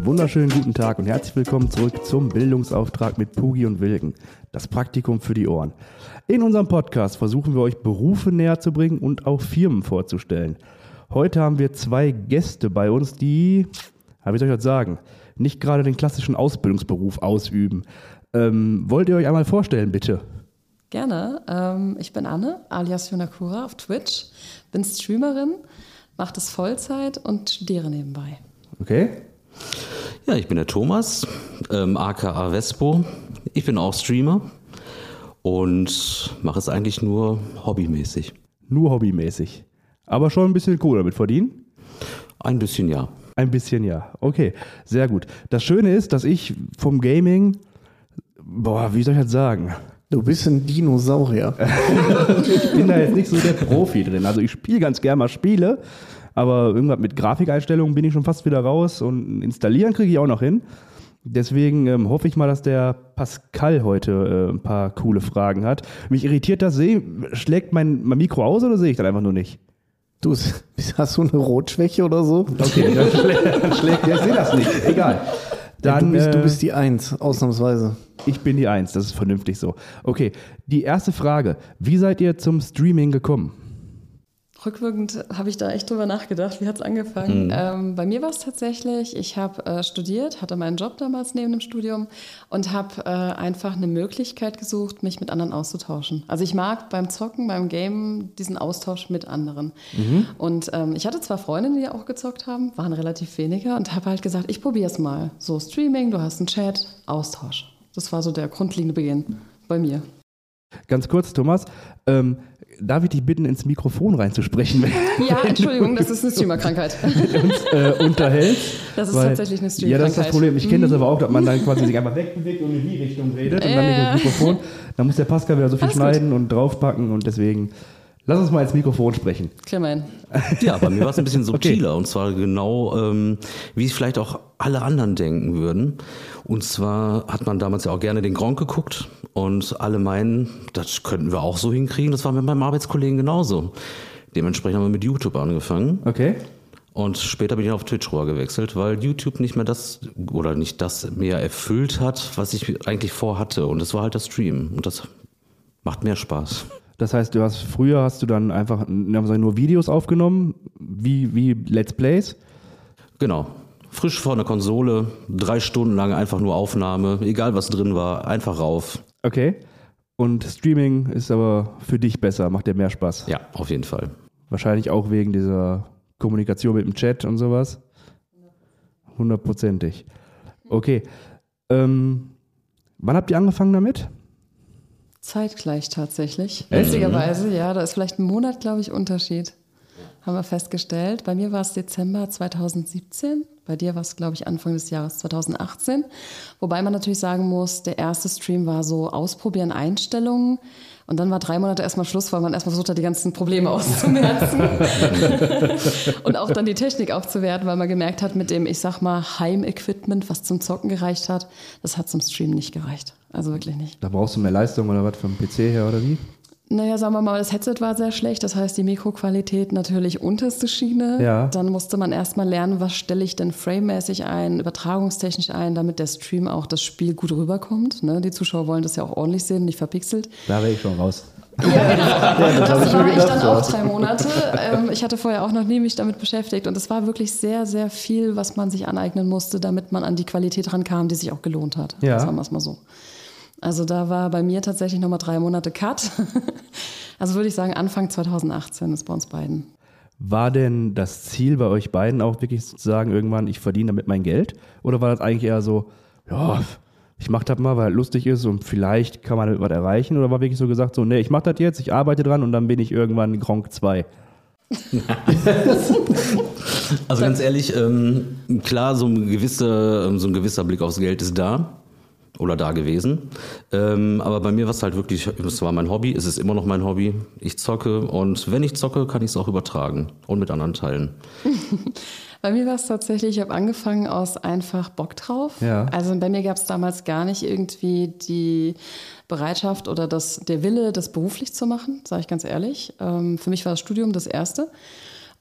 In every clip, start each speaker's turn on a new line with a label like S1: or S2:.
S1: wunderschönen guten Tag und herzlich willkommen zurück zum Bildungsauftrag mit Pugi und Wilken, das Praktikum für die Ohren. In unserem Podcast versuchen wir euch Berufe näher zu bringen und auch Firmen vorzustellen. Heute haben wir zwei Gäste bei uns, die, wie soll ich das sagen, nicht gerade den klassischen Ausbildungsberuf ausüben. Wollt ihr euch einmal vorstellen, bitte?
S2: Gerne. Ich bin Anne, alias Yonakura auf Twitch, bin Streamerin, mache das Vollzeit und studiere nebenbei.
S1: Okay.
S3: Ja, ich bin der Thomas, aka Vespo. Ich bin auch Streamer und mache es eigentlich nur hobbymäßig.
S1: Nur hobbymäßig. Aber schon ein bisschen Kohle damit verdienen?
S3: Ein bisschen ja.
S1: Ein bisschen ja. Okay, sehr gut. Das Schöne ist, dass ich vom Gaming, wie soll ich das sagen?
S4: Du bist ein Dinosaurier.
S1: Ich bin da jetzt nicht so der Profi drin. Also ich spiele ganz gerne mal Spiele, aber irgendwas mit Grafikeinstellungen bin ich schon fast wieder raus und installieren kriege ich auch noch hin. Deswegen hoffe ich mal, dass der Pascal heute ein paar coole Fragen hat. Mich irritiert das, schlägt mein Mikro aus oder sehe ich das einfach nur nicht?
S4: Du, hast du eine Rotschwäche oder so?
S1: Okay, dann schlägt ich sehe das nicht. Egal. Dann,
S4: du bist die Eins, ausnahmsweise.
S1: Ich bin die Eins, das ist vernünftig so. Okay, die erste Frage. Wie seid ihr zum Streaming gekommen?
S2: Rückwirkend habe ich da echt drüber nachgedacht. Wie hat es angefangen? Bei mir war es tatsächlich, ich habe studiert, hatte meinen Job damals neben dem Studium und habe einfach eine Möglichkeit gesucht, mich mit anderen auszutauschen. Also ich mag beim Zocken, beim Game diesen Austausch mit anderen. Und ich hatte zwar Freundinnen, die auch gezockt haben, waren relativ weniger und habe halt gesagt, ich probiere es mal. So Streaming, du hast einen Chat, Austausch. Das war so der grundlegende Beginn bei mir.
S1: Ganz kurz, Thomas, darf ich dich bitten, ins Mikrofon reinzusprechen?
S2: Ja, Entschuldigung, das ist eine Streamerkrankheit.
S1: Mit uns unterhältst.
S2: Das ist tatsächlich eine Streamerkrankheit.
S1: Ja, das ist das Problem. Ich kenne das aber auch, dass man dann quasi sich einfach wegbewegt und in die Richtung redet und dann nicht ins Mikrofon. Dann muss der Pascal wieder so viel schneiden und draufpacken und deswegen lass uns mal ins Mikrofon sprechen.
S2: Clement.
S3: Ja, bei mir war es ein bisschen subtiler und zwar genau, wie es vielleicht auch alle anderen denken würden. Und zwar hat man damals ja auch gerne den Gronkh geguckt und alle meinen, das könnten wir auch so hinkriegen. Das war mit meinem Arbeitskollegen genauso. Dementsprechend haben wir mit YouTube angefangen.
S1: Okay.
S3: Und später bin ich auf Twitch rüber gewechselt, weil YouTube nicht mehr das mehr erfüllt hat, was ich eigentlich vorhatte. Und das war halt das Stream. Und das macht mehr Spaß.
S1: Das heißt, früher hast du dann einfach nur Videos aufgenommen, wie Let's Plays?
S3: Genau. Frisch vor einer Konsole, 3 Stunden lang einfach nur Aufnahme, egal was drin war, einfach rauf.
S1: Okay. Und Streaming ist aber für dich besser, macht dir mehr Spaß?
S3: Ja, auf jeden Fall.
S1: Wahrscheinlich auch wegen dieser Kommunikation mit dem Chat und sowas? 100%. Okay. Wann habt ihr angefangen damit?
S2: Zeitgleich tatsächlich. Witzigerweise, ja, da ist vielleicht ein Monat, glaube ich, Unterschied. Haben wir festgestellt. Bei mir war es Dezember 2017. Bei dir war es, glaube ich, Anfang des Jahres 2018. Wobei man natürlich sagen muss, der erste Stream war so Ausprobieren, Einstellungen. Und dann war 3 Monate erstmal Schluss, weil man erstmal versucht hat, die ganzen Probleme auszumerzen. Und auch dann die Technik aufzuwerten, weil man gemerkt hat, mit dem, ich sag mal, Heimequipment, was zum Zocken gereicht hat, das hat zum Stream nicht gereicht. Also wirklich nicht.
S1: Da brauchst du mehr Leistung oder was vom PC her oder wie?
S2: Naja, sagen wir mal, das Headset war sehr schlecht, das heißt die Mikroqualität natürlich unterste Schiene.
S1: Ja.
S2: Dann musste man erstmal lernen, was stelle ich denn framemäßig ein, übertragungstechnisch ein, damit der Stream auch das Spiel gut rüberkommt. Ne? Die Zuschauer wollen das ja auch ordentlich sehen, nicht verpixelt.
S1: Da wäre ich schon raus.
S2: Ja, genau. Das war ich dann auch 3 Monate. Ich hatte vorher auch noch nie mich damit beschäftigt und es war wirklich sehr, sehr viel, was man sich aneignen musste, damit man an die Qualität rankam, die sich auch gelohnt hat.
S1: Ja.
S2: Sagen wir es mal so. Also da war bei mir tatsächlich nochmal 3 Monate Cut. Also würde ich sagen, Anfang 2018 ist bei uns beiden.
S1: War denn das Ziel bei euch beiden auch wirklich sozusagen irgendwann, ich verdiene damit mein Geld? Oder war das eigentlich eher so, ja, ich mache das mal, weil es lustig ist und vielleicht kann man damit was erreichen? Oder war wirklich so gesagt, so, nee, ich mache das jetzt, ich arbeite dran und dann bin ich irgendwann Gronkh 2?
S3: Also ganz ehrlich, klar, so ein gewisser Blick aufs Geld ist da. Oder da gewesen. Aber bei mir war es halt wirklich, es war mein Hobby, es ist immer noch mein Hobby. Ich zocke und wenn ich zocke, kann ich es auch übertragen und mit anderen teilen.
S2: Bei mir war es tatsächlich, ich habe angefangen aus einfach Bock drauf.
S1: Ja.
S2: Also bei mir gab es damals gar nicht irgendwie die Bereitschaft oder der Wille, das beruflich zu machen, sage ich ganz ehrlich. Für mich war das Studium das Erste.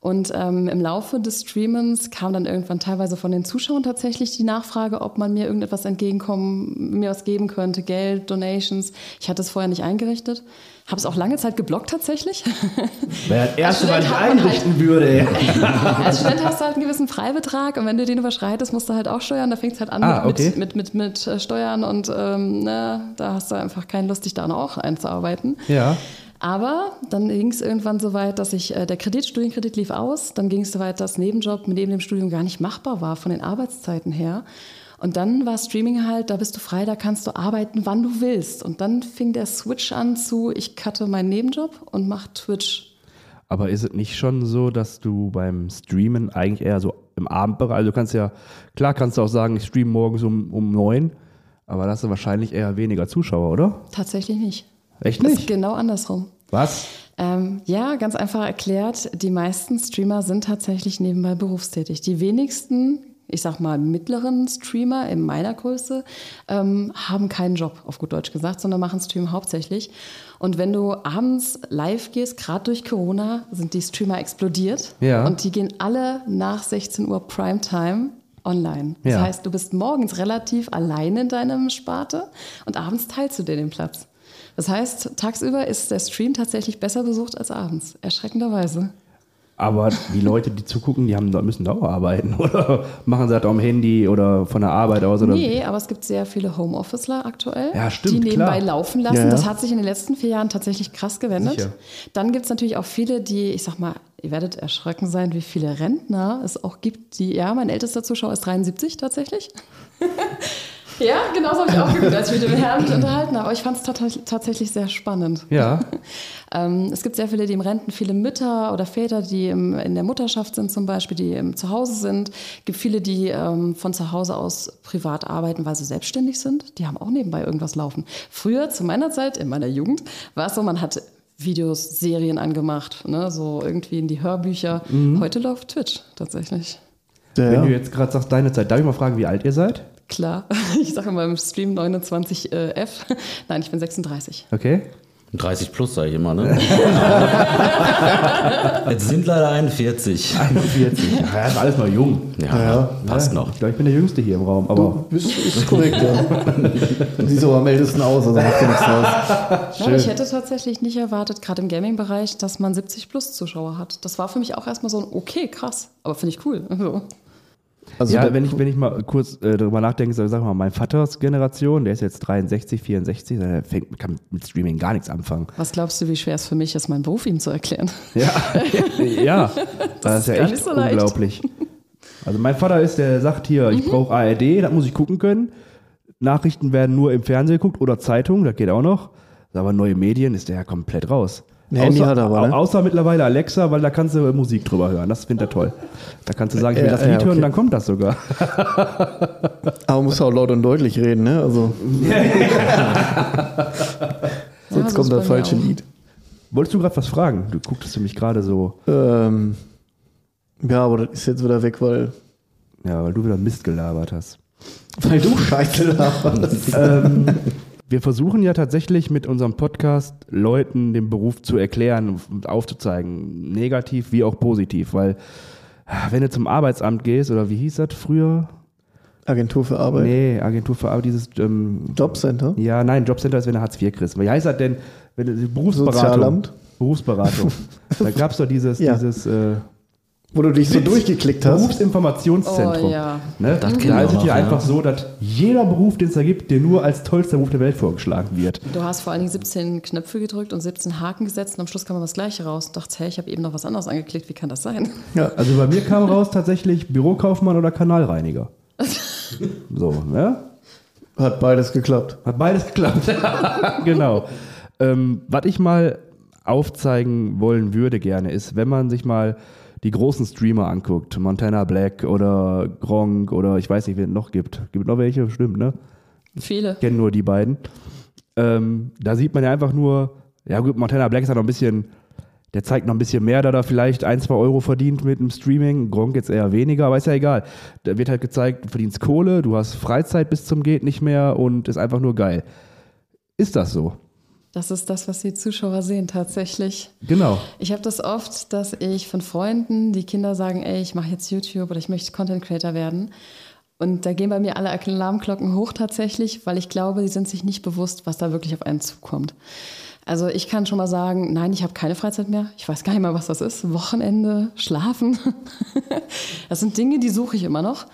S2: Und im Laufe des Streamens kam dann irgendwann teilweise von den Zuschauern tatsächlich die Nachfrage, ob man mir irgendetwas entgegenkommen, mir was geben könnte, Geld, Donations. Ich hatte es vorher nicht eingerichtet. Habe es auch lange Zeit geblockt tatsächlich.
S1: Wer das erste Mal nicht einrichten würde.
S2: Als Student hast du halt einen gewissen Freibetrag und wenn du den überschreitest, musst du halt auch steuern. Da fängt es halt an mit Steuern und da hast du einfach keine Lust, dich da noch einzuarbeiten.
S1: Ja.
S2: Aber dann ging es irgendwann so weit, dass der Studienkredit lief aus. Dann ging es so weit, dass Nebenjob neben dem Studium gar nicht machbar war von den Arbeitszeiten her. Und dann war Streaming halt, da bist du frei, da kannst du arbeiten, wann du willst. Und dann fing der Switch an zu, ich cutte meinen Nebenjob und mache Twitch.
S1: Aber ist es nicht schon so, dass du beim Streamen eigentlich eher so im Abendbereich, also kannst du auch sagen, ich streame morgens um 9, aber da hast du wahrscheinlich eher weniger Zuschauer, oder?
S2: Tatsächlich nicht.
S1: Echt
S2: Das
S1: nicht?
S2: ist genau andersrum.
S1: Was?
S2: Ja, ganz einfach erklärt, die meisten Streamer sind tatsächlich nebenbei berufstätig. Die wenigsten, ich sag mal mittleren Streamer in meiner Größe, haben keinen Job, auf gut Deutsch gesagt, sondern machen Stream hauptsächlich. Und wenn du abends live gehst, gerade durch Corona, sind die Streamer explodiert.
S1: Ja.
S2: Und die gehen alle nach 16 Uhr Primetime online. Das heißt, du bist morgens relativ allein in deinem Sparte und abends teilst du dir den Platz. Das heißt, tagsüber ist der Stream tatsächlich besser besucht als abends, erschreckenderweise.
S1: Aber die Leute, die zugucken, müssen da auch arbeiten, oder machen sie das am Handy oder von der Arbeit aus? Oder?
S2: Nee, aber es gibt sehr viele Homeofficer aktuell,
S1: Ja, stimmt,
S2: die nebenbei
S1: klar.
S2: laufen lassen.
S4: Ja.
S2: Das hat sich in den letzten 4 Jahren tatsächlich krass gewendet.
S1: Sicher.
S2: Dann gibt es natürlich auch viele, die, ich sag mal, ihr werdet erschrocken sein, wie viele Rentner es auch gibt, mein ältester Zuschauer ist 73 tatsächlich. Ja, genau so habe ich auch geguckt, als ich mich mit dem Herrn unterhalten habe. Aber ich fand es tatsächlich sehr spannend.
S1: Ja.
S2: Es gibt sehr viele, die im Renten, viele Mütter oder Väter, die in der Mutterschaft sind zum Beispiel, die zu Hause sind. Es gibt viele, die von zu Hause aus privat arbeiten, weil sie selbstständig sind. Die haben auch nebenbei irgendwas laufen. Früher, zu meiner Zeit, in meiner Jugend, war es so, man hat Videos, Serien angemacht, ne? So irgendwie in die Hörbücher. Heute läuft Twitch tatsächlich.
S1: Wenn du jetzt gerade sagst, deine Zeit, darf ich mal fragen, wie alt ihr seid?
S2: Klar, ich sage immer im Stream 29F. Nein, ich bin 36.
S1: Okay.
S3: 30 plus, sage ich immer, ne? Jetzt sind leider 41.
S1: 41. Ja, ist alles mal jung.
S3: Ja, passt noch.
S1: Ich glaube, ich bin der Jüngste hier im Raum. Aber
S4: Ist korrekt, ja. Du siehst aber am ältesten aus, also macht dir nichts aus.
S2: Ja, ich hätte tatsächlich nicht erwartet, gerade im Gaming-Bereich, dass man 70 plus Zuschauer hat. Das war für mich auch erstmal so ein, okay, krass, aber finde ich cool. So.
S4: Also
S1: ja, wenn ich mal kurz darüber nachdenke, sag mal, mein Vaters Generation, der ist jetzt 63, 64, der kann mit Streaming gar nichts anfangen.
S2: Was glaubst du, wie schwer es für mich ist, meinen Beruf ihm zu erklären?
S1: Ja, das ist ja
S2: gar
S1: echt
S2: nicht so leicht.
S1: unglaublich. Also mein Vater der sagt hier, ich brauche ARD, das muss ich gucken können. Nachrichten werden nur im Fernsehen geguckt oder Zeitung, das geht auch noch. Aber neue Medien ist der ja komplett raus.
S4: Ein Handy hat er aber, ne?
S1: Außer mittlerweile Alexa, weil da kannst du Musik drüber hören. Das findet er toll. Da kannst du sagen, ich will das Lied hören, dann kommt das sogar.
S4: Aber man muss auch laut und deutlich reden, ne? Also sonst
S2: so
S4: kommt
S2: ist
S4: das
S2: bei
S4: falsche
S2: mir auch.
S4: Lied.
S1: Wolltest du gerade was fragen? Du gucktest mich gerade so,
S4: Ja, aber das ist jetzt wieder weg, weil
S1: weil du wieder Mist gelabert hast.
S4: du Scheiße laberst.
S1: Wir versuchen ja tatsächlich mit unserem Podcast Leuten den Beruf zu erklären und aufzuzeigen, negativ wie auch positiv, weil wenn du zum Arbeitsamt gehst, oder wie hieß das früher?
S4: Agentur für Arbeit.
S1: Nee, Agentur für Arbeit, dieses
S4: Jobcenter.
S1: Ja, nein, Jobcenter ist, wenn du Hartz IV kriegst. Wie heißt das denn? Wenn du Berufsberatung.
S4: Sozialamt.
S1: Berufsberatung. Da gab es doch dieses
S4: Wo du dich so durchgeklickt hast.
S1: Berufsinformationszentrum.
S2: Oh, ja.
S1: Ne?
S3: Das
S1: Da
S3: kennen wir
S1: ist es
S3: noch,
S1: hier
S3: ja.
S1: einfach so, dass jeder Beruf, den es da gibt, dir nur als tollster Beruf der Welt vorgeschlagen wird.
S2: Du hast vor allen Dingen 17 Knöpfe gedrückt und 17 Haken gesetzt und am Schluss kam das Gleiche raus. Und dachte, hey, ich habe eben noch was anderes angeklickt, wie kann das sein?
S4: Ja.
S1: Also bei mir kam raus tatsächlich Bürokaufmann oder Kanalreiniger. So, ne?
S4: Hat beides geklappt.
S1: Hat beides geklappt. Genau. Was ich mal aufzeigen wollen würde gerne, ist, wenn man sich mal die großen Streamer anguckt, Montana Black oder Gronk oder ich weiß nicht, wen es noch gibt. Gibt noch welche? Bestimmt, ne?
S2: Viele.
S1: Ich kenne nur die beiden. Da sieht man ja einfach nur, ja gut, Montana Black ist ja noch ein bisschen, der zeigt noch ein bisschen mehr, da er vielleicht 1-2 Euro verdient mit dem Streaming. Gronk jetzt eher weniger, aber ist ja egal. Da wird halt gezeigt, du verdienst Kohle, du hast Freizeit bis zum geht nicht mehr und ist einfach nur geil. Ist das so?
S2: Das ist das, was die Zuschauer sehen tatsächlich.
S1: Genau.
S2: Ich habe das oft, dass ich von Freunden, die Kinder sagen, ey, ich mache jetzt YouTube oder ich möchte Content Creator werden. Und da gehen bei mir alle Alarmglocken hoch tatsächlich, weil ich glaube, die sind sich nicht bewusst, was da wirklich auf einen zukommt. Also ich kann schon mal sagen, nein, ich habe keine Freizeit mehr. Ich weiß gar nicht mal, was das ist. Wochenende, schlafen. Das sind Dinge, die suche ich immer noch.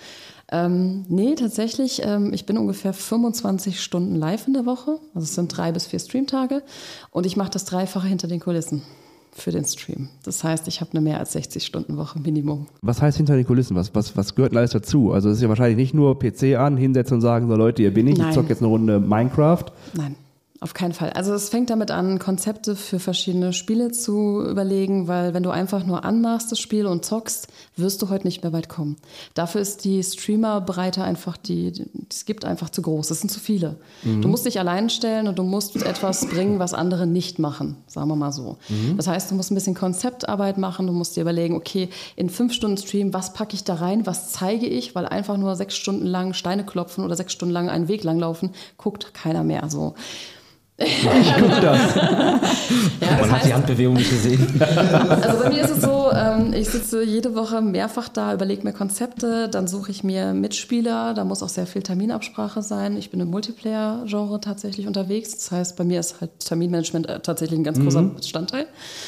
S2: Nee, tatsächlich, ich bin ungefähr 25 Stunden live in der Woche. Also es sind 3 bis 4 Streamtage. Und ich mache das Dreifache hinter den Kulissen für den Stream. Das heißt, ich habe eine mehr als 60-Stunden-Woche Minimum. Was
S1: heißt hinter den Kulissen? Was gehört denn alles dazu? Also es ist ja wahrscheinlich nicht nur PC an, hinsetzen und sagen, so Leute, hier bin ich zocke jetzt eine Runde Minecraft.
S2: Nein. Auf keinen Fall. Also es fängt damit an, Konzepte für verschiedene Spiele zu überlegen, weil wenn du einfach nur anmachst das Spiel und zockst, wirst du heute nicht mehr weit kommen. Dafür ist die Streamer-Breite einfach, es gibt einfach zu groß, es sind zu viele. Du musst dich allein stellen und du musst etwas bringen, was andere nicht machen, sagen wir mal so. Das heißt, du musst ein bisschen Konzeptarbeit machen, du musst dir überlegen, okay, in 5 Stunden Stream, was packe ich da rein, was zeige ich, weil einfach nur 6 Stunden lang Steine klopfen oder 6 Stunden lang einen Weg langlaufen, guckt keiner mehr so.
S1: Ich guck das.
S3: Ja, man hat die Handbewegung nicht gesehen.
S2: Also bei mir ist es so, ich sitze jede Woche mehrfach da, überlege mir Konzepte, dann suche ich mir Mitspieler, da muss auch sehr viel Terminabsprache sein. Ich bin im Multiplayer-Genre tatsächlich unterwegs, das heißt, bei mir ist halt Terminmanagement tatsächlich ein ganz großer Bestandteil.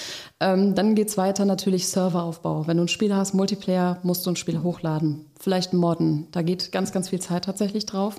S2: Dann geht es weiter natürlich Serveraufbau. Wenn du ein Spiel hast, Multiplayer, musst du ein Spiel hochladen, vielleicht modden, da geht ganz, ganz viel Zeit tatsächlich drauf.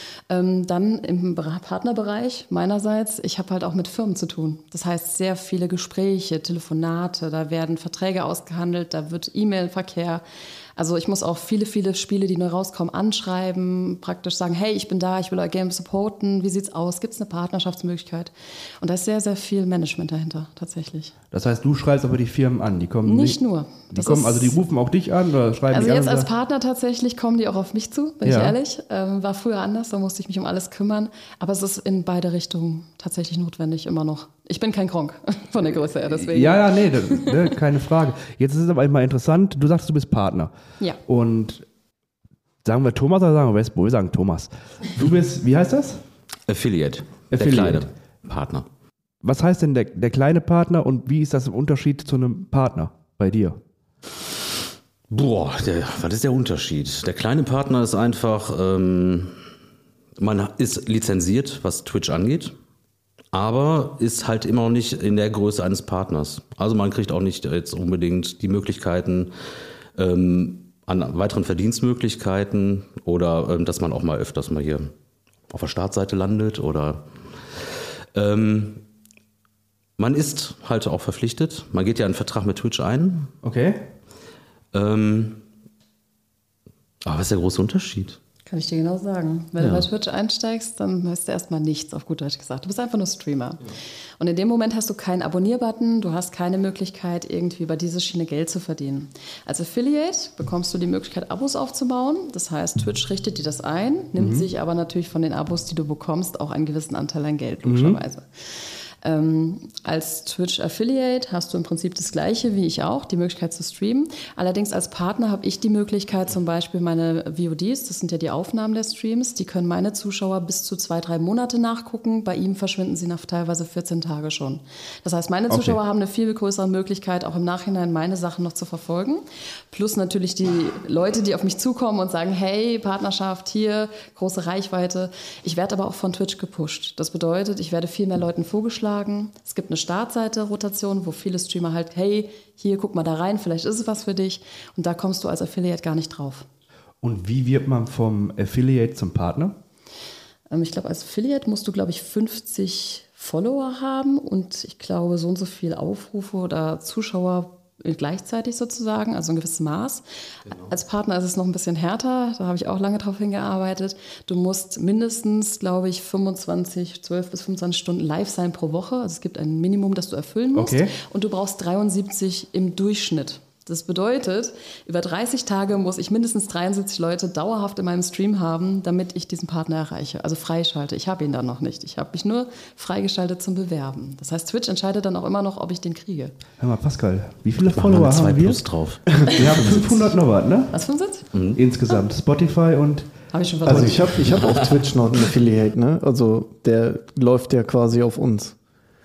S2: Dann im Partnerbereich meinerseits, ich habe halt auch mit Firmen zu tun. Das heißt, sehr viele Gespräche, Telefonate, da werden Verträge ausgehandelt, da wird E-Mail-Verkehr. Also ich muss auch viele, viele Spiele, die neu rauskommen, anschreiben, praktisch sagen, hey, ich bin da, ich will euer Game supporten, wie sieht's aus, gibt es eine Partnerschaftsmöglichkeit? Und da ist sehr, sehr viel Management dahinter, tatsächlich.
S1: Das heißt, du schreibst aber die Firmen an, die kommen
S2: nicht nur.
S1: Also die rufen auch dich an oder schreiben
S2: also
S1: die an?
S2: Also jetzt als Partner tatsächlich kommen die auch auf mich zu, bin ich ehrlich. War früher anders, da musste ich mich um alles kümmern. Aber es ist in beide Richtungen tatsächlich notwendig, immer noch. Ich bin kein Kronk von der Größe her, deswegen.
S1: Ja, keine Frage. Jetzt ist es aber mal interessant, du sagst, du bist Partner.
S2: Ja.
S1: Und sagen wir Thomas oder sagen wir Westbull? Wir sagen Thomas. Du bist, wie heißt das?
S3: Affiliate. Der kleine Partner.
S1: Was heißt denn der kleine Partner und wie ist das im Unterschied zu einem Partner bei dir?
S3: Boah, was ist der Unterschied? Der kleine Partner ist einfach, man ist lizenziert, was Twitch angeht, aber ist halt immer noch nicht in der Größe eines Partners. Also man kriegt auch nicht jetzt unbedingt die Möglichkeiten an weiteren Verdienstmöglichkeiten oder dass man auch mal öfters mal hier auf der Startseite landet oder man ist halt auch verpflichtet. Man geht ja einen Vertrag mit Twitch ein.
S1: Okay.
S3: Aber was ist der große Unterschied?
S2: Kann ich dir genau sagen. Wenn du bei Twitch einsteigst, dann hast du erstmal nichts, auf gut Deutsch gesagt. Du bist einfach nur Streamer. Ja. Und in dem Moment hast du keinen Abonnier-Button, du hast keine Möglichkeit, irgendwie über diese Schiene Geld zu verdienen. Als Affiliate bekommst du die Möglichkeit, Abos aufzubauen. Das heißt, Twitch richtet dir das ein, nimmt sich aber natürlich von den Abos, die du bekommst, auch einen gewissen Anteil an Geld, logischerweise. Als Twitch-Affiliate hast du im Prinzip das Gleiche wie ich auch, die Möglichkeit zu streamen. Allerdings als Partner habe ich die Möglichkeit, zum Beispiel meine VODs, das sind ja die Aufnahmen der Streams, die können meine Zuschauer bis zu 2-3 Monate nachgucken. Bei ihm verschwinden sie nach teilweise 14 Tage schon. Das heißt, meine Zuschauer haben eine viel größere Möglichkeit, auch im Nachhinein meine Sachen noch zu verfolgen. Plus natürlich die Leute, die auf mich zukommen und sagen, hey, Partnerschaft hier, große Reichweite. Ich werde aber auch von Twitch gepusht. Das bedeutet, ich werde viel mehr Leuten vorgeschlagen. Es gibt eine Startseite-Rotation, wo viele Streamer halt, hey, hier, guck mal da rein, vielleicht ist es was für dich. Und da kommst du als Affiliate gar nicht drauf.
S1: Und wie wird man vom Affiliate zum Partner?
S2: Ich glaube, als Affiliate musst du, glaube ich, 50 Follower haben und ich glaube, so und so viel Aufrufe oder Zuschauer gleichzeitig sozusagen, also ein gewisses Maß. Genau. Als Partner ist es noch ein bisschen härter, da habe ich auch lange drauf hingearbeitet. Du musst mindestens, glaube ich, 12 bis 25 Stunden live sein pro Woche. Also es gibt ein Minimum, das du erfüllen musst. Okay. Und du brauchst 73 im Durchschnitt. Das bedeutet, über 30 Tage muss ich mindestens 73 Leute dauerhaft in meinem Stream haben, damit ich diesen Partner erreiche. Also freischalte. Ich habe ihn dann noch nicht. Ich habe mich nur freigeschaltet zum Bewerben. Das heißt, Twitch entscheidet dann auch immer noch, ob ich den kriege.
S1: Hör mal, Pascal, wie viele Follower haben wir?
S3: Drauf.
S1: Wir haben 500 noch was, ne?
S2: Was für ein Sitz?
S1: Insgesamt. Spotify und...
S2: Habe ich schon
S4: Also ich hab auf Twitch noch einen Affiliate, ne? Also der läuft ja quasi auf uns.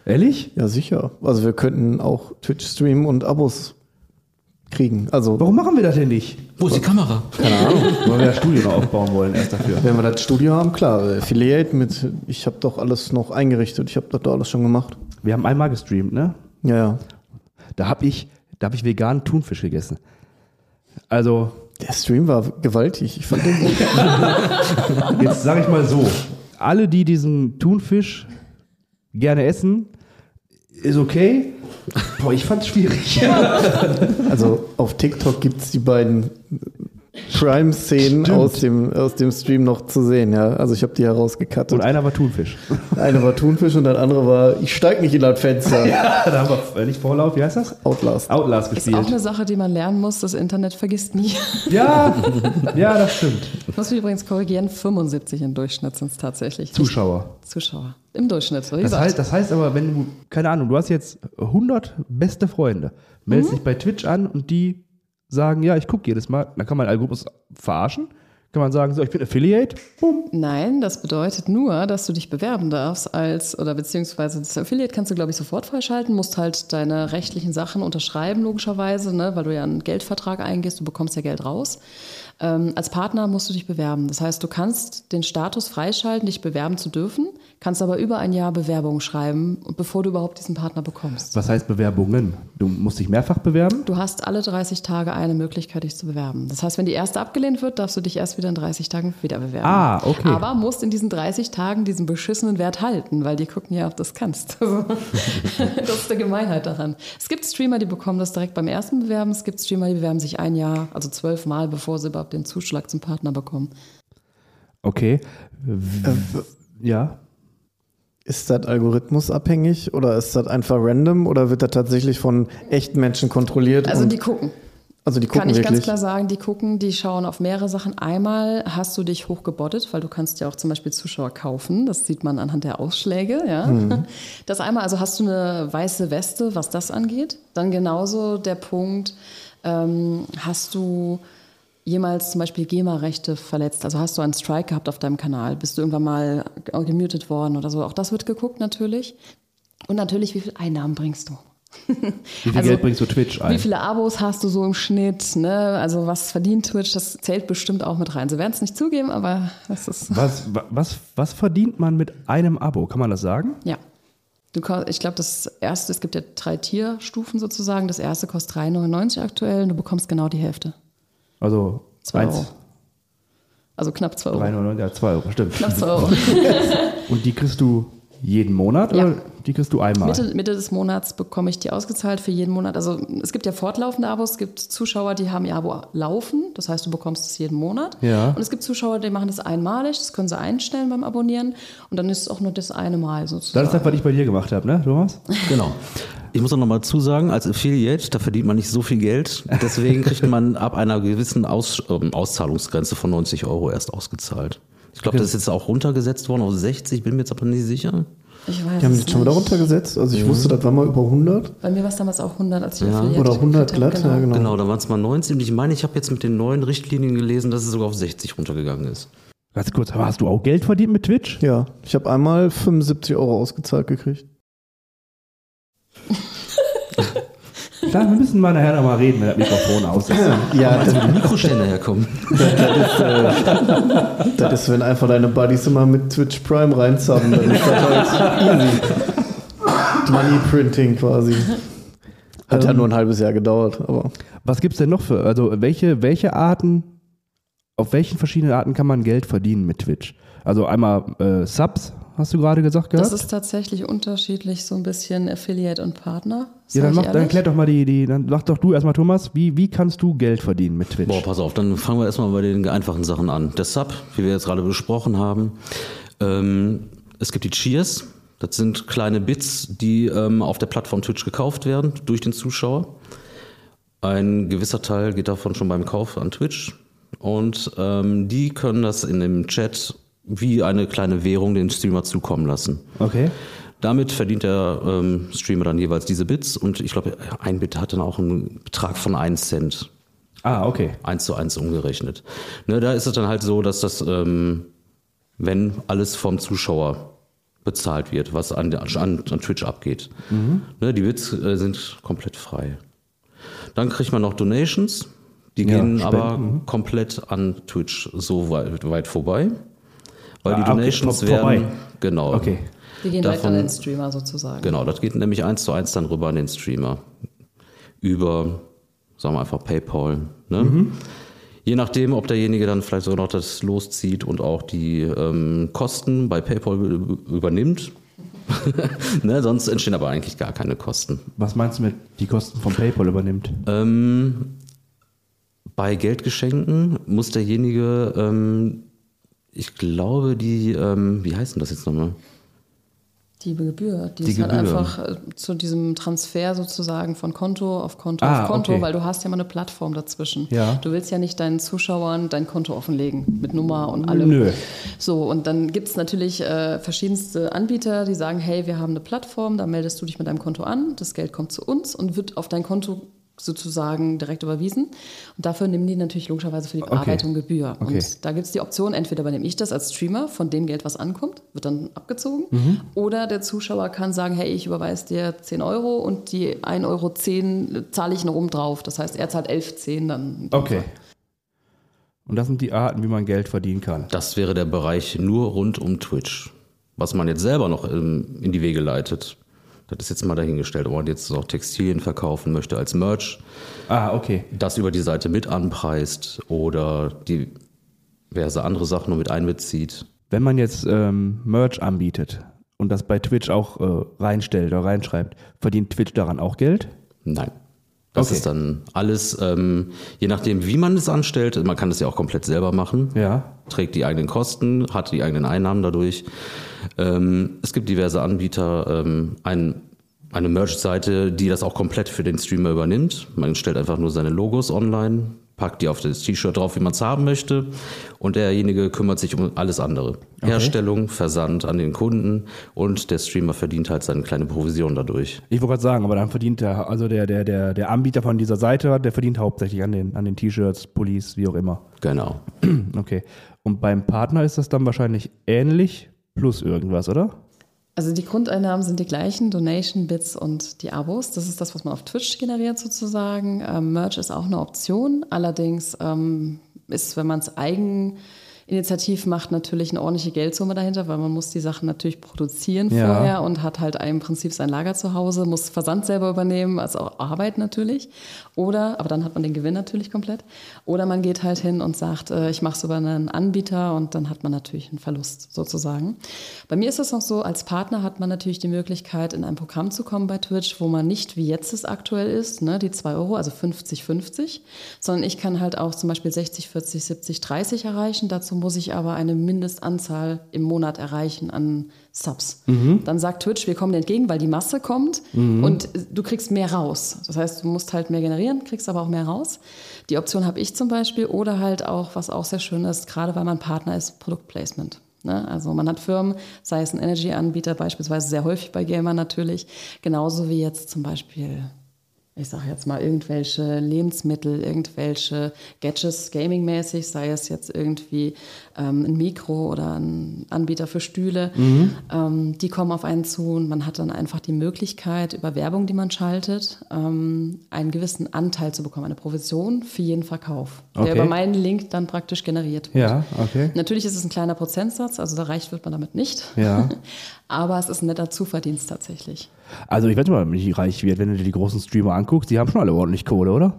S1: Ehrlich?
S4: Ja, sicher. Also wir könnten auch Twitch streamen und Abos kriegen. Also
S1: Warum machen wir das denn nicht?
S3: Wo ist die Kamera?
S4: keine Ahnung.
S1: Weil wir das Studio noch aufbauen wollen erst dafür.
S4: Wenn wir das Studio haben, klar. Affiliate mit, ich habe doch alles noch eingerichtet. Ich habe das doch alles schon gemacht.
S1: Wir haben einmal gestreamt, ne?
S4: Ja.
S1: Da hab ich veganen Thunfisch gegessen. Also,
S4: Der Stream war gewaltig. Ich fand den gut.
S1: jetzt sage ich mal so, alle, die diesen Thunfisch gerne essen, ist okay. Boah, ich fand's schwierig.
S4: Also auf TikTok gibt es die beiden Prime-Szenen aus dem Stream noch zu sehen. Ja. Also ich habe die herausgekattet.
S1: Und einer war Thunfisch.
S4: Eine war Thunfisch und das andere war, ich steig nicht in das Fenster.
S1: Ja, da haben wir nicht Vorlauf, wie heißt das?
S4: Outlast.
S1: Outlast
S2: Ist auch
S1: gespielt.
S2: eine Sache, die man lernen muss. Das Internet vergisst nie.
S1: Ja, das stimmt.
S2: Ich muss mich übrigens korrigieren, 75 im Durchschnitt sind es tatsächlich.
S1: Zuschauer.
S2: Zuschauer. Im Durchschnitt, wie
S1: Das
S2: gesagt.
S1: heißt aber, wenn du, keine Ahnung, du hast jetzt 100 beste Freunde, meldest dich bei Twitch an und die sagen, ja, ich gucke jedes Mal, dann kann man Algorithmus verarschen, kann man sagen, so, ich bin Affiliate, bumm.
S2: Nein, das bedeutet nur, dass du dich bewerben darfst beziehungsweise das Affiliate kannst du, glaube ich, sofort freischalten, musst halt deine rechtlichen Sachen unterschreiben, logischerweise, ne, weil du ja einen Geldvertrag eingehst, du bekommst ja Geld raus. Als Partner musst du dich bewerben. Das heißt, du kannst den Status freischalten, dich bewerben zu dürfen, kannst aber über ein Jahr Bewerbungen schreiben, bevor du überhaupt diesen Partner bekommst.
S1: Was heißt Bewerbungen? Du musst dich mehrfach bewerben?
S2: Du hast alle 30 Tage eine Möglichkeit, dich zu bewerben. Das heißt, wenn die erste abgelehnt wird, darfst du dich erst wieder in 30 Tagen wieder bewerben.
S1: Ah, okay.
S2: Aber musst in diesen 30 Tagen diesen beschissenen Wert halten, weil die gucken ja, ob du das kannst. Das ist die Gemeinheit daran. Es gibt Streamer, die bekommen das direkt beim ersten Bewerben. Es gibt Streamer, die bewerben sich ein Jahr, also 12 Mal, bevor sie überhaupt den Zuschlag zum Partner bekommen.
S1: Okay. Ja.
S4: Ist das algorithmusabhängig oder ist das einfach random oder wird das tatsächlich von echten Menschen kontrolliert?
S2: Also
S4: und-
S2: die gucken.
S4: Also die gucken
S2: Kann ich
S4: wirklich.
S2: ganz klar sagen, die gucken, die schauen auf mehrere Sachen. Einmal hast du dich hochgebottet, weil du kannst ja auch zum Beispiel Zuschauer kaufen. Das sieht man anhand der Ausschläge. Ja. Das einmal, also hast du eine weiße Weste, was das angeht. Dann genauso der Punkt, hast du jemals zum Beispiel GEMA-Rechte verletzt? Also hast du einen Strike gehabt auf deinem Kanal? Bist du irgendwann mal gemutet worden oder so? Auch das wird geguckt natürlich. Und natürlich, wie viel Einnahmen bringst du?
S1: Wie viel Geld bringst du Twitch ein?
S2: Wie viele Abos hast du so im Schnitt? Ne? Also was verdient Twitch? Das zählt bestimmt auch mit rein. Sie werden es nicht zugeben, aber das ist...
S1: Was verdient man mit einem Abo? Kann man das sagen?
S2: Ja. Ich glaube, das erste, es gibt ja 3 Tierstufen sozusagen. Das erste kostet 3,99 aktuell und du bekommst genau die Hälfte.
S1: Also
S2: 2 Euro. Also knapp 2 Euro.
S1: 3,99, ja, 2 Euro, stimmt.
S2: Knapp 2 Euro.
S1: Und die kriegst du jeden Monat
S2: Ja.
S1: oder die kriegst du einmal?
S2: Mitte des Monats bekomme ich die ausgezahlt für jeden Monat. Also es gibt ja fortlaufende Abos, es gibt Zuschauer, die haben ihr Abo laufen, das heißt, du bekommst es jeden Monat.
S1: Ja.
S2: Und es gibt Zuschauer, die machen das einmalig, das können sie einstellen beim Abonnieren und dann ist es auch nur das eine Mal sozusagen.
S1: Das ist das, was ich bei dir gemacht habe, ne, Thomas?
S3: Genau. Ich muss auch noch mal zusagen, als Affiliate, da verdient man nicht so viel Geld. Deswegen kriegt man ab einer gewissen Auszahlungsgrenze von 90 Euro erst ausgezahlt. Ich glaube, das ist jetzt auch runtergesetzt worden auf 60, bin mir jetzt aber nicht sicher.
S2: Ich weiß
S4: Die haben
S2: es
S4: das schon wieder
S2: nicht.
S4: runtergesetzt. Also ich wusste, das war mal über 100
S2: Bei mir war es damals auch 100, als ich
S3: Ja.
S2: Affiliate
S4: oder 100
S2: gekriegt habe,
S4: glatt. Ja, genau.
S3: Genau, da waren es mal 90 und ich meine, ich habe jetzt mit den neuen Richtlinien gelesen, dass es sogar auf 60 runtergegangen ist.
S1: Ganz kurz, aber hast du auch Geld verdient mit Twitch?
S4: Ja, ich habe einmal 75 Euro ausgezahlt gekriegt.
S1: Klar, wir müssen mal nachher noch mal reden, wenn das Mikrofon aus ist.
S4: Ja,
S3: Wo die Mikroständer herkommen.
S4: das ist, wenn einfach deine Buddies immer mit Twitch Prime reinzappen, dann ist das halt easy. Money Printing quasi. Hat ja nur ein halbes Jahr gedauert, aber
S1: Was gibt's denn noch für, also welche Arten, auf welchen verschiedenen Arten kann man Geld verdienen mit Twitch? Also einmal Subs, hast du gerade gesagt gehabt?
S2: Das ist tatsächlich unterschiedlich, so ein bisschen Affiliate und Partner.
S1: ja, dann erklär doch mal dann sag doch du erstmal, Thomas, wie kannst du Geld verdienen mit Twitch?
S3: Boah, pass auf, dann fangen wir erstmal bei den einfachen Sachen an. Der Sub, wie wir jetzt gerade besprochen haben. Es gibt die Cheers. Das sind kleine Bits, die auf der Plattform Twitch gekauft werden durch den Zuschauer. Ein gewisser Teil geht davon schon beim Kauf an Twitch. Und die können das in dem Chat wie eine kleine Währung den Streamer zukommen lassen.
S1: Okay.
S3: Damit verdient der Streamer dann jeweils diese Bits. Und ich glaube, ein Bit hat dann auch einen Betrag von 1 Cent.
S1: Ah, okay.
S3: 1:1 umgerechnet. Ne, da ist es dann halt so, dass das, wenn alles vom Zuschauer bezahlt wird, was an Twitch abgeht. Ne, die Bits sind komplett frei. Dann kriegt man noch Donations, die gehen aber komplett an Twitch so weit vorbei, weil die Donations werden, genau.
S2: Okay. Die gehen direkt an den Streamer sozusagen.
S3: Genau, das geht nämlich 1:1 dann rüber an den Streamer. Über, sagen wir einfach PayPal. Ne? Je nachdem, ob derjenige dann vielleicht sogar noch das loszieht und auch die Kosten bei PayPal übernimmt. Ne, sonst entstehen aber eigentlich gar keine Kosten.
S1: Was meinst du mit die Kosten von PayPal übernimmt?
S3: Bei Geldgeschenken muss derjenige, ich glaube, wie heißt denn das jetzt nochmal?
S2: Die Gebühr, die ist halt einfach zu diesem Transfer sozusagen von Konto auf Konto, weil du hast ja mal eine Plattform dazwischen.
S1: Ja.
S2: Du willst ja nicht deinen Zuschauern dein Konto offenlegen mit Nummer und allem.
S1: Nö.
S2: So, und dann gibt es natürlich verschiedenste Anbieter, die sagen, hey, wir haben eine Plattform, da meldest du dich mit deinem Konto an, das Geld kommt zu uns und wird auf dein Konto sozusagen direkt überwiesen. Und dafür nehmen die natürlich logischerweise für die Bearbeitung Gebühr.
S1: Okay.
S2: Und da gibt es die Option, entweder übernehme ich das als Streamer von dem Geld, was ankommt, wird dann abgezogen. Oder der Zuschauer kann sagen, hey, ich überweise dir 10 Euro und die 1,10 Euro zahle ich noch oben drauf. Das heißt, er zahlt 11,10 dann.
S1: Okay. Und das sind die Arten, wie man Geld verdienen kann.
S3: Das wäre der Bereich nur rund um Twitch. Was man jetzt selber noch in die Wege leitet, das ist jetzt mal dahingestellt, ob man jetzt noch Textilien verkaufen möchte als Merch.
S1: Okay.
S3: Das über die Seite mit anpreist oder diverse andere Sachen nur mit einbezieht.
S1: Wenn man jetzt Merch anbietet und das bei Twitch auch reinstellt oder reinschreibt, verdient Twitch daran auch Geld?
S3: Nein. Das ist dann alles, je nachdem, wie man es anstellt, man kann es ja auch komplett selber machen, trägt die eigenen Kosten, hat die eigenen Einnahmen dadurch. Es gibt diverse Anbieter, eine Merch-Seite, die das auch komplett für den Streamer übernimmt. Man stellt einfach nur seine Logos online, packt die auf das T-Shirt drauf, wie man es haben möchte und derjenige kümmert sich um alles andere. Okay. Herstellung, Versand an den Kunden und der Streamer verdient halt seine kleine Provision dadurch.
S1: Ich wollte gerade sagen, aber dann verdient der Anbieter von dieser Seite, der verdient hauptsächlich an den T-Shirts, Pullis, wie auch immer.
S3: Genau.
S1: Okay. Und beim Partner ist das dann wahrscheinlich ähnlich plus irgendwas, oder?
S2: Also die Grundeinnahmen sind die gleichen, Donation, Bits und die Abos. Das ist das, was man auf Twitch generiert sozusagen. Merch ist auch eine Option. Allerdings ist, wenn man es eigeninitiativ macht, natürlich eine ordentliche Geldsumme dahinter, weil man muss die Sachen natürlich produzieren vorher und hat halt im Prinzip sein Lager zu Hause, muss Versand selber übernehmen, also auch Arbeit natürlich. Aber dann hat man den Gewinn natürlich komplett. Oder man geht halt hin und sagt, ich mache es über einen Anbieter und dann hat man natürlich einen Verlust sozusagen. Bei mir ist das noch so, als Partner hat man natürlich die Möglichkeit, in ein Programm zu kommen bei Twitch, wo man nicht, wie jetzt es aktuell ist, ne, die 2 Euro, also 50-50, sondern ich kann halt auch zum Beispiel 60, 40, 70, 30 erreichen. Dazu muss ich aber eine Mindestanzahl im Monat erreichen an Subs. Dann sagt Twitch, wir kommen dir entgegen, weil die Masse kommt und du kriegst mehr raus. Das heißt, du musst halt mehr generieren, kriegst aber auch mehr raus. Die Option habe ich zum Beispiel oder halt auch, was auch sehr schön ist, gerade weil man Partner ist, Produktplacement. Ne? Also man hat Firmen, sei es ein Energy-Anbieter beispielsweise, sehr häufig bei Gamern natürlich, genauso wie jetzt zum Beispiel, ich sage jetzt mal, irgendwelche Lebensmittel, irgendwelche Gadgets gamingmäßig, sei es jetzt irgendwie ein Mikro oder ein Anbieter für Stühle, die kommen auf einen zu und man hat dann einfach die Möglichkeit, über Werbung, die man schaltet, einen gewissen Anteil zu bekommen, eine Provision für jeden Verkauf, der über meinen Link dann praktisch generiert wird.
S1: Ja, okay.
S2: Natürlich ist es ein kleiner Prozentsatz, also da reich wird man damit nicht, aber es ist ein netter Zuverdienst tatsächlich.
S1: Also ich weiß nicht, wie reich wird, wenn du dir die großen Streamer anguckst, die haben schon alle ordentlich Kohle, oder?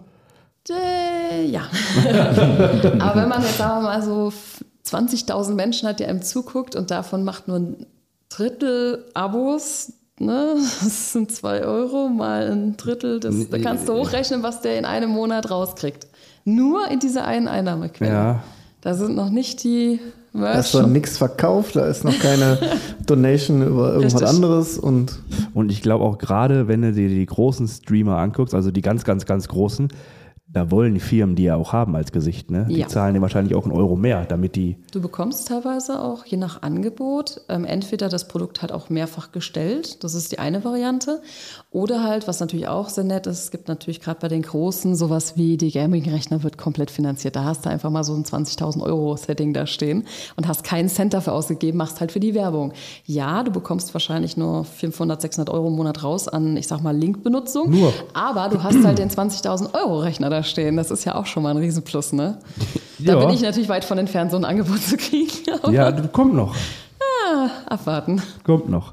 S2: Ja. Aber wenn man jetzt, sagen wir mal, so 20.000 Menschen hat, die einem zuguckt und davon macht nur ein Drittel Abos, ne? Das sind 2 Euro mal ein Drittel, da kannst du hochrechnen, was der in einem Monat rauskriegt. Nur in dieser einen Einnahmequelle.
S1: Ja.
S2: Da sind noch nicht die Merch.
S4: Da ist doch nichts verkauft, da ist noch keine Donation über irgendwas anderes. Und
S1: ich glaube auch gerade, wenn du dir die großen Streamer anguckst, also die ganz, ganz, ganz großen, da wollen die Firmen die ja auch haben als Gesicht, ne? Die zahlen dir wahrscheinlich auch €1 mehr, damit die...
S2: Du bekommst teilweise auch, je nach Angebot, entweder das Produkt halt auch mehrfach gestellt, das ist die eine Variante, oder halt, was natürlich auch sehr nett ist, es gibt natürlich gerade bei den Großen sowas wie, die Gaming-Rechner wird komplett finanziert, da hast du einfach mal so ein 20.000 € Setting da stehen und hast keinen Cent dafür ausgegeben, machst halt für die Werbung. Ja, du bekommst wahrscheinlich nur 500, 600 € im Monat raus an, ich sag mal, Linkbenutzung, aber du hast halt den 20.000 € Rechner da stehen. Das ist ja auch schon mal ein Riesenplus, ne? Da bin ich natürlich weit von entfernt, so ein Angebot zu kriegen.
S1: Ja, kommt noch.
S2: Abwarten.
S1: Kommt noch.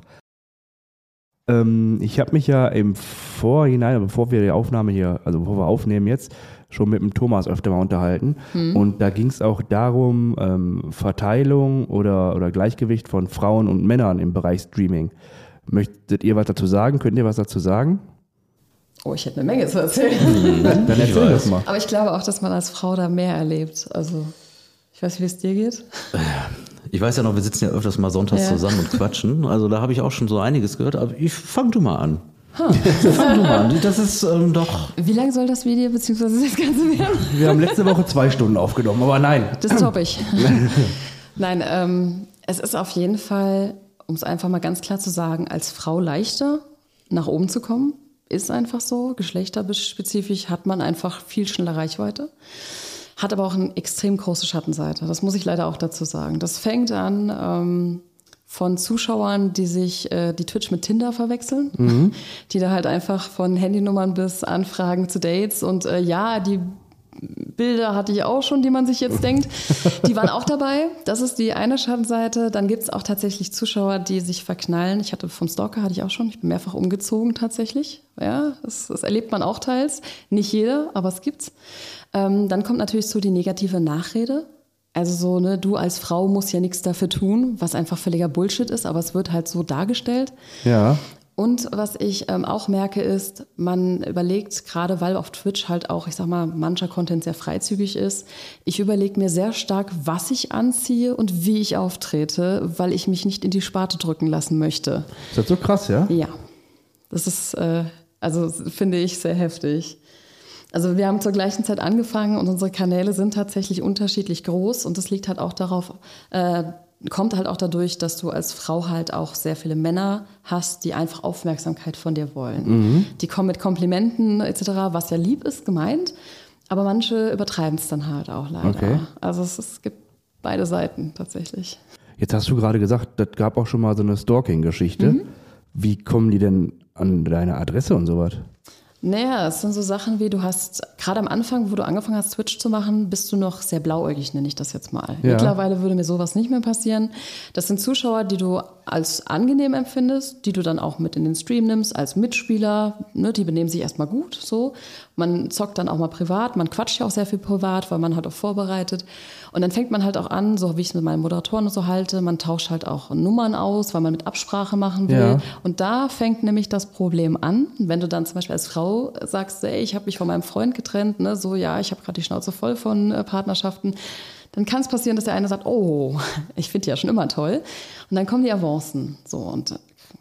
S1: Ich habe mich ja im Vorhinein, bevor wir die Aufnahme hier, also bevor wir aufnehmen jetzt, schon mit dem Thomas öfter mal unterhalten. Und da ging es auch darum, Verteilung oder Gleichgewicht von Frauen und Männern im Bereich Streaming. Möchtet ihr was dazu sagen? Könnt ihr was dazu sagen?
S2: Oh, ich hätte eine Menge zu erzählen.
S1: Dann erzähl das mal.
S2: Aber ich glaube auch, dass man als Frau da mehr erlebt. Also, ich weiß, wie es dir geht.
S3: Ich weiß ja noch, wir sitzen ja öfters mal sonntags zusammen und quatschen. Also da habe ich auch schon so einiges gehört. Aber fang du mal an. Fang du mal an. Das ist doch...
S2: Wie lang soll das Video bzw. das Ganze werden?
S1: Wir haben letzte Woche 2 Stunden aufgenommen, aber nein.
S2: Das toppe ich. Nein, es ist auf jeden Fall, um es einfach mal ganz klar zu sagen, als Frau leichter nach oben zu kommen. Ist einfach so, geschlechterspezifisch hat man einfach viel schneller Reichweite, hat aber auch eine extrem große Schattenseite, das muss ich leider auch dazu sagen. Das fängt an von Zuschauern, die sich die Twitch mit Tinder verwechseln, die da halt einfach von Handynummern bis Anfragen zu Dates und die Bilder hatte ich auch schon, die man sich jetzt denkt. Die waren auch dabei. Das ist die eine Schattenseite. Dann gibt es auch tatsächlich Zuschauer, die sich verknallen. Vom Stalker hatte ich auch schon. Ich bin mehrfach umgezogen tatsächlich. Ja, das erlebt man auch teils. Nicht jeder, aber es gibt's. Dann kommt natürlich so die negative Nachrede. Also so, ne, du als Frau musst ja nichts dafür tun, was einfach völliger Bullshit ist, aber es wird halt so dargestellt.
S1: Ja.
S2: Und was ich auch merke ist, man überlegt, gerade weil auf Twitch halt auch, ich sag mal, mancher Content sehr freizügig ist, ich überlege mir sehr stark, was ich anziehe und wie ich auftrete, weil ich mich nicht in die Sparte drücken lassen möchte.
S1: Ist das so krass, ja?
S2: Ja, das ist, finde ich sehr heftig. Also wir haben zur gleichen Zeit angefangen und unsere Kanäle sind tatsächlich unterschiedlich groß und das liegt halt auch darauf, kommt halt auch dadurch, dass du als Frau halt auch sehr viele Männer hast, die einfach Aufmerksamkeit von dir wollen. Die kommen mit Komplimenten etc., was ja lieb ist, gemeint, aber manche übertreiben es dann halt auch leider. Okay. Also es gibt beide Seiten tatsächlich.
S1: Jetzt hast du gerade gesagt, das gab auch schon mal so eine Stalking-Geschichte. Wie kommen die denn an deine Adresse und sowas?
S2: Naja, es sind so Sachen wie, du hast, gerade am Anfang, wo du angefangen hast, Twitch zu machen, bist du noch sehr blauäugig, nenne ich das jetzt mal. Ja. Mittlerweile würde mir sowas nicht mehr passieren. Das sind Zuschauer, die du als angenehm empfindest, die du dann auch mit in den Stream nimmst, als Mitspieler. Ne, die benehmen sich erstmal gut, so. Man zockt dann auch mal privat, man quatscht ja auch sehr viel privat, weil man halt auch vorbereitet. Und dann fängt man halt auch an, so wie ich es mit meinen Moderatoren so halte, man tauscht halt auch Nummern aus, weil man mit Absprache machen will. Ja. Und da fängt nämlich das Problem an, wenn du dann zum Beispiel als Frau sagst, ey, ich habe mich von meinem Freund getrennt, ne, so, ja, ich habe gerade die Schnauze voll von Partnerschaften, dann kann es passieren, dass der eine sagt, oh, ich finde die ja schon immer toll. Und dann kommen die Avancen, so, und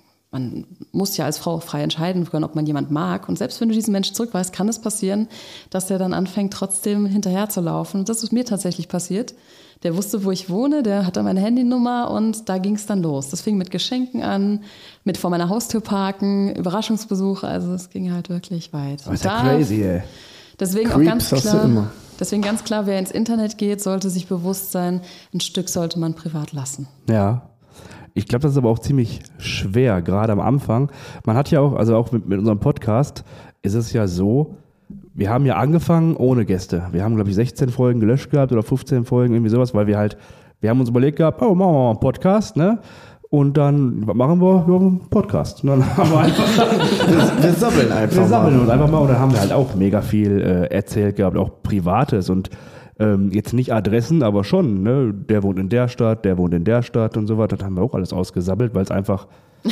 S2: man muss ja als Frau frei entscheiden können, ob man jemand mag. Und selbst wenn du diesen Menschen zurückweist, kann es passieren, dass der dann anfängt, trotzdem hinterher zu laufen. Und das ist mir tatsächlich passiert. Der wusste, wo ich wohne, der hatte meine Handynummer und da ging es dann los. Das fing mit Geschenken an, mit vor meiner Haustür parken, Überraschungsbesuche. Also es ging halt wirklich weit.
S1: Das ist ja crazy, ey.
S2: Deswegen
S4: Creeps
S2: auch ganz klar.
S4: hast du immer.
S2: Deswegen ganz klar, wer ins Internet geht, sollte sich bewusst sein, ein Stück sollte man privat lassen.
S1: Ja. Ich glaube, das ist aber auch ziemlich schwer, gerade am Anfang. Man hat ja auch, also auch mit unserem Podcast, ist es ja so, wir haben ja angefangen ohne Gäste. Wir haben, glaube ich, 16 Folgen gelöscht gehabt oder 15 Folgen, irgendwie sowas, weil wir haben uns überlegt gehabt, oh, machen wir mal einen Podcast, ne? Und dann, was machen wir? Ja, einen Podcast. Und dann haben wir einfach
S4: wir sammeln einfach
S1: Wir sammeln uns einfach mal und dann haben wir halt auch mega viel erzählt gehabt, auch Privates und jetzt nicht Adressen, aber schon, ne? Der wohnt in der Stadt, der wohnt in der Stadt und so weiter. Das haben wir auch alles ausgesammelt, weil es einfach,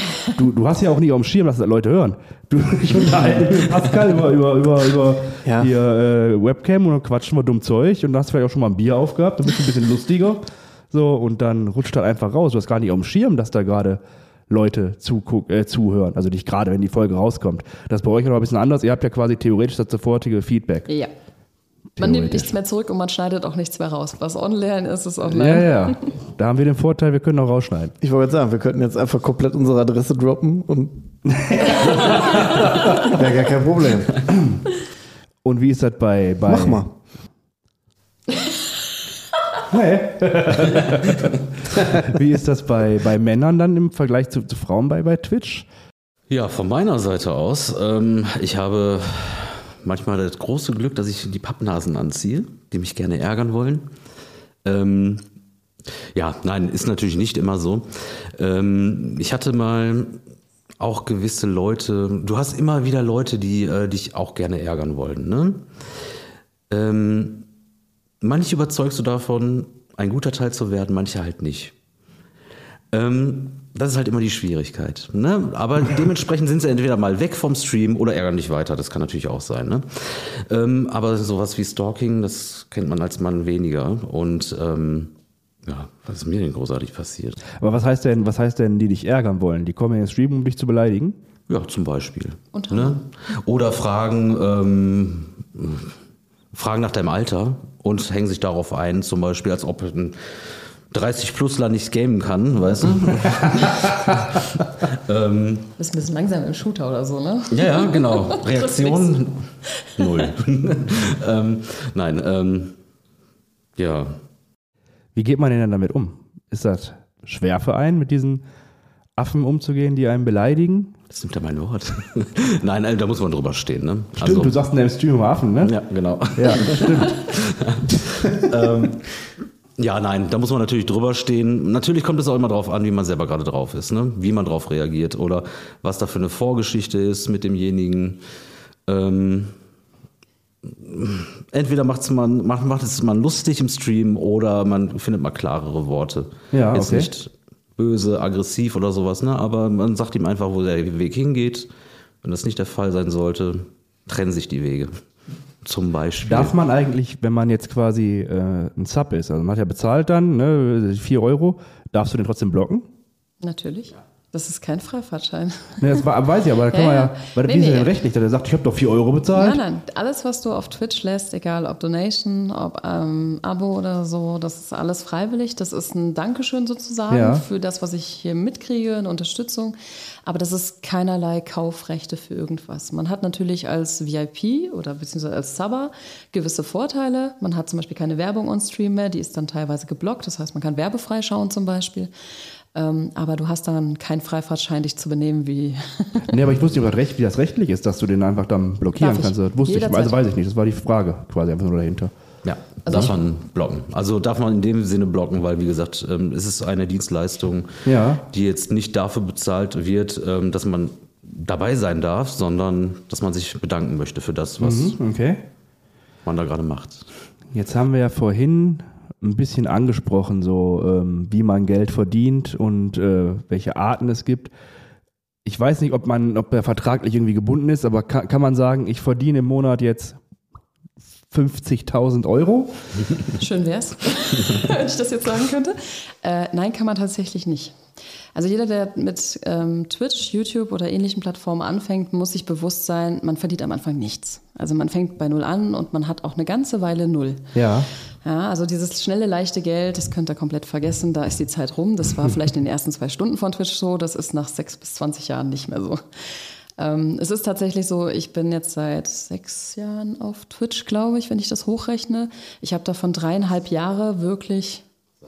S1: du hast ja auch nicht auf dem Schirm, dass das Leute hören. Ich unterhalte mich mit Pascal über
S4: ja.
S1: hier Webcam und dann quatschen wir dumm Zeug und dann hast du vielleicht auch schon mal ein Bier aufgehabt, dann bist du ein bisschen lustiger. So, und dann rutscht das einfach raus. Du hast gar nicht auf dem Schirm, dass da gerade Leute zuhören. Also nicht gerade, wenn die Folge rauskommt. Das ist bei euch noch ein bisschen anders. Ihr habt ja quasi theoretisch das sofortige Feedback.
S2: Ja. Man nimmt nichts mehr zurück und man schneidet auch nichts mehr raus. Was online ist, ist online.
S1: Ja. Da haben wir den Vorteil, wir können auch rausschneiden.
S4: Ich wollte sagen, wir könnten jetzt einfach komplett unsere Adresse droppen und wäre gar kein Problem.
S1: Und wie ist das bei
S4: Mach mal.
S1: Hey. Wie ist das bei Männern dann im Vergleich zu Frauen bei Twitch?
S3: Ja, von meiner Seite aus, ich habe manchmal das große Glück, dass ich die Pappnasen anziehe, die mich gerne ärgern wollen. Ja, nein, ist natürlich nicht immer so. Ich hatte mal auch gewisse Leute, du hast immer wieder Leute, die dich auch gerne ärgern wollen, ne? Manche überzeugst du davon, ein guter Teil zu werden, manche halt nicht. Das ist halt immer die Schwierigkeit. Ne? Aber dementsprechend sind sie entweder mal weg vom Stream oder ärgern dich weiter. Das kann natürlich auch sein. Ne? Aber sowas wie Stalking, das kennt man als Mann weniger. Und ja, was ist mir denn großartig passiert?
S1: Aber was heißt denn, die dich ärgern wollen? Die kommen in den Stream, um dich zu beleidigen?
S3: Ja, zum Beispiel. Ne? Oder fragen nach deinem Alter und hängen sich darauf ein, zum Beispiel, als ob ein 30-Plusler nicht gamen kann, weißt du?
S2: Du bist ein bisschen langsam im Shooter oder so, ne?
S3: Ja, genau. Reaktion 0. Nein, ja.
S1: Wie geht man denn dann damit um? Ist das schwer für einen, mit diesen Affen umzugehen, die einen beleidigen?
S3: Das nimmt ja mein Wort. Nein, da muss man drüber stehen, ne?
S1: Stimmt, also, du sagst in deinem Stream immer Affen, ne?
S3: Ja, genau.
S1: Ja, stimmt.
S3: Ja, nein, da muss man natürlich drüber stehen. Natürlich kommt es auch immer drauf an, wie man selber gerade drauf ist, ne? Wie man drauf reagiert oder was da für eine Vorgeschichte ist mit demjenigen. Entweder macht es man lustig im Stream oder man findet mal klarere Worte.
S1: Ja,
S3: jetzt
S1: okay.
S3: nicht böse, aggressiv oder sowas, ne? Aber man sagt ihm einfach, wo der Weg hingeht. Wenn das nicht der Fall sein sollte, trennen sich die Wege. Zum Beispiel.
S1: Darf man eigentlich, wenn man jetzt quasi ein Sub ist, also man hat ja bezahlt dann, ne, 4 €, darfst du den trotzdem blocken?
S2: Natürlich. Das ist kein Freifahrtschein.
S1: Ne, das weiß ich, aber da kann man ja, weil wie ist er denn rechtlich, der sagt, ich habe doch 4 € bezahlt?
S2: Nein, alles, was du auf Twitch lässt, egal ob Donation, ob Abo oder so, das ist alles freiwillig. Das ist ein Dankeschön sozusagen für das, was ich hier mitkriege, eine Unterstützung. Aber das ist keinerlei Kaufrechte für irgendwas. Man hat natürlich als VIP oder beziehungsweise als Subber gewisse Vorteile. Man hat zum Beispiel keine Werbung on Stream mehr, die ist dann teilweise geblockt. Das heißt, man kann werbefrei schauen zum Beispiel. Aber du hast dann keinen Freifahrtschein, dich zu benehmen wie...
S1: Nee, aber ich wusste nicht, wie das rechtlich ist, dass du den einfach dann blockieren kannst. Das wusste ich, also weiß ich nicht. Das war die Frage quasi einfach nur dahinter.
S3: Ja, also darf man blocken. Also darf man in dem Sinne blocken, weil wie gesagt, es ist eine Dienstleistung, die jetzt nicht dafür bezahlt wird, dass man dabei sein darf, sondern dass man sich bedanken möchte für das, was man da gerade macht.
S1: Jetzt haben wir ja vorhin ein bisschen angesprochen, so wie man Geld verdient und welche Arten es gibt. Ich weiß nicht, ob der vertraglich irgendwie gebunden ist, aber kann man sagen, ich verdiene im Monat jetzt 50.000 €?
S2: Schön wär's, wenn ich das jetzt sagen könnte. Nein, kann man tatsächlich nicht. Also jeder, der mit Twitch, YouTube oder ähnlichen Plattformen anfängt, muss sich bewusst sein, man verdient am Anfang nichts. Also man fängt bei 0 an und man hat auch eine ganze Weile 0.
S1: Ja.
S2: Ja, also dieses schnelle, leichte Geld, das könnt ihr komplett vergessen, da ist die Zeit rum. Das war vielleicht in den ersten 2 Stunden von Twitch so, das ist nach 6 bis 20 Jahren nicht mehr so. Es ist tatsächlich so, ich bin jetzt seit 6 Jahren auf Twitch, glaube ich, wenn ich das hochrechne. Ich habe davon 3,5 Jahre wirklich...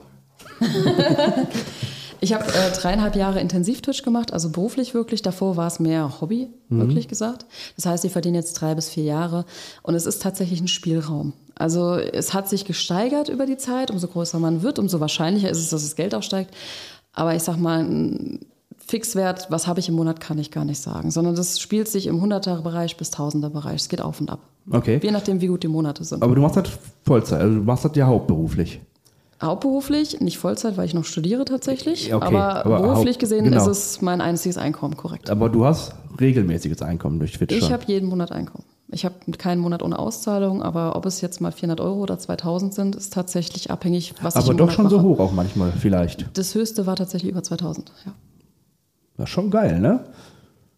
S2: Ich habe 3,5 Jahre intensiv Twitch gemacht, also beruflich wirklich. Davor war es mehr Hobby, wirklich gesagt. Das heißt, ich verdiene jetzt 3 bis 4 Jahre und es ist tatsächlich ein Spielraum. Also es hat sich gesteigert über die Zeit. Umso größer man wird, umso wahrscheinlicher ist es, dass das Geld auch steigt. Aber ich sag mal, ein Fixwert, was habe ich im Monat, kann ich gar nicht sagen. Sondern das spielt sich im 100er-Bereich bis 1000er-Bereich. Es geht auf und ab.
S1: Okay.
S2: Je nachdem, wie gut die Monate sind.
S1: Aber du machst das Vollzeit, also du machst das ja hauptberuflich.
S2: Hauptberuflich, nicht Vollzeit, weil ich noch studiere tatsächlich.
S1: Okay,
S2: aber beruflich gesehen ist es mein einziges Einkommen, korrekt.
S1: Aber du hast regelmäßiges Einkommen durch Twitch schon.
S2: Ich habe jeden Monat Einkommen. Ich habe keinen Monat ohne Auszahlung, aber ob es jetzt mal 400 € oder 2000 sind, ist tatsächlich abhängig, was ich im Monat mache. Aber doch schon so
S1: hoch auch manchmal vielleicht.
S2: Das höchste war tatsächlich über 2000, ja.
S1: Das ist schon geil, ne?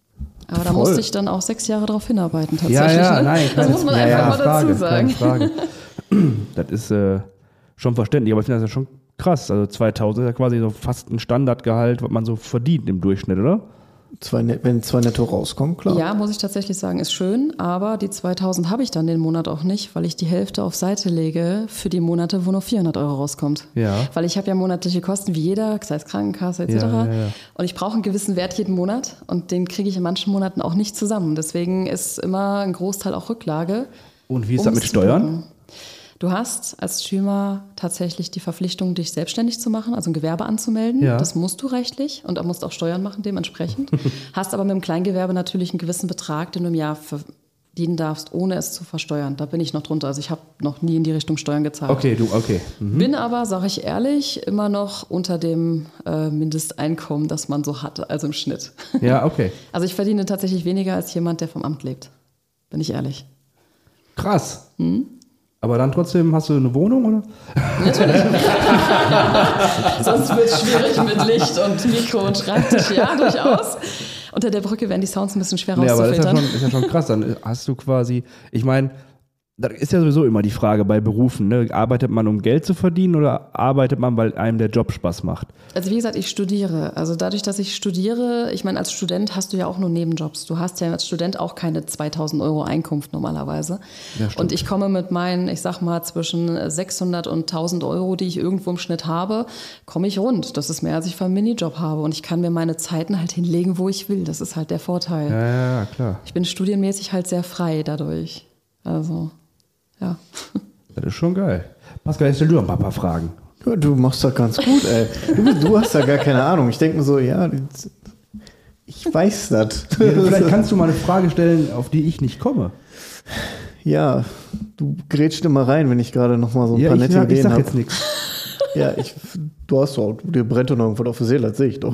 S2: Aber da musste ich dann auch 6 Jahre drauf hinarbeiten tatsächlich.
S1: Ja,
S2: ne?
S1: nein.
S2: Das muss man einfach mal dazu sagen.
S1: Frage. Das ist schon verständlich, aber ich finde das ja schon krass. Also 2000 ist ja quasi so fast ein Standardgehalt, was man so verdient im Durchschnitt, oder?
S4: Wenn 2 netto rauskommen, klar.
S2: Ja, muss ich tatsächlich sagen, ist schön, aber die 2000 habe ich dann den Monat auch nicht, weil ich die Hälfte auf Seite lege für die Monate, wo nur 400 Euro rauskommt.
S1: Ja.
S2: Weil ich habe ja monatliche Kosten wie jeder, sei es Krankenkasse etc.
S1: Ja.
S2: Und ich brauche einen gewissen Wert jeden Monat und den kriege ich in manchen Monaten auch nicht zusammen. Deswegen ist immer ein Großteil auch Rücklage.
S1: Und wie ist das mit Steuern?
S2: Buchen. Du hast als Streamer tatsächlich die Verpflichtung, dich selbstständig zu machen, also ein Gewerbe anzumelden.
S1: Ja.
S2: Das musst du rechtlich und musst auch Steuern machen dementsprechend. Hast aber mit dem Kleingewerbe natürlich einen gewissen Betrag, den du im Jahr verdienen darfst, ohne es zu versteuern. Da bin ich noch drunter. Also ich habe noch nie in die Richtung Steuern gezahlt.
S1: Okay.
S2: Bin aber, sage ich ehrlich, immer noch unter dem Mindesteinkommen, das man so hat, also im Schnitt.
S1: Ja, okay.
S2: Also ich verdiene tatsächlich weniger als jemand, der vom Amt lebt. Bin ich ehrlich.
S1: Krass. Aber dann trotzdem hast du eine Wohnung, oder?
S2: Natürlich. Sonst wird es schwierig mit Licht und Mikro und Schreibtisch. Ja, durchaus. Unter der Brücke werden die Sounds ein bisschen schwer rauszufiltern.
S1: Aber das ist ja schon krass. Dann hast du quasi, ich meine, das ist ja sowieso immer die Frage bei Berufen. Ne? Arbeitet man, um Geld zu verdienen oder arbeitet man, weil einem der Job Spaß macht?
S2: Also wie gesagt, ich studiere. Also dadurch, dass ich studiere, ich meine, als Student hast du ja auch nur Nebenjobs. Du hast ja als Student auch keine 2.000 Euro Einkunft normalerweise.
S1: Ja, stimmt.
S2: Und ich komme mit meinen, ich sag mal, zwischen 600 und 1.000 Euro, die ich irgendwo im Schnitt habe, komme ich rund. Das ist mehr, als ich für einen Minijob habe. Und ich kann mir meine Zeiten halt hinlegen, wo ich will. Das ist halt der Vorteil.
S1: Ja, klar.
S2: Ich bin studienmäßig halt sehr frei dadurch. Also... Ja.
S1: Das ist schon geil. Pascal, jetzt stell du noch ein paar Fragen.
S4: Ja, du machst das ganz gut, ey. Du hast da gar keine Ahnung. Ich denke mir so, ja, ich weiß das.
S1: Vielleicht kannst du mal eine Frage stellen, auf die ich nicht komme.
S4: Ja, du grätscht immer rein, wenn ich gerade noch mal so ein paar nette Ideen habe.
S1: Ich sag jetzt nichts.
S4: Ja, du hast doch, dir brennt doch irgendwo auf der Seele, das sehe ich doch.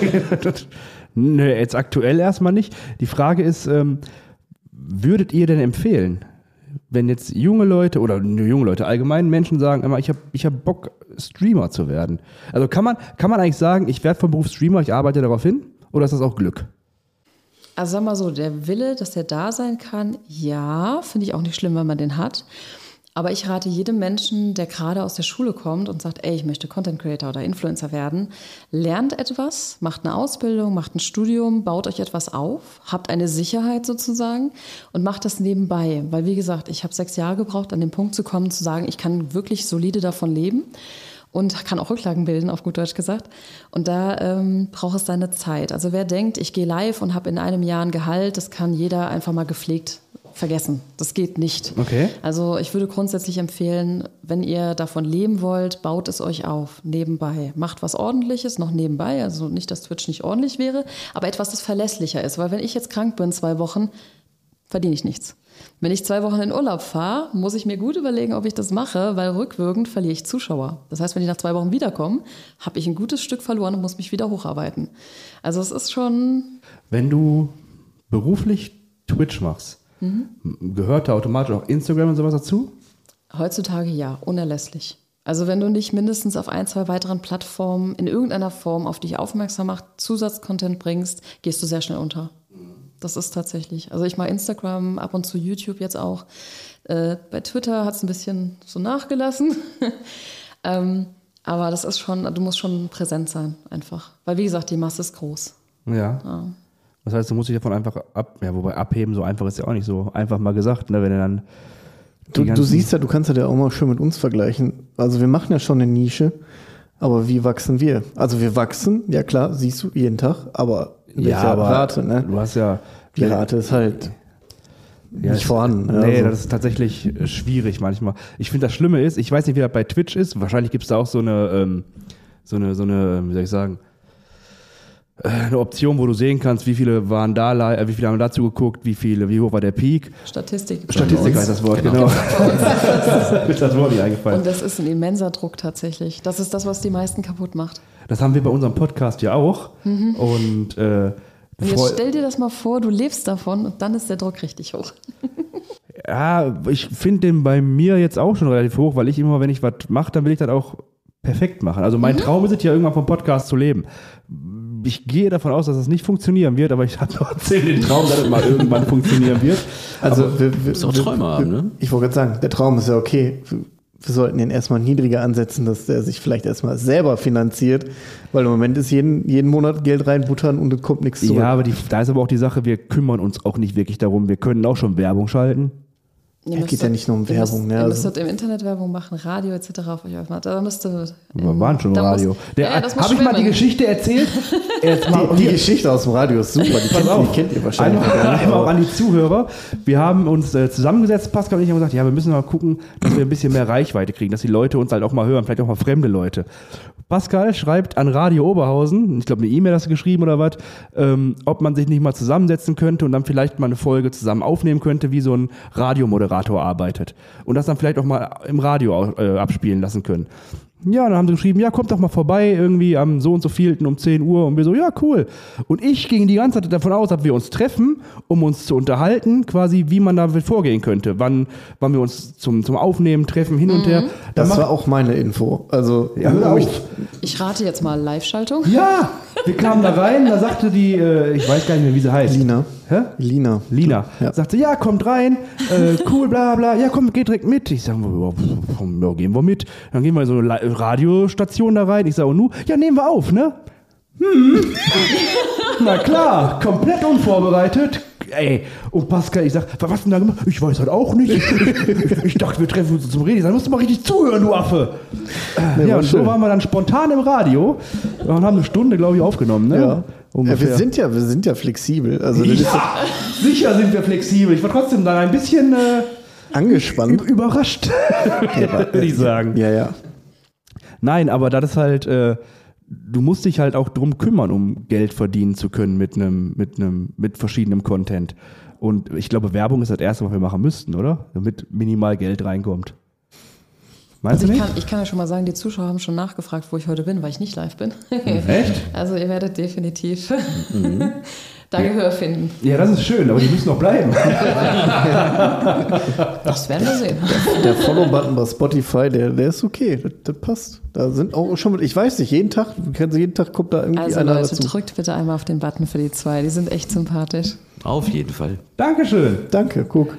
S1: Nö, jetzt aktuell erstmal nicht. Die Frage ist, würdet ihr denn empfehlen, wenn jetzt junge Leute oder junge Leute, allgemein Menschen sagen, immer, ich hab Bock, Streamer zu werden. Also kann man eigentlich sagen, ich werde vom Beruf Streamer, ich arbeite darauf hin? Oder ist das auch Glück?
S2: Also sag mal so, der Wille, dass der da sein kann, ja, finde ich auch nicht schlimm, wenn man den hat. Aber ich rate jedem Menschen, der gerade aus der Schule kommt und sagt, ey, ich möchte Content Creator oder Influencer werden, lernt etwas, macht eine Ausbildung, macht ein Studium, baut euch etwas auf, habt eine Sicherheit sozusagen und macht das nebenbei. Weil wie gesagt, ich habe 6 Jahre gebraucht, an den Punkt zu kommen, zu sagen, ich kann wirklich solide davon leben und kann auch Rücklagen bilden, auf gut Deutsch gesagt. Und da braucht es seine Zeit. Also wer denkt, ich gehe live und habe in einem Jahr ein Gehalt, das kann jeder einfach mal gepflegt vergessen. Das geht nicht.
S1: Okay.
S2: Also ich würde grundsätzlich empfehlen, wenn ihr davon leben wollt, baut es euch auf, nebenbei. Macht was Ordentliches noch nebenbei, also nicht, dass Twitch nicht ordentlich wäre, aber etwas, das verlässlicher ist. Weil wenn ich jetzt krank bin 2 Wochen, verdiene ich nichts. Wenn ich 2 Wochen in Urlaub fahre, muss ich mir gut überlegen, ob ich das mache, weil rückwirkend verliere ich Zuschauer. Das heißt, wenn ich nach 2 Wochen wiederkomme, habe ich ein gutes Stück verloren und muss mich wieder hocharbeiten. Also es ist schon...
S1: Wenn du beruflich Twitch machst, gehört da automatisch auch Instagram und sowas dazu?
S2: Heutzutage ja, unerlässlich. Also wenn du nicht mindestens auf 1, 2 weiteren Plattformen in irgendeiner Form auf dich aufmerksam machst, Zusatzcontent bringst, gehst du sehr schnell unter. Das ist tatsächlich. Also ich mache Instagram, ab und zu YouTube jetzt auch. Bei Twitter hat es ein bisschen so nachgelassen. Aber das ist schon, du musst schon präsent sein einfach. Weil wie gesagt, die Masse ist groß.
S1: Ja. Das heißt, du musst dich davon einfach wobei abheben, so einfach ist ja auch nicht so einfach mal gesagt, ne, wenn du dann...
S4: Du siehst ja, du kannst ja auch mal schön mit uns vergleichen. Also wir machen ja schon eine Nische, aber wie wachsen wir? Also wir wachsen, ja klar, siehst du, jeden Tag, aber in welcher Rate, ne?
S1: Du hast ja...
S4: Die Rate ist halt nicht vorhanden.
S1: Nee,
S4: also.
S1: Das ist tatsächlich schwierig manchmal. Ich finde, das Schlimme ist, ich weiß nicht, wie das bei Twitch ist, wahrscheinlich gibt es da auch so eine, wie soll ich sagen, eine Option, wo du sehen kannst, wie viele waren da, wie viele haben dazu geguckt, wie hoch war der Peak.
S2: Statistik
S1: heißt das Wort, genau. Ist das Wort nicht eingefallen.
S2: Und das ist ein immenser Druck tatsächlich. Das ist das, was die meisten kaputt macht.
S1: Das haben wir bei unserem Podcast ja auch. Und
S2: jetzt stell dir das mal vor, du lebst davon und dann ist der Druck richtig hoch.
S1: Ja, ich finde den bei mir jetzt auch schon relativ hoch, weil ich immer, wenn ich was mache, dann will ich das auch perfekt machen. Also mein Traum ist es ja irgendwann vom Podcast zu leben. ich gehe davon aus, dass das nicht funktionieren wird, aber ich habe trotzdem den Traum, dass es mal irgendwann funktionieren wird.
S4: Also
S1: aber
S4: wir
S3: musst auch Träume haben, ne?
S4: Ich wollte gerade sagen, der Traum ist ja okay. Wir sollten den erstmal niedriger ansetzen, dass der sich vielleicht erstmal selber finanziert, weil im Moment ist jeden Monat Geld reinbuttern und es kommt nichts zurück.
S1: Ja, aber da ist aber auch die Sache, wir kümmern uns auch nicht wirklich darum. Wir können auch schon Werbung schalten.
S4: Es geht ja nicht nur um Werbung.
S2: Ihr müsstet im Internet Werbung machen, Radio etc. auf euch aufmachen. Da müsste
S1: Wir waren schon im Radio. Habe ich mal die Geschichte erzählt?
S4: Die Geschichte aus dem Radio ist super, die kennt ihr wahrscheinlich.
S1: Einmal auch an die Zuhörer. Wir haben uns zusammengesetzt, Pascal und ich haben gesagt, ja, wir müssen mal gucken, dass wir ein bisschen mehr Reichweite kriegen, dass die Leute uns halt auch mal hören, vielleicht auch mal fremde Leute. Pascal schreibt an Radio Oberhausen, ich glaube eine E-Mail hast du geschrieben oder was, ob man sich nicht mal zusammensetzen könnte und dann vielleicht mal eine Folge zusammen aufnehmen könnte, wie so ein Radiomoderator arbeitet. Und das dann vielleicht auch mal im Radio abspielen lassen können. Ja, dann haben sie geschrieben, ja, kommt doch mal vorbei, irgendwie am so und so vielten um 10 Uhr. Und wir so, ja, cool. Und ich ging die ganze Zeit davon aus, dass wir uns treffen, um uns zu unterhalten, quasi, wie man da vorgehen könnte. Wann wir uns zum Aufnehmen treffen, hin und her.
S4: Das war auch meine Info. Also,
S1: ja,
S2: ich rate jetzt mal Live-Schaltung.
S1: Ja, wir kamen da rein, da sagte die, ich weiß gar nicht mehr, wie sie heißt.
S4: Lina.
S1: Hä?
S4: Lina.
S1: Ja. Sagte, ja, kommt rein, cool, bla bla, ja, komm, geht direkt mit. Ich sage, ja, gehen wir mit. Dann gehen wir in so eine Radiostation da rein. Ich sage, nu, ja, nehmen wir auf, ne? Na klar, komplett unvorbereitet. Ey, und Pascal, ich sag, was hast du denn da gemacht? Ich weiß halt auch nicht. Ich dachte, wir treffen uns zum Reden. Ich sag, musst du mal richtig zuhören, du Affe. Ja, und so waren wir dann spontan im Radio und haben eine Stunde, glaube ich, aufgenommen, ne?
S4: Ja. Wir sind ja flexibel. Also
S1: sicher sind wir flexibel. Ich war trotzdem dann ein bisschen
S4: angespannt.
S1: Überrascht, würde ich sagen.
S4: Ja.
S1: Nein, aber das ist halt, du musst dich halt auch drum kümmern, um Geld verdienen zu können mit verschiedenem Content. Und ich glaube, Werbung ist das Erste, was wir machen müssten, oder? Damit minimal Geld reinkommt. Meinst du nicht?
S2: Ich kann ja schon mal sagen, die Zuschauer haben schon nachgefragt, wo ich heute bin, weil ich nicht live bin.
S1: Echt?
S2: Also ihr werdet definitiv da Gehör finden.
S1: Ja, das ist schön, aber die müssen noch bleiben.
S2: Das werden wir sehen.
S4: Der Follow-Button bei Spotify, der ist okay, das passt. Da sind auch schon, ich weiß nicht, jeden Tag kommt da irgendwie
S2: also
S4: einer
S2: Leute,
S4: dazu.
S2: drückt bitte einmal auf den Button für die 2, die sind echt sympathisch.
S3: Auf jeden Fall.
S1: Dankeschön.
S4: Danke, guck.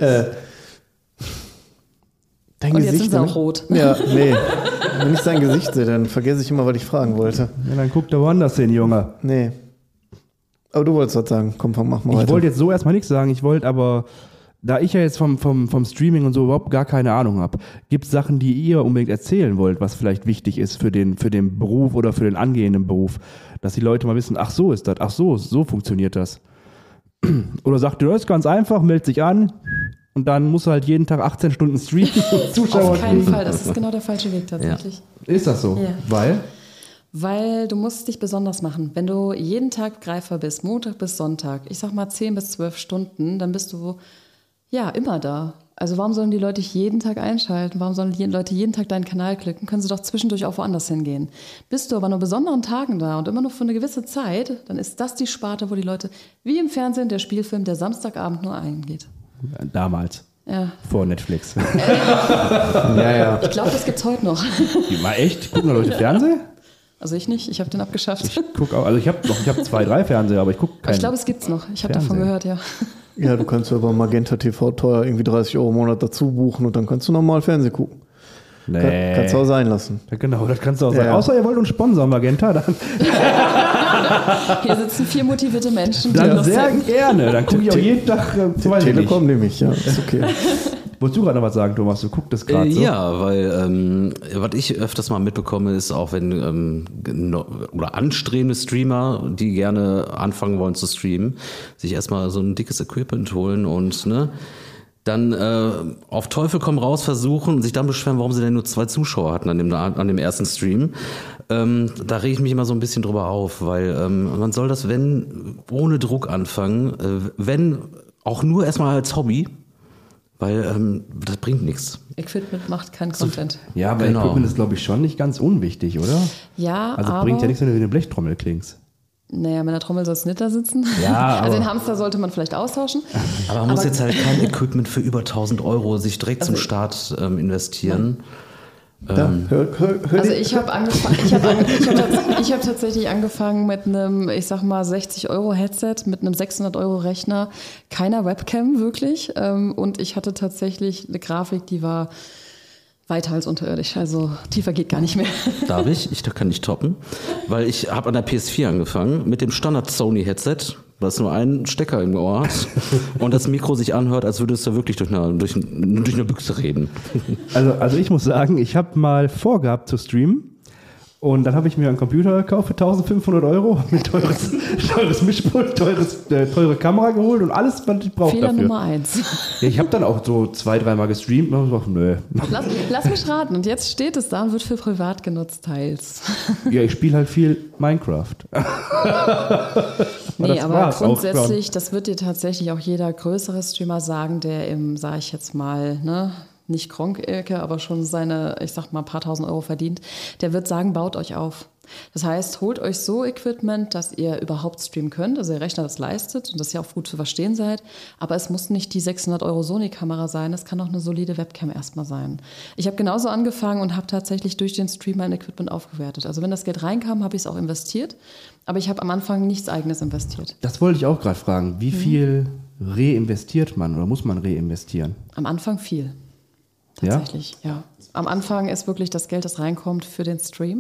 S4: Dein
S2: Und
S4: Gesicht,
S2: jetzt sind sie auch rot.
S4: Ja, nee. Wenn ich sein Gesicht sehe, dann vergesse ich immer, was ich fragen wollte.
S1: Ja, dann guck da woanders hin, Junge.
S4: Nee. Aber du wolltest was sagen. Komm, mach mal weiter.
S1: Ich wollte jetzt so erstmal nichts sagen. Ich wollte aber, da ich ja jetzt vom Streaming und so überhaupt gar keine Ahnung habe, gibt es Sachen, die ihr unbedingt erzählen wollt, was vielleicht wichtig ist für den Beruf oder für den angehenden Beruf. Dass die Leute mal wissen, ach so ist das, ach so funktioniert das. Oder sagt ihr, das ist ganz einfach, meldet sich an. Und dann musst du halt jeden Tag 18 Stunden streamen und Zuschauer
S2: Auf keinen
S1: kriegen.
S2: Fall, das ist genau der falsche Weg tatsächlich.
S1: Ja. Ist das so?
S2: Ja.
S1: Weil?
S2: Weil du musst dich besonders machen. Wenn du jeden Tag greifbar bist, Montag bis Sonntag, ich sag mal 10 bis 12 Stunden, dann bist du ja immer da. Also warum sollen die Leute dich jeden Tag einschalten? Warum sollen die Leute jeden Tag deinen Kanal klicken? Können sie doch zwischendurch auch woanders hingehen. Bist du aber nur besonderen Tagen da und immer nur für eine gewisse Zeit, dann ist das die Sparte, wo die Leute, wie im Fernsehen, der Spielfilm, der Samstagabend nur eingeht.
S1: Damals.
S2: Ja.
S1: Vor Netflix.
S4: Ja.
S2: Ich glaube, das gibt's heute noch.
S1: Mal echt? Gucken da Leute Fernsehen?
S2: Also ich nicht, ich habe den abgeschafft.
S1: Ich guck auch, also ich habe 2, 3 Fernseher, aber ich gucke keinen.
S2: Ich glaube, es gibt's noch. Ich habe davon gehört, ja.
S4: Ja, du kannst ja bei Magenta TV teuer irgendwie 30 € im Monat dazu buchen und dann kannst du normal Fernsehen gucken.
S1: Nee.
S4: Kannst du auch sein lassen.
S1: Ja, genau, das kannst du auch sein.
S4: Ja.
S1: Außer ihr wollt uns sponsern, Magenta, dann
S2: Hier sitzen 4 motivierte Menschen, die
S1: dann
S2: das
S1: sehr
S2: sagen.
S1: gerne. Dann gucke ich auch jeden Tag
S4: Telekom nehme ich, ja, ist okay.
S1: Wolltest du gerade noch was sagen, Thomas? Du guckst das gerade so.
S3: Ja, weil was ich öfters mal mitbekomme, ist auch wenn oder anstrebende Streamer, die gerne anfangen wollen zu streamen, sich erstmal so ein dickes Equipment holen und dann auf Teufel komm raus versuchen und sich dann beschweren, warum sie denn nur 2 Zuschauer hatten an dem ersten Stream. Da rege ich mich immer so ein bisschen drüber auf, weil man soll das, wenn, ohne Druck anfangen, wenn auch nur erstmal als Hobby, weil das bringt nichts.
S2: Equipment macht kein Content.
S1: Ja, aber
S3: Genau.
S1: Equipment ist, glaube ich, schon nicht ganz unwichtig, oder?
S2: Ja,
S1: Also
S2: aber...
S1: bringt ja nichts, wenn du wie eine Blechtrommel klingst.
S2: Naja, mit der Trommel sollst du nicht da sitzen.
S1: Ja,
S2: also
S1: aber-
S2: den Hamster sollte man vielleicht austauschen.
S3: Aber man muss jetzt halt kein Equipment für über 1.000 € sich direkt zum Start investieren.
S2: Also ich habe hab tatsächlich angefangen mit einem, ich sag mal, 60 € Headset, mit einem 600 € Rechner, keiner Webcam wirklich. Und ich hatte tatsächlich eine Grafik, die war weiter als unterirdisch, also tiefer geht gar nicht mehr.
S3: Darf ich? Da kann ich toppen, weil ich habe an der PS4 angefangen mit dem Standard Sony Headset, was nur einen Stecker im Ohr hat und das Mikro sich anhört, als würdest du wirklich durch eine Büchse reden.
S1: Also ich muss sagen, ich habe mal vorgehabt zu streamen und dann habe ich mir einen Computer gekauft für 1.500 €, mit teures Mischpult, teure Kamera geholt und alles, was ich brauche dafür.
S2: Fehler Nummer 1.
S1: Ja, ich habe dann auch so 2-3 Mal gestreamt und habe gesagt, nö.
S2: Lass mich raten, und jetzt steht es da und wird für privat genutzt, teils.
S1: Ja, ich spiele halt viel Minecraft.
S2: Nee, aber grundsätzlich, das wird dir tatsächlich auch jeder größere Streamer sagen, der im, sag ich jetzt mal, ne, nicht Gronkecke, aber schon seine, ich sag mal, paar tausend Euro verdient, der wird sagen, baut euch auf. Das heißt, holt euch so Equipment, dass ihr überhaupt streamen könnt, also der Rechner das leistet und dass ihr auch gut zu verstehen seid, aber es muss nicht die 600 € Sony-Kamera sein, es kann auch eine solide Webcam erstmal sein. Ich habe genauso angefangen und habe tatsächlich durch den Stream mein Equipment aufgewertet. Also wenn das Geld reinkam, habe ich es auch investiert, aber ich habe am Anfang nichts Eigenes investiert.
S1: Das wollte ich auch gerade fragen. Wie viel reinvestiert man oder muss man reinvestieren?
S2: Am Anfang viel. Tatsächlich, ja. Am Anfang ist wirklich das Geld, das reinkommt für den Stream.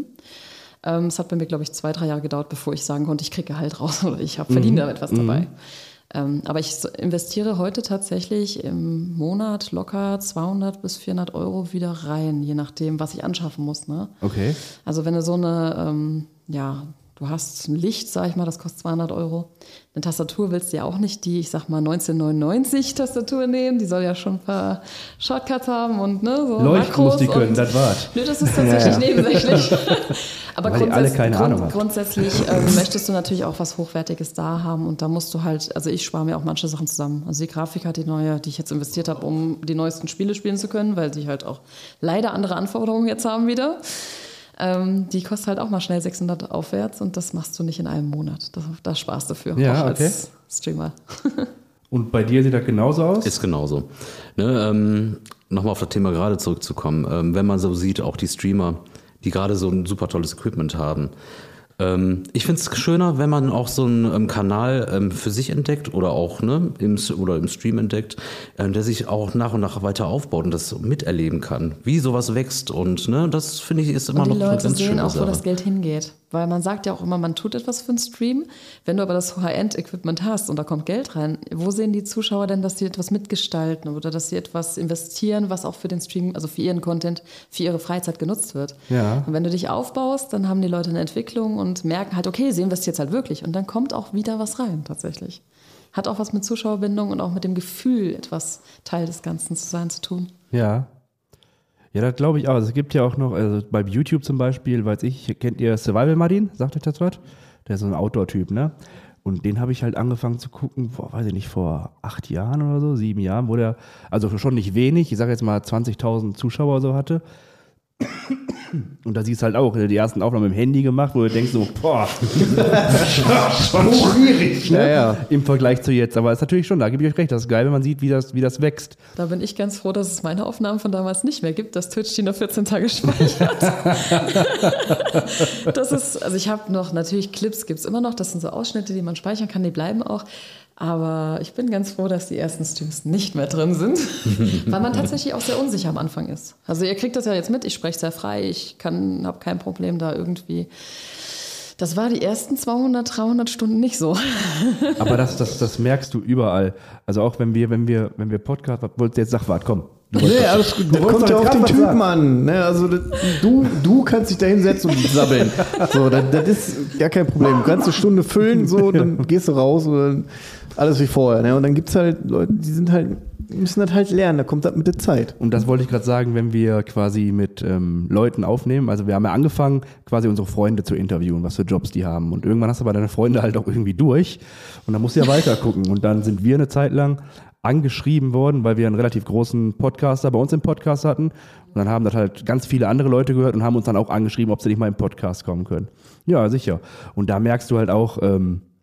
S2: Es hat bei mir, glaube ich, 2-3 Jahre gedauert, bevor ich sagen konnte, ich kriege Gehalt raus oder ich verdiene damit was dabei. Aber ich investiere heute tatsächlich im Monat locker 200 bis 400 € wieder rein, je nachdem, was ich anschaffen muss. Ne?
S1: Okay.
S2: Also wenn du so eine, du hast ein Licht, sag ich mal, das kostet 200 €. Eine Tastatur willst du ja auch nicht die, ich sag mal, 1999 Tastatur nehmen. Die soll ja schon ein paar Shortcuts haben und ne, so
S1: Leuchten muss die können, das war's.
S2: Nö, das ist tatsächlich nebensächlich. Aber
S1: weil alle keine Ahnung haben.
S2: Grundsätzlich möchtest du natürlich auch was Hochwertiges da haben und da musst du halt, also ich spare mir auch manche Sachen zusammen. Also die Grafik hat die neue, die ich jetzt investiert habe, um die neuesten Spiele spielen zu können, weil die halt auch leider andere Anforderungen jetzt haben wieder. Die kostet halt auch mal schnell 600 aufwärts und das machst du nicht in einem Monat. Da sparst du für,
S1: ja,
S2: auch als Streamer.
S1: Und bei dir sieht das genauso aus?
S3: Ist genauso. Ne, nochmal auf das Thema gerade zurückzukommen. Wenn man so sieht, auch die Streamer, die gerade so ein super tolles Equipment haben. Ich finde es schöner, wenn man auch so einen Kanal für sich entdeckt oder auch im Stream entdeckt, der sich auch nach und nach weiter aufbaut und das miterleben kann, wie sowas wächst. Und das finde ich ist immer noch eine ganz schöne Sache.
S2: Die Leute sehen auch, wo das Geld hingeht. Weil man sagt ja auch immer, man tut etwas für einen Stream. Wenn du aber das High-End-Equipment hast und da kommt Geld rein, wo sehen die Zuschauer denn, dass sie etwas mitgestalten oder dass sie etwas investieren, was auch für den Stream, also für ihren Content, für ihre Freizeit genutzt wird?
S1: Ja.
S2: Und wenn du dich aufbaust, dann haben die Leute eine Entwicklung und merken halt, okay, sie investiert jetzt halt wirklich. Und dann kommt auch wieder was rein, tatsächlich. Hat auch was mit Zuschauerbindung und auch mit dem Gefühl, etwas Teil des Ganzen zu sein, zu tun.
S1: Ja. Ja, das glaube ich auch. Also es gibt ja auch noch, also bei YouTube zum Beispiel, kennt ihr Survival Martin? Sagt euch das was? Der ist so ein Outdoor-Typ, ne? Und den habe ich halt angefangen zu gucken, vor 8 Jahren oder so, 7 Jahren, wo der, also schon nicht wenig, ich sage jetzt mal 20.000 Zuschauer oder so hatte. Und da siehst du halt auch, die ersten Aufnahmen mit dem Handy gemacht, wo du denkst so, boah, schon schwierig, ne? Ja. Im Vergleich zu jetzt. Aber es ist natürlich schon, da gebe ich euch recht, das ist geil, wenn man sieht, wie das wächst.
S2: Da bin ich ganz froh, dass es meine Aufnahmen von damals nicht mehr gibt, dass Twitch die noch 14 Tage speichert. Das ist, also ich habe noch, natürlich Clips gibt es immer noch, das sind so Ausschnitte, die man speichern kann, die bleiben auch. Aber ich bin ganz froh, dass die ersten Streams nicht mehr drin sind, weil man tatsächlich auch sehr unsicher am Anfang ist. Also ihr kriegt das ja jetzt mit, ich spreche sehr frei, ich habe kein Problem da irgendwie. Das war die ersten 200, 300 Stunden nicht so.
S1: Aber das merkst du überall. Also auch wenn wir Podcast, jetzt sag, warte, komm.
S4: Alles gut. Das kommt ja auf den Typen an. Ne? Also du kannst dich da hinsetzen und sabbeln. So, das ist gar kein Problem. Du kannst eine Stunde füllen, so, dann gehst du raus und dann alles wie vorher. Ne? Und dann gibt es halt Leute, die müssen das halt lernen, da kommt das mit der Zeit.
S1: Und das wollte ich gerade sagen, wenn wir quasi mit Leuten aufnehmen, also wir haben ja angefangen, quasi unsere Freunde zu interviewen, was für Jobs die haben. Und irgendwann hast du aber deine Freunde halt auch irgendwie durch und dann musst du ja weiter gucken. Und dann sind wir eine Zeit lang angeschrieben worden, weil wir einen relativ großen Podcaster bei uns im Podcast hatten. Und dann haben das halt ganz viele andere Leute gehört und haben uns dann auch angeschrieben, ob sie nicht mal im Podcast kommen können. Ja, sicher. Und da merkst du halt auch,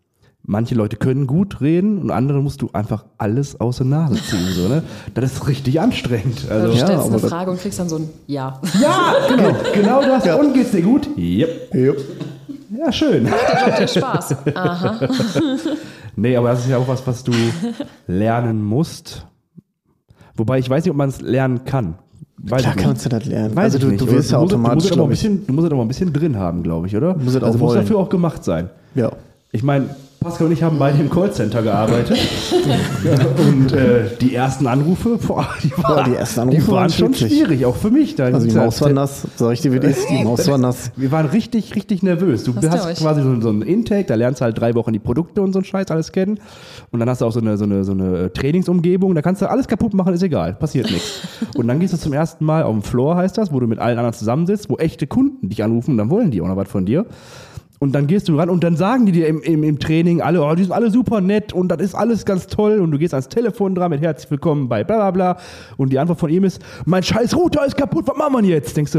S1: manche Leute können gut reden und andere musst du einfach alles aus der Nase ziehen. So, ne? Das ist richtig anstrengend. Also,
S2: du stellst eine Frage und kriegst dann so ein Ja.
S1: Ja, genau das. Ja. Und geht's dir gut? Yep. Ja, schön.
S2: Macht der Job dir Spaß? Aha.
S1: Nee, aber das ist ja auch was du lernen musst. Wobei ich weiß nicht, ob man es lernen kann.
S4: Klar kannst du das lernen.
S1: Weiß
S4: also du wirst ja automatisch,
S1: du musst es aber ein bisschen drin haben, glaube ich, oder?
S4: Muss
S1: muss dafür auch gemacht sein.
S4: Ja.
S1: Ich meine, Pascal und ich haben beide im Callcenter gearbeitet. Und die ersten Anrufe, die waren schon schwierig, auch für mich.
S4: Also die Maus war nass, sag ich dir wie das, die Maus war nass.
S1: Wir waren richtig, richtig nervös. Du hast quasi so ein Intake, da lernst du halt 3 Wochen die Produkte und so einen Scheiß alles kennen. Und dann hast du auch so eine Trainingsumgebung, da kannst du alles kaputt machen, ist egal, passiert nichts. Und dann gehst du zum ersten Mal auf den Floor, heißt das, wo du mit allen anderen zusammensitzt, wo echte Kunden dich anrufen und dann wollen die auch noch was von dir. Und dann gehst du ran und dann sagen die dir im Training alle, oh, die sind alle super nett und das ist alles ganz toll und du gehst ans Telefon dran mit herzlich willkommen bei bla bla bla und die Antwort von ihm ist, mein scheiß Router ist kaputt, was machen wir jetzt? Denkst du,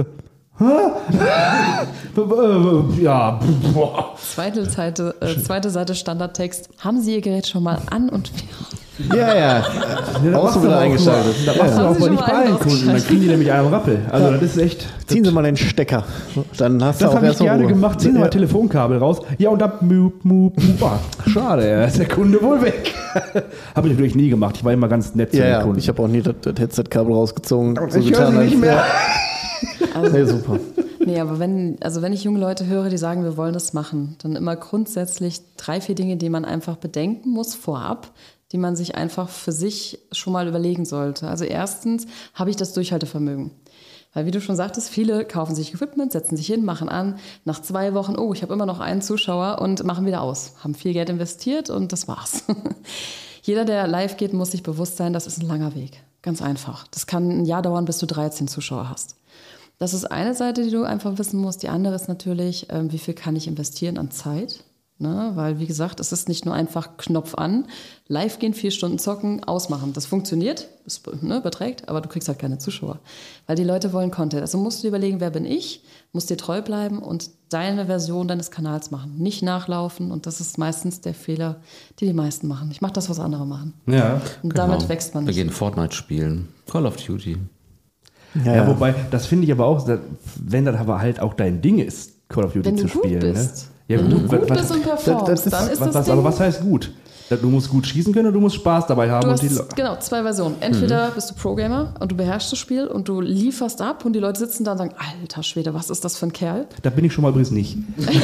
S1: ja, boah.
S2: Zweite Seite Standardtext. Haben Sie Ihr Gerät schon mal an und
S4: Ja. Auch so wieder eingeschaltet.
S1: Da machst du auch mal nicht bei allen Kunden, dann kriegen die nämlich einen Rappel. Also das ist echt...
S4: Ziehen Sie mal den Stecker. Dann hast du auch
S1: das habe ich
S4: erst
S1: gerne
S4: Ruhe.
S1: gemacht. Ziehen Sie mal Telefonkabel raus. Ja, und da... Schade, ja, ist der Kunde wohl weg. Habe ich natürlich nie gemacht. Ich war immer ganz nett zu den Kunden.
S4: Ich habe auch nie das Headset-Kabel rausgezogen. So
S1: ich höre sie nicht mehr.
S2: Also,
S4: nee, super.
S2: Nee, aber wenn ich junge Leute höre, die sagen, wir wollen das machen, dann immer grundsätzlich 3, 4 Dinge, die man einfach bedenken muss vorab, die man sich einfach für sich schon mal überlegen sollte. Also erstens, habe ich das Durchhaltevermögen? Weil wie du schon sagtest, viele kaufen sich Equipment, setzen sich hin, machen an, nach 2 Wochen, oh, ich habe immer noch einen Zuschauer und machen wieder aus. Haben viel Geld investiert und das war's. Jeder, der live geht, muss sich bewusst sein, das ist ein langer Weg. Ganz einfach. Das kann ein Jahr dauern, bis du 13 Zuschauer hast. Das ist eine Seite, die du einfach wissen musst. Die andere ist natürlich, wie viel kann ich investieren an Zeit? Ne? Weil, wie gesagt, es ist nicht nur einfach Knopf an, live gehen, 4 Stunden zocken, ausmachen. Das funktioniert, das beträgt, aber du kriegst halt keine Zuschauer. Weil die Leute wollen Content. Also musst du dir überlegen, wer bin ich, musst dir treu bleiben und deine Version deines Kanals machen. Nicht nachlaufen und das ist meistens der Fehler, die meisten machen. Ich mache das, was andere machen.
S1: Ja,
S2: und damit wächst man nicht.
S3: Wir gehen Fortnite spielen, Call of Duty.
S1: Ja, wobei, das finde ich aber auch, wenn das aber halt auch dein Ding ist, Call of Duty zu spielen.
S2: Wenn du gut bist.
S1: Ne? Ja,
S2: wenn du gut bist und performst, dann ist das Ding.
S1: Aber was heißt gut? Du musst gut schießen können und du musst Spaß dabei haben.
S2: Du hast, genau, 2 Versionen. Entweder bist du Pro-Gamer und du beherrschst das Spiel und du lieferst ab und die Leute sitzen da und sagen, alter Schwede, was ist das für ein Kerl?
S1: Da bin ich schon mal übrigens nicht.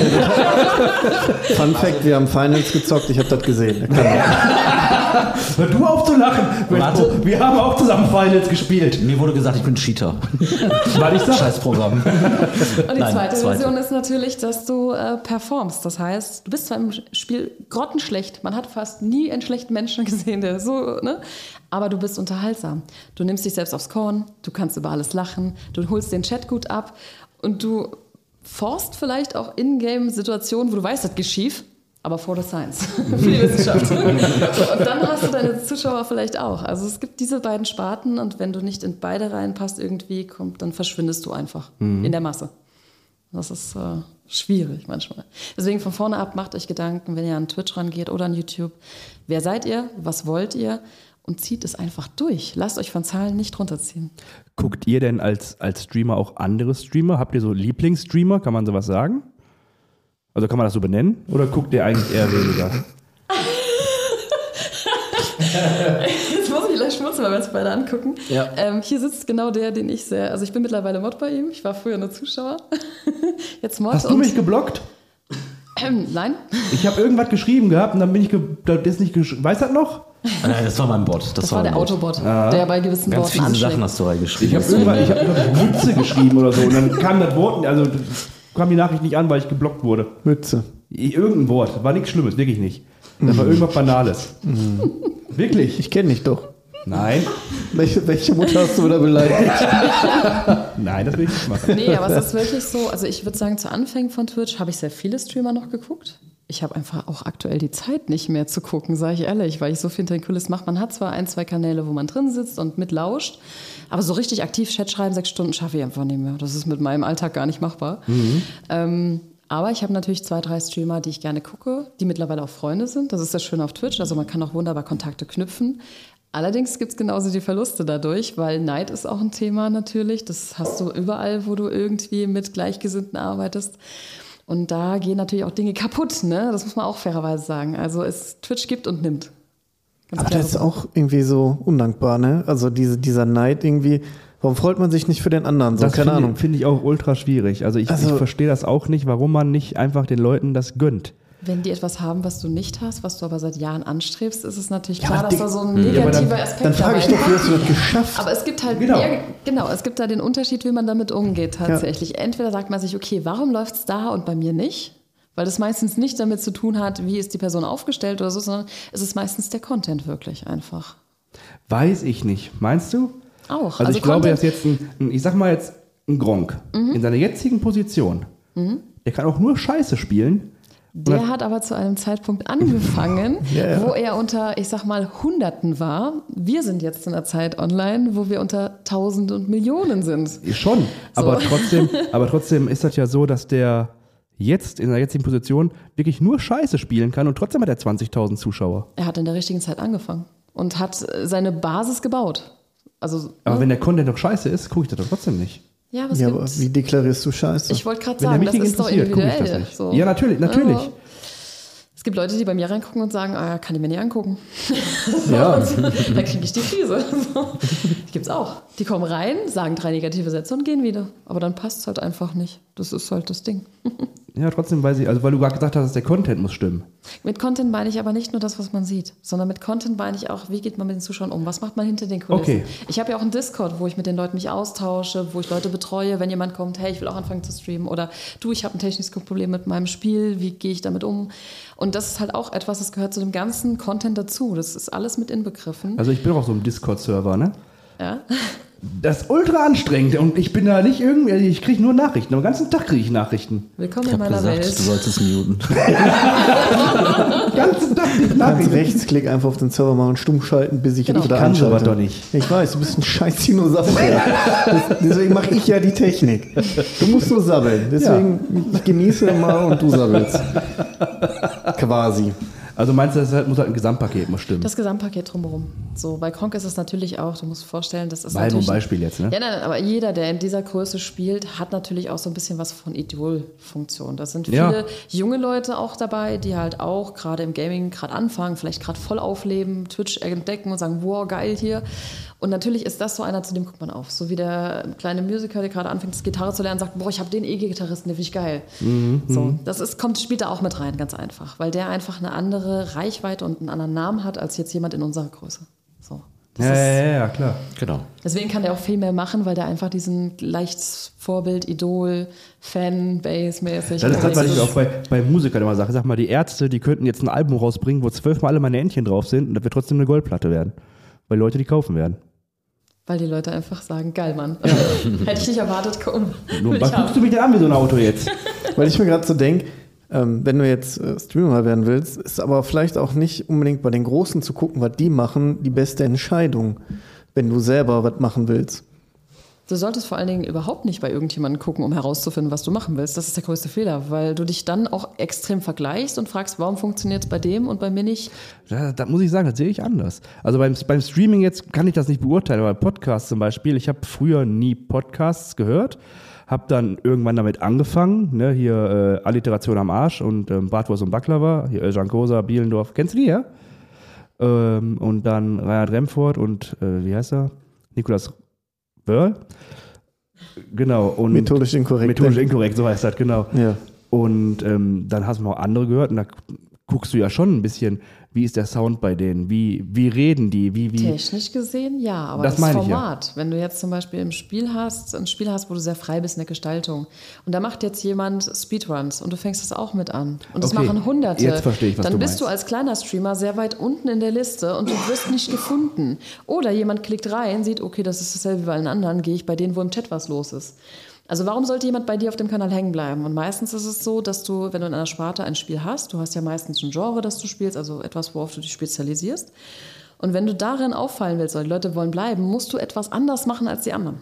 S4: Fun Fact, wir haben Finals gezockt, ich habe das gesehen.
S1: Hör du auf zu lachen.
S3: Warte.
S1: Wir haben auch zusammen Finals gespielt.
S3: Mir wurde gesagt, ich bin Cheater.
S1: War ich das?
S3: Scheißprogramm.
S2: Und die zweite Version ist natürlich, dass du performst. Das heißt, du bist zwar im Spiel grottenschlecht, man hat fast nie einen schlechten Menschen gesehen, der so, ne? Aber du bist unterhaltsam. Du nimmst dich selbst aufs Korn, du kannst über alles lachen, du holst den Chat gut ab und du forst vielleicht auch in-game-Situationen, wo du weißt, das geht schief, aber for the science, für die Wissenschaft. Und dann hast du deine Zuschauer vielleicht auch. Also es gibt diese beiden Sparten und wenn du nicht in beide reinpasst irgendwie, dann verschwindest du einfach in der Masse. Das ist schwierig manchmal. Deswegen von vorne ab macht euch Gedanken, wenn ihr an Twitch rangeht oder an YouTube. Wer seid ihr? Was wollt ihr? Und zieht es einfach durch. Lasst euch von Zahlen nicht runterziehen.
S1: Guckt ihr denn als Streamer auch andere Streamer? Habt ihr so Lieblingsstreamer? Kann man sowas sagen? Also kann man das so benennen? Oder guckt ihr eigentlich eher weniger?
S2: Jetzt muss ich gleich schmunzeln, weil wir uns beide angucken.
S3: Ja.
S2: Hier sitzt genau der, den ich sehr... Also ich bin mittlerweile Mod bei ihm. Ich war früher nur Zuschauer. Jetzt Mod.
S1: Hast du mich geblockt?
S2: Nein.
S1: Ich habe irgendwas geschrieben gehabt und dann bin ich... Weißt du das noch?
S3: Nein, das war mein Bot.
S2: Das war der Autobot, der bei gewissen
S3: Ganz
S2: Worten
S3: viele
S2: anschlägt.
S3: Sachen hast du reingeschrieben.
S1: Ich habe Mütze geschrieben oder so und dann kam das Wort... Also kam die Nachricht nicht an, weil ich geblockt wurde.
S4: Mütze.
S1: Irgendein Wort. War nichts Schlimmes, wirklich nicht. Das war irgendwas Banales. Wirklich?
S4: Ich kenne dich doch.
S1: Nein.
S4: Welche Mutter hast du da beleidigt?
S1: Nein, das will ich nicht machen.
S2: Nee, aber es ist wirklich so, also ich würde sagen, zu Anfängen von Twitch habe ich sehr viele Streamer noch geguckt. Ich habe einfach auch aktuell die Zeit nicht mehr zu gucken, sage ich ehrlich, weil ich so viel hinter den Kulissen mache. Man hat zwar 1, 2 Kanäle, wo man drin sitzt und mitlauscht, aber so richtig aktiv Chat schreiben, 6 Stunden schaffe ich einfach nicht mehr. Das ist mit meinem Alltag gar nicht machbar. Aber ich habe natürlich 2, 3 Streamer, die ich gerne gucke, die mittlerweile auch Freunde sind. Das ist das Schöne auf Twitch. Also man kann auch wunderbar Kontakte knüpfen. Allerdings gibt es genauso die Verluste dadurch, weil Neid ist auch ein Thema natürlich. Das hast du überall, wo du irgendwie mit Gleichgesinnten arbeitest. Und da gehen natürlich auch Dinge kaputt, ne? Das muss man auch fairerweise sagen. Also Twitch gibt und nimmt.
S4: Aber das ist auch irgendwie so undankbar, ne? Also dieser Neid irgendwie, warum freut man sich nicht für den anderen? So,
S1: das
S4: keine Ahnung.
S1: Finde ich auch ultra schwierig. Also ich verstehe das auch nicht, warum man nicht einfach den Leuten das gönnt.
S2: Wenn die etwas haben, was du nicht hast, was du aber seit Jahren anstrebst, ist es natürlich klar, dass da so ein negativer Aspekt
S4: dann frage ich doch, wie hast du das geschafft?
S2: Aber es gibt halt es gibt da den Unterschied, wie man damit umgeht tatsächlich. Ja. Entweder sagt man sich, okay, warum läuft es da und bei mir nicht? Weil das meistens nicht damit zu tun hat, wie ist die Person aufgestellt oder so, sondern es ist meistens der Content wirklich einfach.
S1: Weiß ich nicht. Meinst du?
S2: Auch.
S1: Also ich glaube, dass jetzt ein Gronk in seiner jetzigen Position, der kann auch nur Scheiße spielen.
S2: Der hat aber zu einem Zeitpunkt angefangen, wo er unter, ich sag mal, Hunderten war. Wir sind jetzt in einer Zeit online, wo wir unter Tausend und Millionen sind.
S1: Schon,
S2: so.
S1: aber trotzdem ist das ja so, dass der jetzt in der jetzigen Position wirklich nur Scheiße spielen kann und trotzdem hat er 20.000 Zuschauer.
S2: Er hat in der richtigen Zeit angefangen und hat seine Basis gebaut. Also,
S1: aber wenn der Content doch scheiße ist, gucke ich das doch trotzdem nicht.
S2: Ja,
S4: aber wie deklarierst du Scheiße?
S2: Ich wollte gerade sagen, das ist doch individuell.
S1: So. Ja, natürlich.
S2: Ja. Es gibt Leute, die bei mir reingucken und sagen, kann ich mir nicht angucken.
S4: Ja.
S2: Dann kriege ich die Krise. Die gibt's auch. Die kommen rein, sagen 3 negative Sätze und gehen wieder. Aber dann passt es halt einfach nicht. Das ist halt das Ding.
S1: Ja, trotzdem weiß ich, also weil du gerade gesagt hast, der Content muss stimmen.
S2: Mit Content meine ich aber nicht nur das, was man sieht, sondern mit Content meine ich auch, wie geht man mit den Zuschauern um? Was macht man hinter den Kulissen?
S1: Okay.
S2: Ich habe ja auch einen Discord, wo ich mit den Leuten mich austausche, wo ich Leute betreue, wenn jemand kommt, hey, ich will auch anfangen zu streamen oder du, ich habe ein technisches Problem mit meinem Spiel, wie gehe ich damit um? Und das ist halt auch etwas, das gehört zu dem ganzen Content dazu. Das ist alles mit inbegriffen.
S1: Also ich bin auch so einem Discord-Server, ne?
S2: Ja.
S1: Das ist ultra anstrengend und ich bin da nicht irgendwie, ich kriege nur Nachrichten, den ganzen Tag kriege ich Nachrichten.
S2: Willkommen in meiner Welt.
S3: Du solltest muten.
S1: Den ganzen Tag nicht Nachrichten.
S4: Rechtsklick einfach auf den Server machen, stumm schalten, bis ich jetzt wieder
S1: einschalte.
S4: einschalte.
S1: Kann doch nicht.
S4: Ich weiß, du bist ein scheiß Dinosaurier. Deswegen mache ich ja die Technik. Du musst nur sabbeln. Deswegen ich genieße mal und du sabbelst. Quasi.
S1: Also meinst du, das muss halt ein Gesamtpaket mal stimmen?
S2: Das Gesamtpaket drumherum. So, bei Kronk ist es natürlich auch, du musst dir vorstellen, das ist
S1: Weil
S2: natürlich...
S1: ein Beispiel jetzt, ne?
S2: Ja, nein, aber jeder, der in dieser Größe spielt, hat natürlich auch so ein bisschen was von Idolfunktion. Da sind viele junge Leute auch dabei, die halt auch gerade im Gaming gerade anfangen, vielleicht gerade voll aufleben, Twitch entdecken und sagen, wow, geil hier. Und natürlich ist das so einer, zu dem guckt man auf. So wie der kleine Musiker, der gerade anfängt, das Gitarre zu lernen, sagt, boah, ich habe den E-Gitarristen, den finde ich geil. So, spielt da auch mit rein, ganz einfach. Weil der einfach eine andere Reichweite und einen anderen Namen hat, als jetzt jemand in unserer Größe. So.
S1: Ja, klar.
S3: Genau.
S2: Deswegen kann der auch viel mehr machen, weil der einfach diesen leicht Vorbild, Idol, Fanbase-mäßig...
S1: Das ist das, was ich auch bei Musikern immer sage. Sag mal, die Ärzte, die könnten jetzt ein Album rausbringen, wo 12 Mal alle meine Entchen drauf sind und das wird trotzdem eine Goldplatte werden. Weil Leute die kaufen werden.
S2: Weil die Leute einfach sagen, geil, Mann. Hätte ich nicht erwartet, komm.
S1: Was guckst du mich denn an wie so ein Auto jetzt?
S4: Weil ich mir gerade so denke, wenn du jetzt Streamer werden willst, ist aber vielleicht auch nicht unbedingt bei den Großen zu gucken, was die machen, die beste Entscheidung, wenn du selber was machen willst.
S2: Du solltest vor allen Dingen überhaupt nicht bei irgendjemandem gucken, um herauszufinden, was du machen willst. Das ist der größte Fehler, weil du dich dann auch extrem vergleichst und fragst, warum funktioniert es bei dem und bei mir nicht?
S1: Da muss ich sagen, das sehe ich anders. Also beim Streaming jetzt kann ich das nicht beurteilen, aber Podcasts zum Beispiel, ich habe früher nie Podcasts gehört, habe dann irgendwann damit angefangen, ne, hier Alliteration am Arsch und Bratwurst und Baklava, hier Özcan Kosa, Bielendorf, kennst du die, ja? Und dann Reinhard Remford und, wie heißt er? Nikolaus Börl? Genau. Und
S4: methodisch inkorrekt.
S1: Methodisch inkorrekt, so heißt das, genau.
S4: Ja.
S1: Und dann hast du noch andere gehört und da guckst du ja schon ein bisschen, wie ist der Sound bei denen, wie reden die, wie...
S2: Technisch gesehen, ja, aber das Format, wenn du jetzt zum Beispiel ein Spiel hast, wo du sehr frei bist in der Gestaltung und da macht jetzt jemand Speedruns und du fängst das auch mit an und das machen Hunderte,
S1: jetzt verstehe ich, was
S2: dann
S1: du
S2: bist
S1: meinst.
S2: Du als kleiner Streamer sehr weit unten in der Liste und du wirst nicht gefunden. Oder jemand klickt rein, sieht, okay, das ist dasselbe wie bei allen anderen, gehe ich bei denen, wo im Chat was los ist. Also warum sollte jemand bei dir auf dem Kanal hängen bleiben? Und meistens ist es so, dass du, wenn du in einer Sparte ein Spiel hast, du hast ja meistens ein Genre, das du spielst, also etwas, worauf du dich spezialisierst. Und wenn du darin auffallen willst, oder die Leute wollen bleiben, musst du etwas anders machen als die anderen.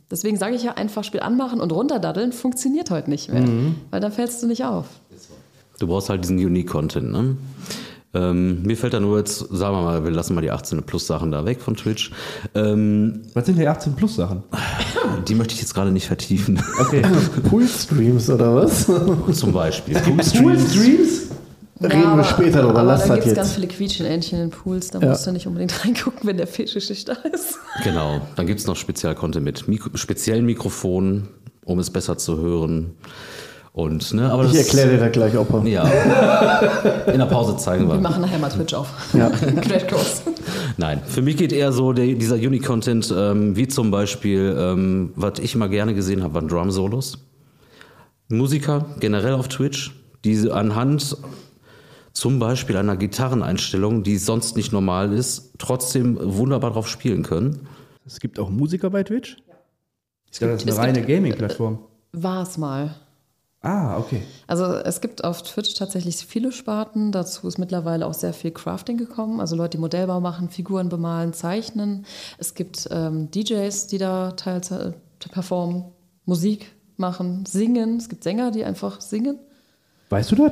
S2: Deswegen sage ich ja einfach, Spiel anmachen und runterdaddeln funktioniert heute nicht mehr, weil dann fällst du nicht auf.
S3: Du brauchst halt diesen Unique-Content, ne? Mir fällt da nur jetzt, sagen wir mal, wir lassen mal die 18-Plus-Sachen da weg von Twitch.
S1: Was sind die 18-Plus-Sachen?
S3: Die möchte ich jetzt gerade nicht vertiefen.
S1: Okay.
S4: Pool-Streams oder was?
S3: Zum Beispiel.
S1: Pool-Streams?
S4: Reden wir später drüber, lass
S2: da
S4: das
S2: gibt es
S4: jetzt.
S2: ganz viele Quietschenentchen in Pools, da musst du nicht unbedingt reingucken, wenn der Fisch nicht da ist.
S3: Genau, dann gibt es noch Spezial-Content mit speziellen Mikrofonen, um es besser zu hören. Und, ne, aber
S4: Ich erkläre dir das gleich, Opa.
S3: Ja, in der Pause zeigen
S2: Wir
S3: wir.
S2: machen nachher mal Twitch auf.
S4: Ja.
S2: Crashkurs.
S3: Nein, für mich geht eher so dieser Unique-Content, wie zum Beispiel, was ich immer gerne gesehen habe, waren Drum-Solos. Musiker generell auf Twitch, die anhand zum Beispiel einer Gitarreneinstellung, die sonst nicht normal ist, trotzdem wunderbar drauf spielen können.
S1: Es gibt auch Musiker bei Twitch?
S2: Ja.
S1: Ich dachte, das ist eine reine Gaming-Plattform.
S2: War es mal.
S1: Ah, okay.
S2: Also es gibt auf Twitch tatsächlich viele Sparten. Dazu ist mittlerweile auch sehr viel Crafting gekommen. Also Leute, die Modellbau machen, Figuren bemalen, zeichnen. Es gibt DJs, die da teils performen, Musik machen, singen. Es gibt Sänger, die einfach singen.
S1: Weißt du das?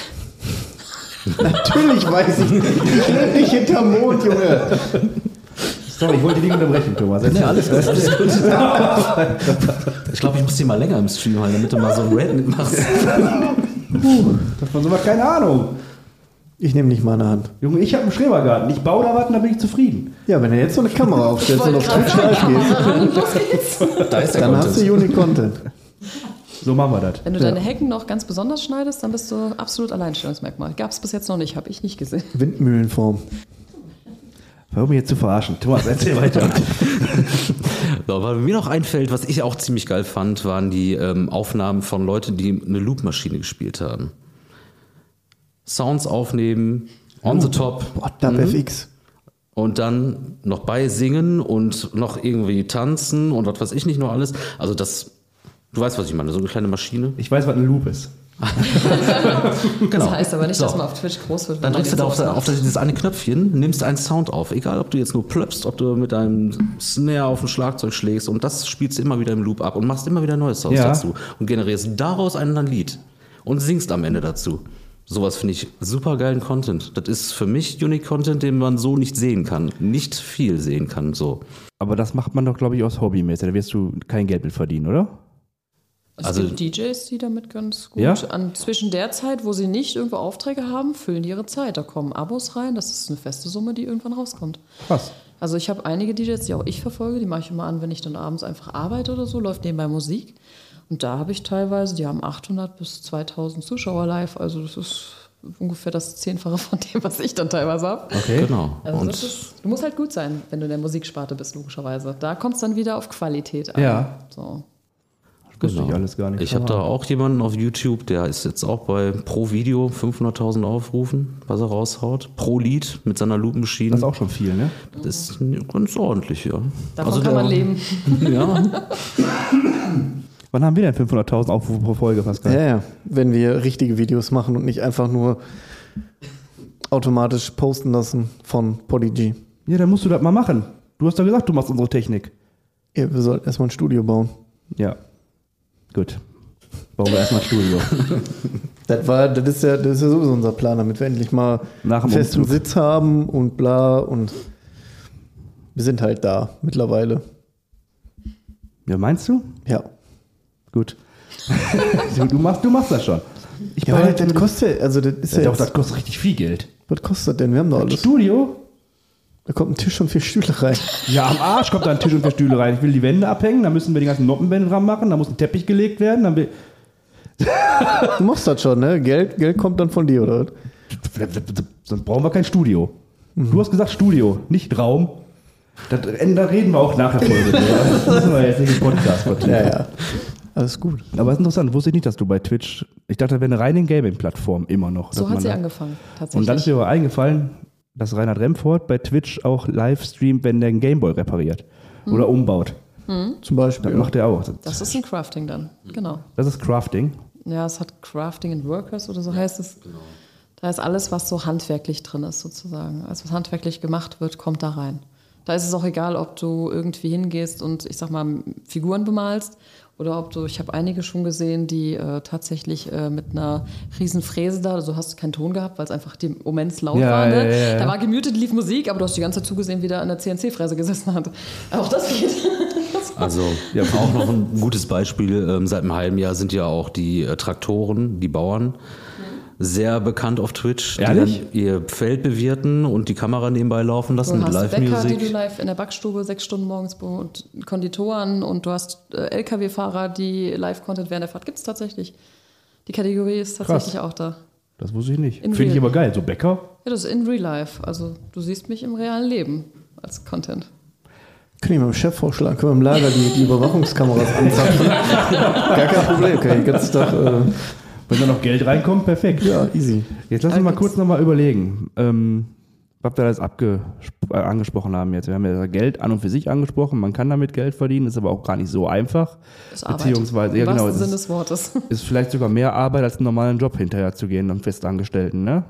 S4: Natürlich weiß ich nicht. Ich lebe nicht hinterm Mond, Junge.
S1: Sorry, ich wollte dich nicht unterbrechen, Thomas.
S3: Ja, alles gut, alles gut. Ich glaube, ich muss die mal länger im Stream halten, damit du mal so ein Raid mitmachst.
S1: Davon sowas keine Ahnung.
S4: Ich nehme nicht mal eine Hand.
S1: Junge, ich habe einen Schrebergarten. Ich baue da was und dann bin ich zufrieden.
S4: Ja, wenn du jetzt so eine Kamera aufstellst und auf Twitch live gehst,
S2: Los geht's.
S3: Da ist der
S4: dann hast du Unique Content.
S1: So machen wir das.
S2: Wenn du deine Hecken noch ganz besonders schneidest, dann bist du absolut Alleinstellungsmerkmal. Gab es bis jetzt noch nicht, habe ich nicht gesehen.
S4: Windmühlenform.
S1: Hör mich jetzt zu verarschen. Thomas, erzähl weiter.
S3: So, was mir noch einfällt, was ich auch ziemlich geil fand, waren die Aufnahmen von Leuten, die eine Loop-Maschine gespielt haben. Sounds aufnehmen, on the top.
S4: Dub FX.
S3: Und dann noch beisingen und noch irgendwie tanzen und was weiß ich nicht noch alles. Also das, du weißt, was ich meine, so eine kleine Maschine.
S1: Ich weiß, was ein Loop ist.
S3: Genau.
S2: Das heißt aber nicht,
S3: So.
S2: dass man auf Twitch groß wird.
S3: Dann
S2: wenn man
S3: drückst du da
S2: jetzt sowas
S3: auf dieses eine Knöpfchen, nimmst einen Sound auf. Egal, ob du jetzt nur plöppst, ob du mit deinem Snare auf ein Schlagzeug schlägst und das spielst du immer wieder im Loop ab und machst immer wieder neue Sounds
S1: Ja.
S3: dazu und generierst daraus ein Lied und singst am Ende dazu. Sowas finde ich super geilen Content. Das ist für mich Unique Content, den man so nicht sehen kann. Nicht viel sehen kann, so.
S1: Aber das macht man doch, glaube ich, aus Hobbymäßig. Da wirst du kein Geld mit verdienen, oder?
S2: Es gibt DJs, die damit ganz gut
S1: Ja?
S2: zwischen der Zeit, wo sie nicht irgendwo Aufträge haben, füllen die ihre Zeit. Da kommen Abos rein, das ist eine feste Summe, die irgendwann rauskommt.
S1: Krass.
S2: Also ich habe einige DJs, die auch ich verfolge, die mache ich immer an, wenn ich dann abends einfach arbeite oder so, läuft nebenbei Musik. Und da habe ich teilweise, die haben 800 bis 2000 Zuschauer live, also das ist ungefähr das Zehnfache von dem, was ich dann teilweise habe.
S1: Okay.
S3: Genau.
S2: Also
S3: Und
S2: das ist, du musst halt gut sein, wenn du in der Musiksparte bist, logischerweise. Da kommt es dann wieder auf Qualität an.
S1: Ja.
S2: So.
S1: Wusste ich alles gar nicht.
S3: Ich habe da auch jemanden auf YouTube, der ist jetzt auch bei pro Video 500.000 Aufrufen, was er raushaut. Pro Lied mit seiner Loop-Maschine.
S1: Das ist auch schon viel, ne?
S3: Das ist ganz ordentlich, ja.
S2: Davon kann man leben.
S3: Ja.
S1: Wann haben wir denn 500.000 Aufrufe pro Folge, Pascal?
S4: Ja, wenn wir richtige Videos machen und nicht einfach nur automatisch posten lassen von Podigy.
S1: Ja, dann musst du das mal machen. Du hast doch gesagt, du machst unsere Technik.
S4: Ja, wir sollten erstmal ein Studio bauen.
S1: Ja. Gut. Bauen wir erstmal ein Studio.
S4: Das ist ja sowieso unser Plan, damit wir endlich mal
S1: Nach dem
S4: einen festen
S1: Umzug.
S4: Sitz haben und bla und wir sind halt da mittlerweile.
S1: Ja, meinst du?
S4: Ja.
S1: Gut. du machst das schon. Ich
S4: Ja,
S1: baue
S4: aber
S1: jetzt
S4: das
S1: mit-
S4: kostet, also das ist ja
S1: doch,
S4: jetzt,
S1: das kostet richtig viel Geld.
S4: was kostet das denn? Wir haben doch alles.
S1: Studio?
S4: Da kommt ein Tisch und 4 Stühle rein.
S1: Ja, am Arsch kommt da ein Tisch und 4 Stühle rein. Ich will die Wände abhängen, dann müssen wir die ganzen Noppenwände dran machen, dann muss ein Teppich gelegt werden, dann will...
S4: Du machst das schon, ne? Geld kommt dann von dir, oder?
S1: Sonst brauchen wir kein Studio. Du hast gesagt Studio, nicht Raum. Da reden wir auch nachher Folge. Das müssen wir jetzt nicht im Podcast vertiefen.
S4: Ja. Alles gut.
S1: Aber es ist interessant, wusste ich nicht, dass du bei Twitch, ich dachte, das wäre eine reine Gaming-Plattform immer noch.
S2: So
S1: dass
S2: hat
S1: man
S2: sie
S1: da-
S2: angefangen, tatsächlich.
S1: Und dann ist mir aber eingefallen, dass Reinhard Remford bei Twitch auch live streamt, wenn der einen Gameboy repariert oder umbaut.
S4: Zum Beispiel.
S1: Das macht er auch.
S2: Das ist ein Crafting dann, genau.
S1: Das ist Crafting.
S2: Ja, es hat Crafting and Workers oder so heißt es. Da ist alles, was so handwerklich drin ist, sozusagen. Also was handwerklich gemacht wird, kommt da rein. Da ist es auch egal, ob du irgendwie hingehst und, ich sag mal, Figuren bemalst oder ob du, ich habe einige schon gesehen, die tatsächlich mit einer riesen Fräse da, also hast du keinen Ton gehabt, weil es einfach die Moments laut war. Ne? Da war gemutet, lief Musik, aber du hast die ganze Zeit zugesehen, wie der an der CNC-Fräse gesessen hat. Auch das geht.
S3: Also auch noch ein gutes Beispiel, seit einem halben Jahr sind ja auch die Traktoren, die Bauern, sehr bekannt auf Twitch, die dann ihr Feld bewirten und die Kamera nebenbei laufen lassen mit Live-Musik.
S2: Du hast Bäcker, die du live in der Backstube 6 Stunden morgens und Konditoren und du hast LKW-Fahrer, die Live-Content während der Fahrt. Gibt es tatsächlich. Die Kategorie ist tatsächlich auch da.
S1: Das wusste ich nicht. Finde ich aber geil. So Bäcker?
S2: Ja, das ist in Real Life. Also du siehst mich im realen Leben als Content.
S4: Kann ich meinem Chef vorschlagen, können wir im Lager die Überwachungskameras anzapfen? Gar kein Problem, kann ich den ganzen Tag...
S1: Wenn da noch Geld reinkommt, perfekt.
S4: Ja, easy.
S1: Jetzt lass uns mal kurz nochmal überlegen, was wir alles angesprochen haben jetzt. Wir haben ja Geld an und für sich angesprochen, man kann damit Geld verdienen, ist aber auch gar nicht so einfach.
S2: Das ist Arbeit.
S1: Beziehungsweise, ja,
S2: im
S1: genau,
S2: wahrsten Sinne des Wortes.
S1: Ist vielleicht sogar mehr Arbeit, als einen normalen Job hinterher zu gehen, einen Festangestellten, ne?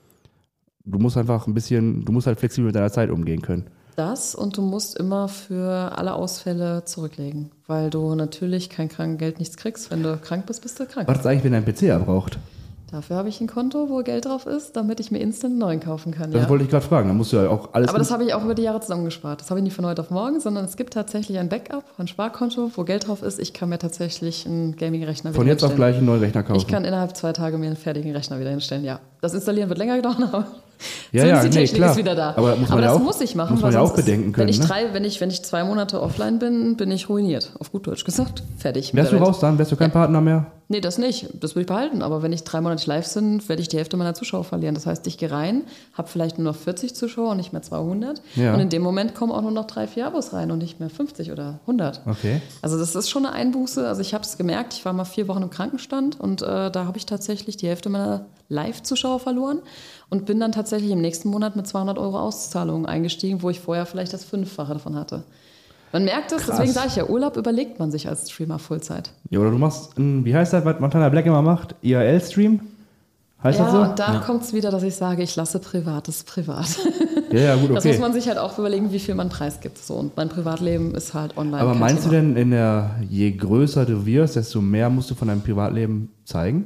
S1: Du musst einfach du musst halt flexibel mit deiner Zeit umgehen können.
S2: Das und du musst immer für alle Ausfälle zurücklegen, weil du natürlich kein Krankengeld nichts kriegst. Wenn du krank bist, bist du krank.
S1: Was ist eigentlich, wenn dein PC abbraucht?
S2: Dafür habe ich ein Konto, wo Geld drauf ist, damit ich mir instant einen neuen kaufen kann.
S1: Das wollte ich gerade fragen. Da musst du ja auch alles.
S2: Aber das habe ich auch über die Jahre zusammengespart. Das habe ich nicht von heute auf morgen, sondern es gibt tatsächlich ein Backup, ein Sparkonto, wo Geld drauf ist. Ich kann mir tatsächlich einen Gaming-Rechner wieder
S1: von jetzt auf gleich einen neuen Rechner kaufen.
S2: Ich kann innerhalb 2 Tage mir einen fertigen Rechner wieder hinstellen, ja. Das Installieren wird länger dauern, aber
S1: ja,
S2: die Technik
S1: klar.
S2: ist wieder da.
S1: Aber das
S2: muss ich machen.
S1: Muss man ja auch bedenken können.
S2: Wenn ich 2 Monate offline bin, bin ich ruiniert. Auf gut Deutsch gesagt. Fertig.
S1: Wärst du raus dann? Wärst du kein Partner mehr?
S2: Nee, das nicht. Das will ich behalten. Aber wenn ich 3 Monate live bin, werde ich die Hälfte meiner Zuschauer verlieren. Das heißt, ich gehe rein, habe vielleicht nur noch 40 Zuschauer und nicht mehr 200. Ja. Und in dem Moment kommen auch nur noch 3, 4 Abos rein und nicht mehr 50 oder 100.
S1: Okay.
S2: Also das ist schon eine Einbuße. Also ich habe es gemerkt, ich war mal 4 Wochen im Krankenstand und da habe ich tatsächlich die Hälfte meiner Live-Zuschauer verloren und bin dann tatsächlich im nächsten Monat mit 200 € Auszahlungen eingestiegen, wo ich vorher vielleicht das 5-fache davon hatte. Man merkt es, deswegen sage ich ja, Urlaub überlegt man sich als Streamer Vollzeit.
S1: Ja, oder du machst, wie heißt das, was Montana Black immer macht? IRL-Stream? Heißt das so?
S2: Ja, und da kommt es wieder, dass ich sage, ich lasse Privates privat.
S1: Ja, gut, okay.
S2: Das muss man sich halt auch überlegen, wie viel man preisgibt. So. Und mein Privatleben ist halt online.
S1: Aber meinst du denn, je größer du wirst, desto mehr musst du von deinem Privatleben zeigen?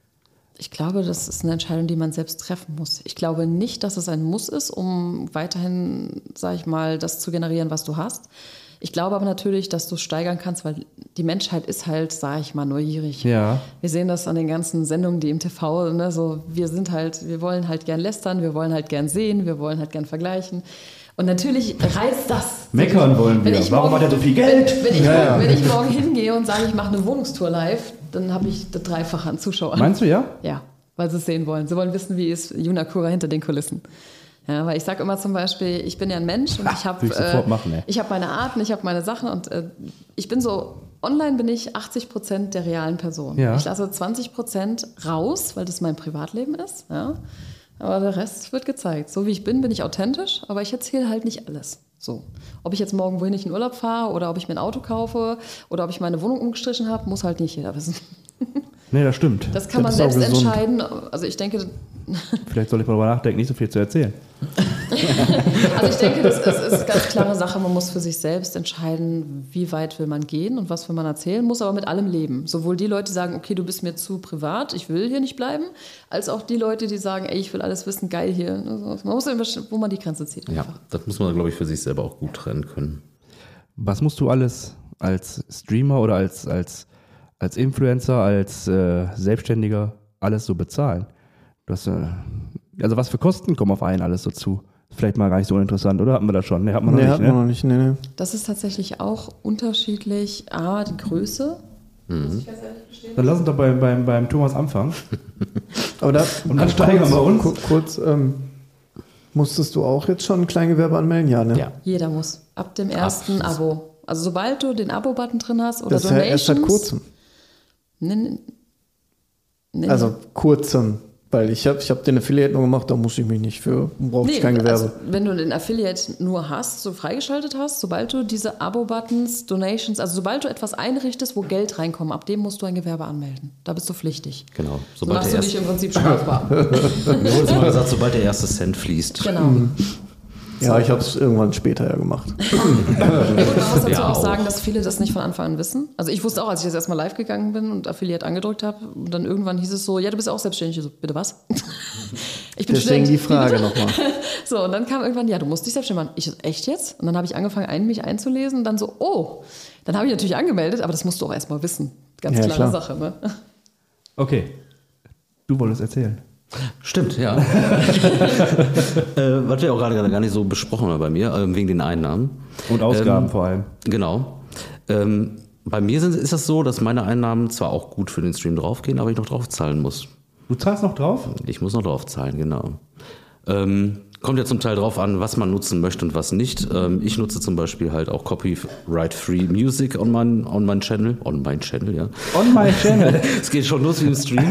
S2: Ich glaube, das ist eine Entscheidung, die man selbst treffen muss. Ich glaube nicht, dass es ein Muss ist, um weiterhin, sag ich mal, das zu generieren, was du hast. Ich glaube aber natürlich, dass du es steigern kannst, weil die Menschheit ist halt, sag ich mal, neugierig.
S1: Ja.
S2: Wir sehen das an den ganzen Sendungen, die im TV, ne, so, wir wollen halt gern lästern, wir wollen halt gern sehen, wir wollen halt gern vergleichen. Und natürlich reizt das.
S1: Meckern wollen wir. Warum hat er so viel Geld?
S2: Wenn ich morgen hingehe und sage, ich mache eine Wohnungstour live, dann habe ich das Dreifache an Zuschauern.
S1: Meinst du, ja?
S2: Ja, weil sie es sehen wollen. Sie wollen wissen, wie ist Yuna Kura hinter den Kulissen. Ja, weil ich sage immer zum Beispiel, ich bin ja ein Mensch und ich habe meine Arten, ich habe meine Sachen und ich bin so, online bin ich 80% der realen Person.
S1: Ja.
S2: Ich lasse 20% raus, weil das mein Privatleben ist. Ja. Aber der Rest wird gezeigt. So wie ich bin ich authentisch, aber ich erzähle halt nicht alles. So. Ob ich jetzt morgen wohin ich in Urlaub fahre oder ob ich mir ein Auto kaufe oder ob ich meine Wohnung umgestrichen habe, muss halt nicht jeder wissen.
S1: Nee, das stimmt.
S2: Das kann man selbst entscheiden. Also ich denke...
S1: Vielleicht soll ich mal darüber nachdenken, nicht so viel zu erzählen.
S2: Also ich denke, das ist eine ganz klare Sache. Man muss für sich selbst entscheiden, wie weit will man gehen und was will man erzählen, muss aber mit allem leben. Sowohl die Leute, die sagen, okay, du bist mir zu privat, ich will hier nicht bleiben, als auch die Leute, die sagen, ey, ich will alles wissen, geil hier. Man muss ja, wo man die Grenze zieht.
S3: Einfach. Ja, das muss man, glaube ich, für sich selber auch gut trennen können. Was
S1: musst du alles als Streamer oder als Influencer, als Selbstständiger alles so bezahlen? Also was für Kosten kommen auf einen alles so zu? Vielleicht mal gar nicht so interessant, oder? Hatten wir das schon? Ne, hatten wir noch nicht.
S4: Nee.
S2: Das ist tatsächlich auch unterschiedlich. Die Größe. Muss ich ganz ehrlich gestehen.
S1: Dann lass uns doch beim Thomas anfangen.
S4: Aber da,
S1: und dann steigern wir uns.
S4: Kurz, musstest du auch jetzt schon ein Kleingewerbe anmelden? Ja, ne?
S2: Ja, jeder muss. Ab dem ersten Abo. Also sobald du den Abo-Button drin hast oder
S4: das ist
S2: Donations.
S4: Ja erst seit kurzem.
S2: Nee.
S4: Also kurzem. Weil ich hab den Affiliate nur gemacht, da muss ich mich nicht brauche ich kein Gewerbe.
S2: Also wenn du den Affiliate nur hast, so freigeschaltet hast, sobald du diese Abo-Buttons, Donations, also sobald du etwas einrichtest, wo Geld reinkommt, ab dem musst du ein Gewerbe anmelden. Da bist du pflichtig.
S3: Genau.
S2: So machst du dich im Prinzip strafbar.
S3: Nur mal gesagt, sobald der erste Cent fließt.
S2: Genau.
S4: Ja, ich habe es irgendwann später ja gemacht.
S2: Man muss dazu
S3: Ja,
S2: auch sagen, dass viele das nicht von Anfang an wissen. Also ich wusste auch, als ich jetzt erstmal live gegangen bin und Affiliate angedrückt habe, und dann irgendwann hieß es so, ja, du bist auch selbstständig. Ich so, bitte was? Ich bin
S4: Deswegen
S2: Student.
S4: die Frage nochmal.
S2: So, und dann kam irgendwann, ja, du musst dich selbstständig machen. Ich so, echt jetzt? Und dann habe ich angefangen, mich einzulesen und dann so, oh, dann habe ich natürlich angemeldet, aber das musst du auch erstmal wissen. Ganz
S4: Ja,
S2: klare
S4: klar.
S2: Sache, ne?
S1: Okay. Du wolltest erzählen.
S3: Stimmt, ja. Was wir auch gerade gar nicht so besprochen haben bei mir, wegen den Einnahmen.
S1: Und Ausgaben vor allem.
S3: Genau. Bei mir ist das so, dass meine Einnahmen zwar auch gut für den Stream draufgehen, aber ich noch draufzahlen muss.
S1: Du zahlst noch drauf?
S3: Ich muss noch draufzahlen, genau. Kommt ja zum Teil drauf an, was man nutzen möchte und was nicht. Ich nutze zum Beispiel halt auch Copyright-Free Music on mein Channel. On mein Channel, ja.
S1: On my channel.
S3: Es geht schon los wie im Stream.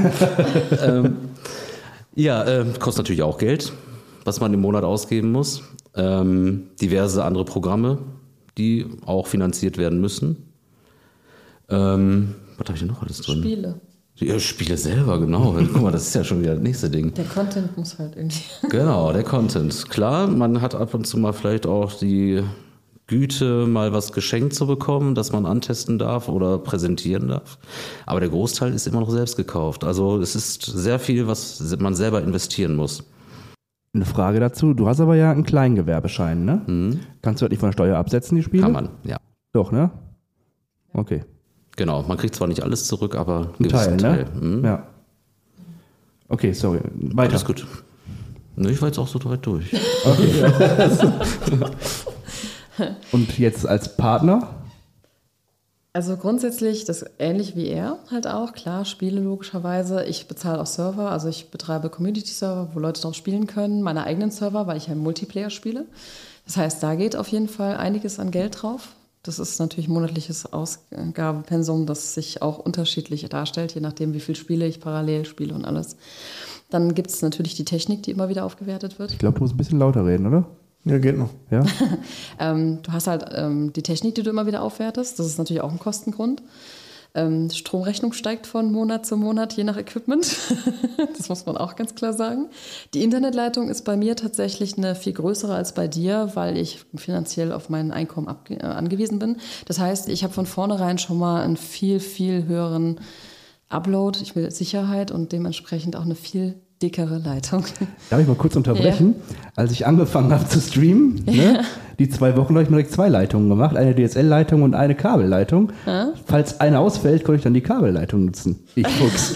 S3: Kostet natürlich auch Geld, was man im Monat ausgeben muss. Diverse andere Programme, die auch finanziert werden müssen. Was habe ich denn noch alles drin?
S2: Spiele.
S3: Ja, Spiele selber, genau. Guck mal, das ist ja schon wieder das nächste Ding.
S2: Der Content muss halt irgendwie.
S3: Genau, der Content. Klar, man hat ab und zu mal vielleicht auch die Güte, mal was geschenkt zu bekommen, dass man antesten darf oder präsentieren darf. Aber der Großteil ist immer noch selbst gekauft. Also es ist sehr viel, was man selber investieren muss.
S1: Eine Frage dazu. Du hast aber ja einen Kleingewerbeschein, ne? Kannst du das nicht von der Steuer absetzen, die Spiele?
S3: Kann man, ja.
S1: Doch, ne? Okay.
S3: Genau, man kriegt zwar nicht alles zurück, aber
S1: Ein Teil,
S3: Teil.
S1: ne? Ja. Okay, sorry. Weiter.
S3: Alles gut. Ne, ich war jetzt auch so weit durch.
S1: Und jetzt als Partner?
S2: Also grundsätzlich das ähnlich wie er halt auch, klar, Spiele logischerweise. Ich bezahle auch Server, also ich betreibe Community-Server, wo Leute drauf spielen können, meine eigenen Server, weil ich ja im Multiplayer spiele. Das heißt, da geht auf jeden Fall einiges an Geld drauf. Das ist natürlich ein monatliches Ausgabepensum, das sich auch unterschiedlich darstellt, je nachdem, wie viele Spiele ich parallel spiele und alles. Dann gibt es natürlich die Technik, die immer wieder aufgewertet wird.
S1: Ich glaube, du musst ein bisschen lauter reden, oder?
S4: Ja, geht noch.
S1: Ja?
S2: Du hast halt die Technik, die du immer wieder aufwertest. Das ist natürlich auch ein Kostengrund. Stromrechnung steigt von Monat zu Monat, je nach Equipment. Das muss man auch ganz klar sagen. Die Internetleitung ist bei mir tatsächlich eine viel größere als bei dir, weil ich finanziell auf mein Einkommen angewiesen bin. Das heißt, ich habe von vornherein schon mal einen viel, viel höheren Upload. Ich will Sicherheit und dementsprechend auch eine viel dickere Leitung.
S1: Darf ich mal kurz unterbrechen? Ja. Als ich angefangen habe zu streamen, ne, die 2 Wochen habe ich mir direkt 2 Leitungen gemacht. Eine DSL-Leitung und eine Kabelleitung. Ja. Falls eine ausfällt, konnte ich dann die Kabelleitung nutzen. Ich Fuchs.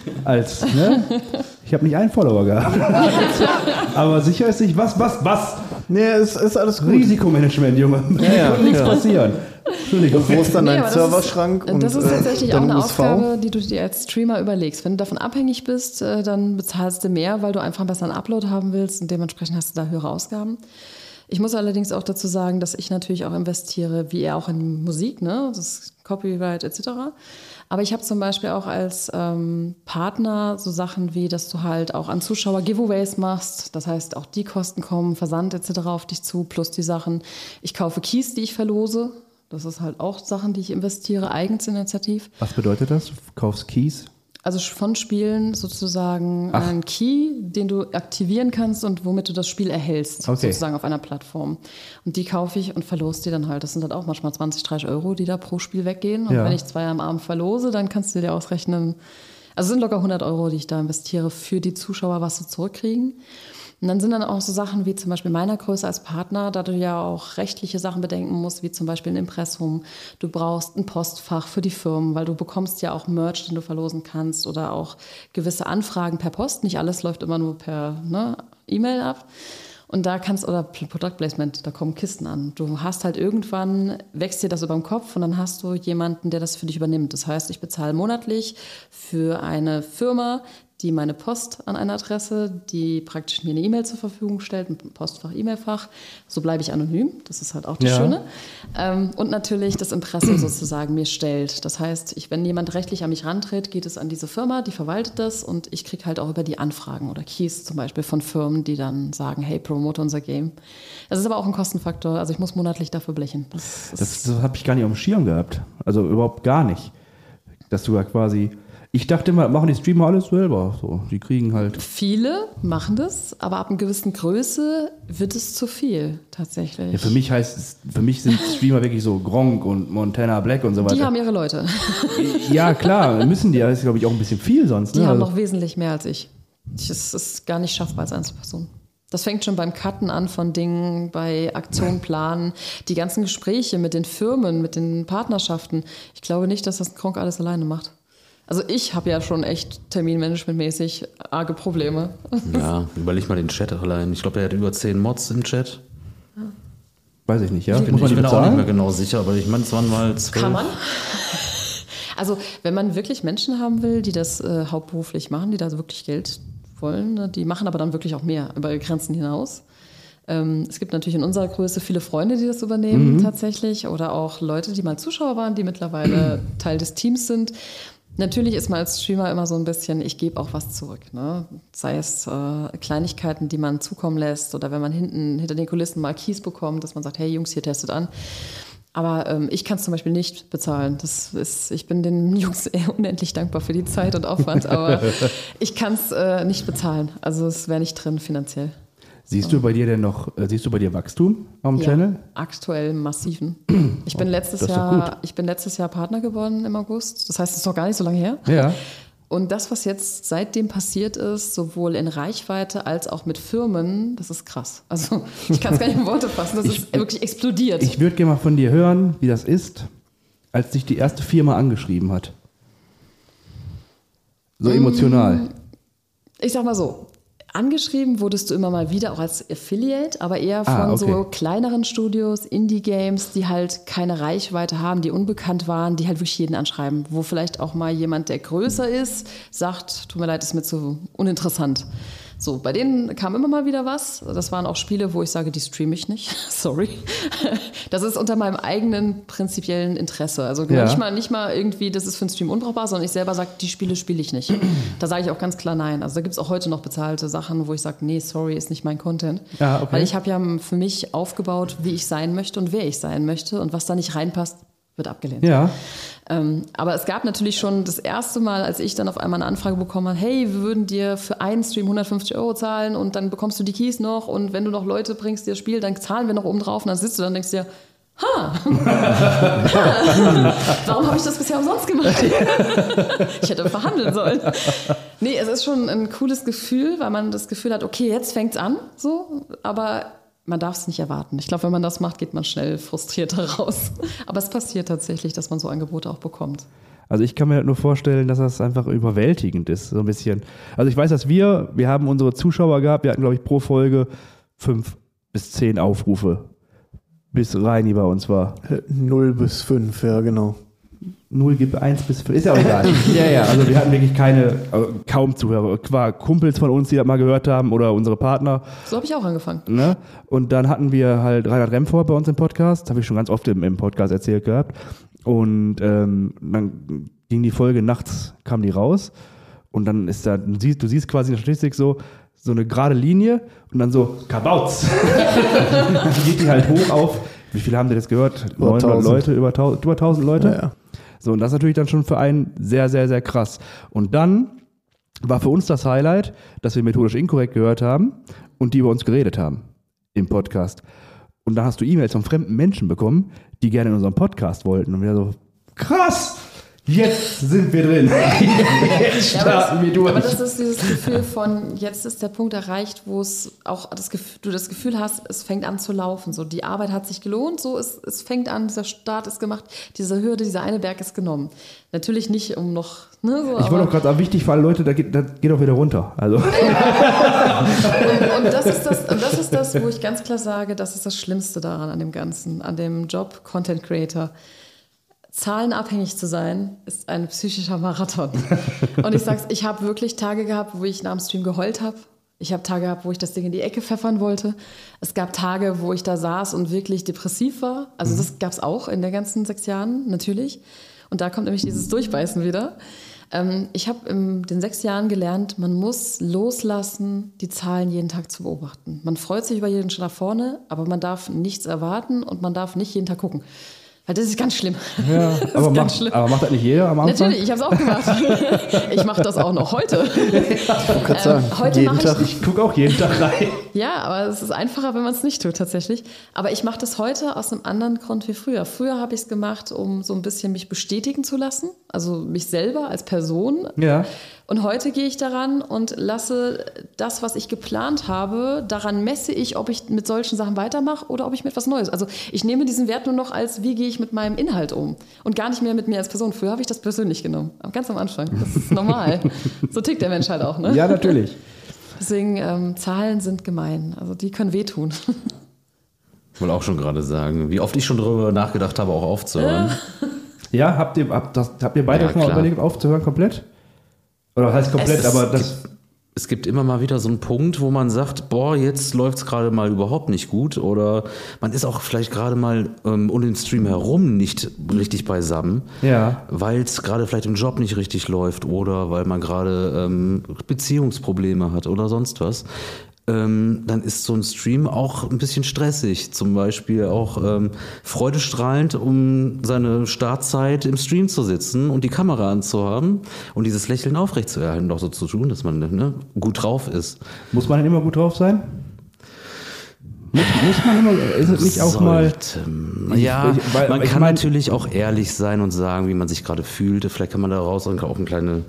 S1: Ich habe nicht einen Follower gehabt. Aber sicher ist nicht, was?
S4: Nee, es ist alles gut.
S1: Risikomanagement, Junge.
S4: Ja,
S1: kann nichts passieren. Entschuldigung.
S4: Wo ist dann dein Serverschrank?
S2: Das ist tatsächlich auch eine
S4: USV?
S2: Aufgabe, die du dir als Streamer überlegst. Wenn du davon abhängig bist, dann bezahlst du mehr, weil du einfach einen besseren Upload haben willst und dementsprechend hast du da höhere Ausgaben. Ich muss allerdings auch dazu sagen, dass ich natürlich auch investiere, wie er auch in Musik, ne? Das ist Copyright etc. Aber ich habe zum Beispiel auch als Partner so Sachen wie, dass du halt auch an Zuschauer Giveaways machst. Das heißt, auch die Kosten kommen, Versand etc. auf dich zu, plus die Sachen. Ich kaufe Keys, die ich verlose. Das ist halt auch Sachen, die ich investiere, eigens initiativ.
S1: Was bedeutet das? Du kaufst Keys?
S2: Also von Spielen sozusagen einen Key, den du aktivieren kannst und womit du das Spiel erhältst, sozusagen auf einer Plattform. Und die kaufe ich und verlose die dann halt. Das sind dann auch manchmal 20, 30 Euro, die da pro Spiel weggehen. Und wenn ich 2 am Abend verlose, dann kannst du dir ausrechnen, also es sind locker 100 Euro, die ich da investiere für die Zuschauer, was sie zurückkriegen. Und dann sind dann auch so Sachen wie zum Beispiel meiner Größe als Partner, da du ja auch rechtliche Sachen bedenken musst, wie zum Beispiel ein Impressum. Du brauchst ein Postfach für die Firmen, weil du bekommst ja auch Merch, den du verlosen kannst oder auch gewisse Anfragen per Post. Nicht alles läuft immer nur per E-Mail ab. Und da oder Product Placement, da kommen Kisten an. Du hast halt irgendwann, wächst dir das über den Kopf und dann hast du jemanden, der das für dich übernimmt. Das heißt, ich bezahle monatlich für eine Firma, die meine Post an eine Adresse, die praktisch mir eine E-Mail zur Verfügung stellt, ein Postfach, E-Mail-Fach. So bleibe ich anonym, das ist halt auch das Schöne. Und natürlich das Impressum sozusagen mir stellt. Das heißt, wenn jemand rechtlich an mich rantritt, geht es an diese Firma, die verwaltet das und ich kriege halt auch über die Anfragen oder Keys zum Beispiel von Firmen, die dann sagen, hey, promote unser Game. Das ist aber auch ein Kostenfaktor, also ich muss monatlich dafür blechen. Das
S1: habe ich gar nicht auf dem Schirm gehabt, also überhaupt gar nicht. Dass du ja quasi... Ich dachte immer, machen die Streamer alles selber. So, die kriegen halt.
S2: Viele machen das, aber ab einer gewissen Größe wird es zu viel, tatsächlich.
S1: Ja, für mich sind Streamer wirklich so Gronkh und Montana Black und so weiter.
S2: Die haben ihre Leute.
S1: Ja, klar, müssen die. Das ist, glaube ich, auch ein bisschen viel sonst.
S2: Die
S1: ne?
S2: haben
S1: Also,
S2: noch wesentlich mehr als ich. Das ist gar nicht schaffbar als Einzelperson. Das fängt schon beim Cutten an von Dingen, bei Aktionen planen, die ganzen Gespräche mit den Firmen, mit den Partnerschaften. Ich glaube nicht, dass das Gronkh alles alleine macht. Also ich habe ja schon echt terminmanagementmäßig arge Probleme.
S3: Ja, überleg mal den Chat allein. Ich glaube, er hat über 10 Mods im Chat.
S1: weiß ich nicht, ja.
S3: Ich bin mir auch nicht mehr genau sicher, aber ich meine, es waren mal 12.
S2: Kann man? Also wenn man wirklich Menschen haben will, die das hauptberuflich machen, die da wirklich Geld wollen, ne, die machen aber dann wirklich auch mehr über ihre Grenzen hinaus. Es gibt natürlich in unserer Größe viele Freunde, die das übernehmen tatsächlich oder auch Leute, die mal Zuschauer waren, die mittlerweile Teil des Teams sind. Natürlich ist man als Streamer immer so ein bisschen, ich gebe auch was zurück. Ne? Sei es Kleinigkeiten, die man zukommen lässt oder wenn man hinter den Kulissen mal Keys bekommt, dass man sagt, hey Jungs, hier testet an. Aber ich kann es zum Beispiel nicht bezahlen. Ich bin den Jungs unendlich dankbar für die Zeit und Aufwand, aber ich kann es nicht bezahlen. Also es wäre nicht drin finanziell.
S1: Siehst du bei dir Wachstum am Channel?
S2: Aktuell massiven. Ich bin letztes Jahr Partner geworden im August. Das heißt, es ist noch gar nicht so lange her.
S1: Ja.
S2: Und das, was jetzt seitdem passiert ist, sowohl in Reichweite als auch mit Firmen, das ist krass. Also ich kann es gar nicht in Worte fassen, das ist wirklich explodiert.
S1: Ich würde gerne mal von dir hören, wie das ist, als dich die erste Firma angeschrieben hat. So emotional.
S2: Ich sag mal so, angeschrieben wurdest du immer mal wieder, auch als Affiliate, aber eher von so kleineren Studios, Indie-Games, die halt keine Reichweite haben, die unbekannt waren, die halt wirklich jeden anschreiben. Wo vielleicht auch mal jemand, der größer ist, sagt, tut mir leid, ist mir zu uninteressant. So, bei denen kam immer mal wieder was. Das waren auch Spiele, wo ich sage, die streame ich nicht. Sorry. Das ist unter meinem eigenen prinzipiellen Interesse. Also nicht mal irgendwie, das ist für einen Stream unbrauchbar, sondern ich selber sage, die Spiele spiele ich nicht. Da sage ich auch ganz klar nein. Also da gibt es auch heute noch bezahlte Sachen, wo ich sage, nee, sorry, ist nicht mein Content.
S1: Ja, okay.
S2: Weil ich habe ja für mich aufgebaut, wie ich sein möchte und wer ich sein möchte. Und was da nicht reinpasst, wird abgelehnt.
S1: Ja.
S2: Aber es gab natürlich schon das erste Mal, als ich dann auf einmal eine Anfrage bekommen habe, hey, wir würden dir für einen Stream 150 € zahlen und dann bekommst du die Keys noch und wenn du noch Leute bringst, die das Spiel, dann zahlen wir noch oben drauf und dann sitzt du da und denkst dir, warum habe ich das bisher umsonst gemacht? Ich hätte verhandeln sollen. Nee, es ist schon ein cooles Gefühl, weil man das Gefühl hat, okay, jetzt fängt's an, so, aber man darf es nicht erwarten. Ich glaube, wenn man das macht, geht man schnell frustriert raus. Aber es passiert tatsächlich, dass man so Angebote auch bekommt.
S1: Also ich kann mir halt nur vorstellen, dass das einfach überwältigend ist, so ein bisschen. Also ich weiß, dass wir haben unsere Zuschauer gehabt, wir hatten, glaube ich, pro Folge 5 bis 10 Aufrufe, bis Reini bei uns war.
S4: 0 bis 5, ja genau.
S1: 0 gibt 1 bis 5, ist ja auch egal. Ja, also wir hatten wirklich kaum Zuhörer. War Kumpels von uns, die das mal gehört haben oder unsere Partner.
S2: So habe ich auch angefangen.
S1: Ne? Und dann hatten wir halt Reinhard Remford bei uns im Podcast, habe ich schon ganz oft im Podcast erzählt gehabt. Und dann ging die Folge, nachts kam die raus und dann ist da, du siehst quasi in der Statistik so eine gerade Linie und dann so Kabauz. Dann geht die halt hoch auf, wie viele haben die das gehört? 900 Leute, über 1000 Leute?
S4: Ja.
S1: So, und das ist natürlich dann schon für einen sehr, sehr, sehr krass. Und dann war für uns das Highlight, dass wir methodisch inkorrekt gehört haben und die über uns geredet haben im Podcast. Und dann hast du E-Mails von fremden Menschen bekommen, die gerne in unserem Podcast wollten. Und wir so, krass! Jetzt sind wir drin. Jetzt starten wir durch.
S2: Aber das ist dieses Gefühl von, jetzt ist der Punkt erreicht, wo es auch du das Gefühl hast, es fängt an zu laufen. So, die Arbeit hat sich gelohnt, so es fängt an, dieser Start ist gemacht, diese Hürde, dieser eine Berg ist genommen. Natürlich nicht, um noch... Ne, so,
S1: ich wollte auch gerade sagen, wichtig für alle Leute, das geht auch wieder runter. Also.
S2: und das ist das, wo ich ganz klar sage, das ist das Schlimmste daran, an dem Ganzen, an dem Job Content Creator. Zahlenabhängig zu sein, ist ein psychischer Marathon. Und ich sag's, ich habe wirklich Tage gehabt, wo ich nach dem Stream geheult habe. Ich habe Tage gehabt, wo ich das Ding in die Ecke pfeffern wollte. Es gab Tage, wo ich da saß und wirklich depressiv war. Also das gab's auch in den ganzen 6 Jahren, natürlich. Und da kommt nämlich dieses Durchbeißen wieder. Ich habe in den 6 Jahren gelernt, man muss loslassen, die Zahlen jeden Tag zu beobachten. Man freut sich über jeden Schritt nach vorne, aber man darf nichts erwarten und man darf nicht jeden Tag gucken. Weil das ist ganz schlimm.
S1: Ja, aber macht das nicht jeder am Anfang?
S2: Natürlich, ich habe es auch gemacht. Ich mache das auch noch heute.
S4: Ich kann sagen,
S2: heute
S4: jeden Tag.
S1: Ich gucke auch jeden Tag rein.
S2: Ja, aber es ist einfacher, wenn man es nicht tut, tatsächlich. Aber ich mache das heute aus einem anderen Grund wie früher. Früher habe ich es gemacht, um so ein bisschen mich bestätigen zu lassen, also mich selber als Person.
S1: Ja.
S2: Und heute gehe ich daran und lasse das, was ich geplant habe, daran messe ich, ob ich mit solchen Sachen weitermache oder ob ich mit etwas Neues. Also ich nehme diesen Wert nur noch als, wie gehe ich mit meinem Inhalt um und gar nicht mehr mit mir als Person. Früher habe ich das persönlich genommen, ganz am Anfang. Das ist normal. So tickt der Mensch halt auch, ne?
S1: Ja, natürlich.
S2: Deswegen, Zahlen sind gemein. Also die können wehtun.
S3: Ich wollte auch schon gerade sagen, wie oft ich schon darüber nachgedacht habe, auch aufzuhören.
S1: Ja, habt ihr beide
S3: Ja,
S1: schon mal
S3: klar.
S1: überlegt, aufzuhören komplett? Oder heißt komplett,
S3: Es gibt immer mal wieder so einen Punkt, wo man sagt, boah, jetzt läuft es gerade mal überhaupt nicht gut. Oder man ist auch vielleicht gerade mal um den Stream herum nicht richtig beisammen,
S1: Ja.
S3: weil es gerade vielleicht im Job nicht richtig läuft oder weil man gerade Beziehungsprobleme hat oder sonst was. Dann ist so ein Stream auch ein bisschen stressig. Zum Beispiel auch freudestrahlend, um seine Startzeit im Stream zu sitzen und die Kamera anzuhaben und dieses Lächeln aufrechtzuerhalten, doch so zu tun, dass man gut drauf ist.
S1: Muss man denn immer gut drauf sein? Muss man immer, ist es nicht auch mal...
S3: Ja,
S1: weil
S3: man
S1: ich
S3: kann
S1: mein-
S3: natürlich auch ehrlich sein und sagen, wie man sich gerade fühlt. Vielleicht kann man daraus auch eine kleine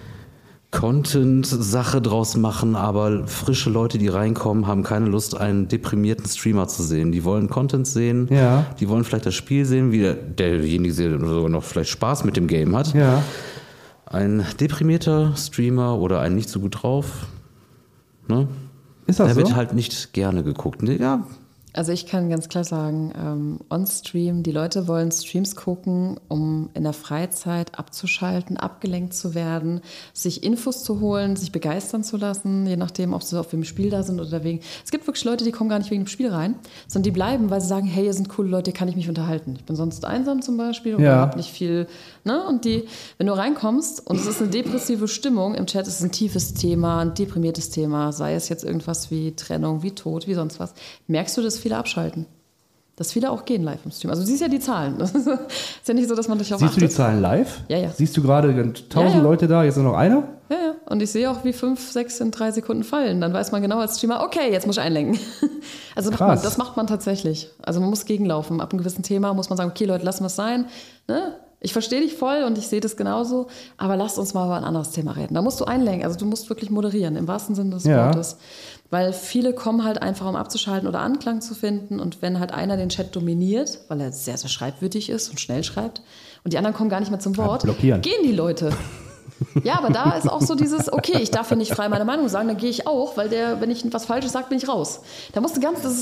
S3: Content-Sache draus machen, aber frische Leute, die reinkommen, haben keine Lust, einen deprimierten Streamer zu sehen. Die wollen Content sehen,
S1: Ja.
S3: die wollen vielleicht das Spiel sehen, wie derjenige der sogar noch vielleicht Spaß mit dem Game hat.
S1: Ja.
S3: Ein deprimierter Streamer oder ein nicht so gut drauf, ne?
S1: Ist das
S3: Der
S1: so?
S3: wird halt nicht gerne geguckt. Ja,
S2: Also ich kann ganz klar sagen, on-Stream, die Leute wollen Streams gucken, um in der Freizeit abzuschalten, abgelenkt zu werden, sich Infos zu holen, sich begeistern zu lassen, je nachdem, ob sie auf dem Spiel da sind oder wegen... Es gibt wirklich Leute, die kommen gar nicht wegen dem Spiel rein, sondern die bleiben, weil sie sagen, hey, hier sind coole Leute, hier kann ich mich unterhalten. Ich bin sonst einsam zum Beispiel oder
S1: Ja.
S2: habe nicht viel... Ne? Und wenn du reinkommst und es ist eine depressive Stimmung, im Chat ist es ein tiefes Thema, ein deprimiertes Thema, sei es jetzt irgendwas wie Trennung, wie Tod, wie sonst was, merkst du, dass viele abschalten. Dass viele auch gehen live im Stream. Also du siehst ja die Zahlen. Das ist ja nicht so, dass man dich auf
S1: Siehst du die Zahlen live?
S2: Ja, ja.
S1: Siehst du gerade 1000
S2: Ja, ja.
S1: Leute da, jetzt nur noch einer?
S2: Ja, ja. Und ich sehe auch, wie 5, 6 in 3 Sekunden fallen. Dann weiß man genau als Streamer, okay, jetzt muss ich einlenken. Also
S1: Krass.
S2: das macht man tatsächlich. Also man muss gegenlaufen. Ab einem gewissen Thema muss man sagen, okay, Leute, lassen wir es sein. Ne? Ich verstehe dich voll und ich sehe das genauso, aber lasst uns mal über ein anderes Thema reden. Da musst du einlenken, also du musst wirklich moderieren, im wahrsten Sinne des
S1: Ja.
S2: Wortes. Weil viele kommen halt einfach, um abzuschalten oder Anklang zu finden. Und wenn halt einer den Chat dominiert, weil er sehr, sehr schreibwürdig ist und schnell schreibt, und die anderen kommen gar nicht mehr zum Wort,
S1: blockieren.
S2: gehen die Leute. Ja, aber da ist auch so dieses, okay, ich darf hier nicht frei meine Meinung sagen, dann gehe ich auch, weil wenn ich was Falsches sage, bin ich raus. Da musst du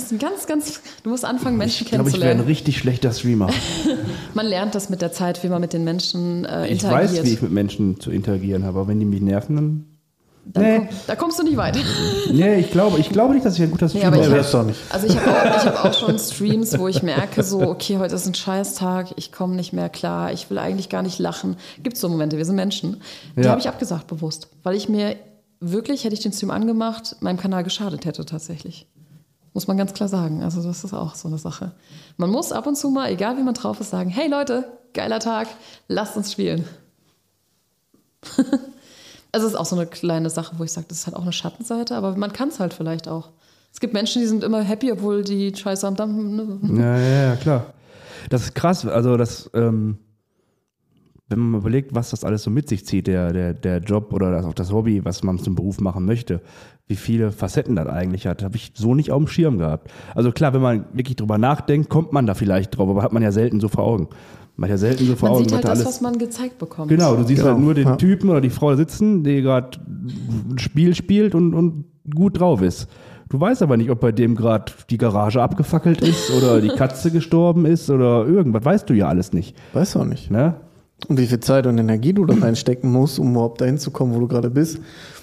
S2: du musst anfangen, Menschen
S1: Ich glaube, ich wäre ein
S2: kennenzulernen.
S1: richtig schlechter Streamer.
S2: Man lernt das mit der Zeit, wie man mit den Menschen
S1: Ich
S2: interagiert.
S1: weiß, wie ich mit Menschen zu interagieren habe, aber wenn die mich nerven, dann... Nee,
S2: Da kommst du nicht weit.
S1: nee, ich glaube nicht, dass ich ein guter
S2: Nee,
S1: Streamer
S2: aber ich
S1: wäre.
S4: wär's doch nicht.
S2: Also ich hab auch schon Streams, wo ich merke, so, okay, heute ist ein Scheißtag, ich komme nicht mehr klar, ich will eigentlich gar nicht lachen. Gibt es so Momente, wir sind Menschen. Die
S1: Ja.
S2: habe ich abgesagt bewusst, weil ich mir wirklich, hätte ich den Stream angemacht, meinem Kanal geschadet hätte tatsächlich. Muss man ganz klar sagen. Also das ist auch so eine Sache. Man muss ab und zu mal, egal wie man drauf ist, sagen, hey Leute, geiler Tag, lasst uns spielen. Also es ist auch so eine kleine Sache, wo ich sage, das ist halt auch eine Schattenseite, aber man kann es halt vielleicht auch. Es gibt Menschen, die sind immer happy, obwohl die Scheiße am Dampfen. Ne?
S1: Ja, klar. Das ist krass, also wenn man mal überlegt, was das alles so mit sich zieht, der Job oder auch das Hobby, was man zum Beruf machen möchte, wie viele Facetten das eigentlich hat, habe ich so nicht auf dem Schirm gehabt. Also klar, wenn man wirklich drüber nachdenkt, kommt man da vielleicht drauf, aber hat man ja selten so vor Augen. Man hat ja selten so vor
S2: Man
S1: Augen,
S2: sieht halt
S1: was da
S2: das,
S1: alles...
S2: was man gezeigt bekommt.
S1: Genau, du siehst
S4: Genau,
S1: halt nur den
S4: ja.
S1: Typen oder die Frau da sitzen, die gerade ein Spiel spielt und gut drauf ist. Du weißt aber nicht, ob bei dem gerade die Garage abgefackelt ist oder die Katze gestorben ist oder irgendwas. Weißt du ja alles nicht.
S4: Weißt du auch nicht.
S1: Ne?
S4: Und wie viel Zeit und Energie du da reinstecken musst, um überhaupt dahin zu kommen, wo du gerade bist.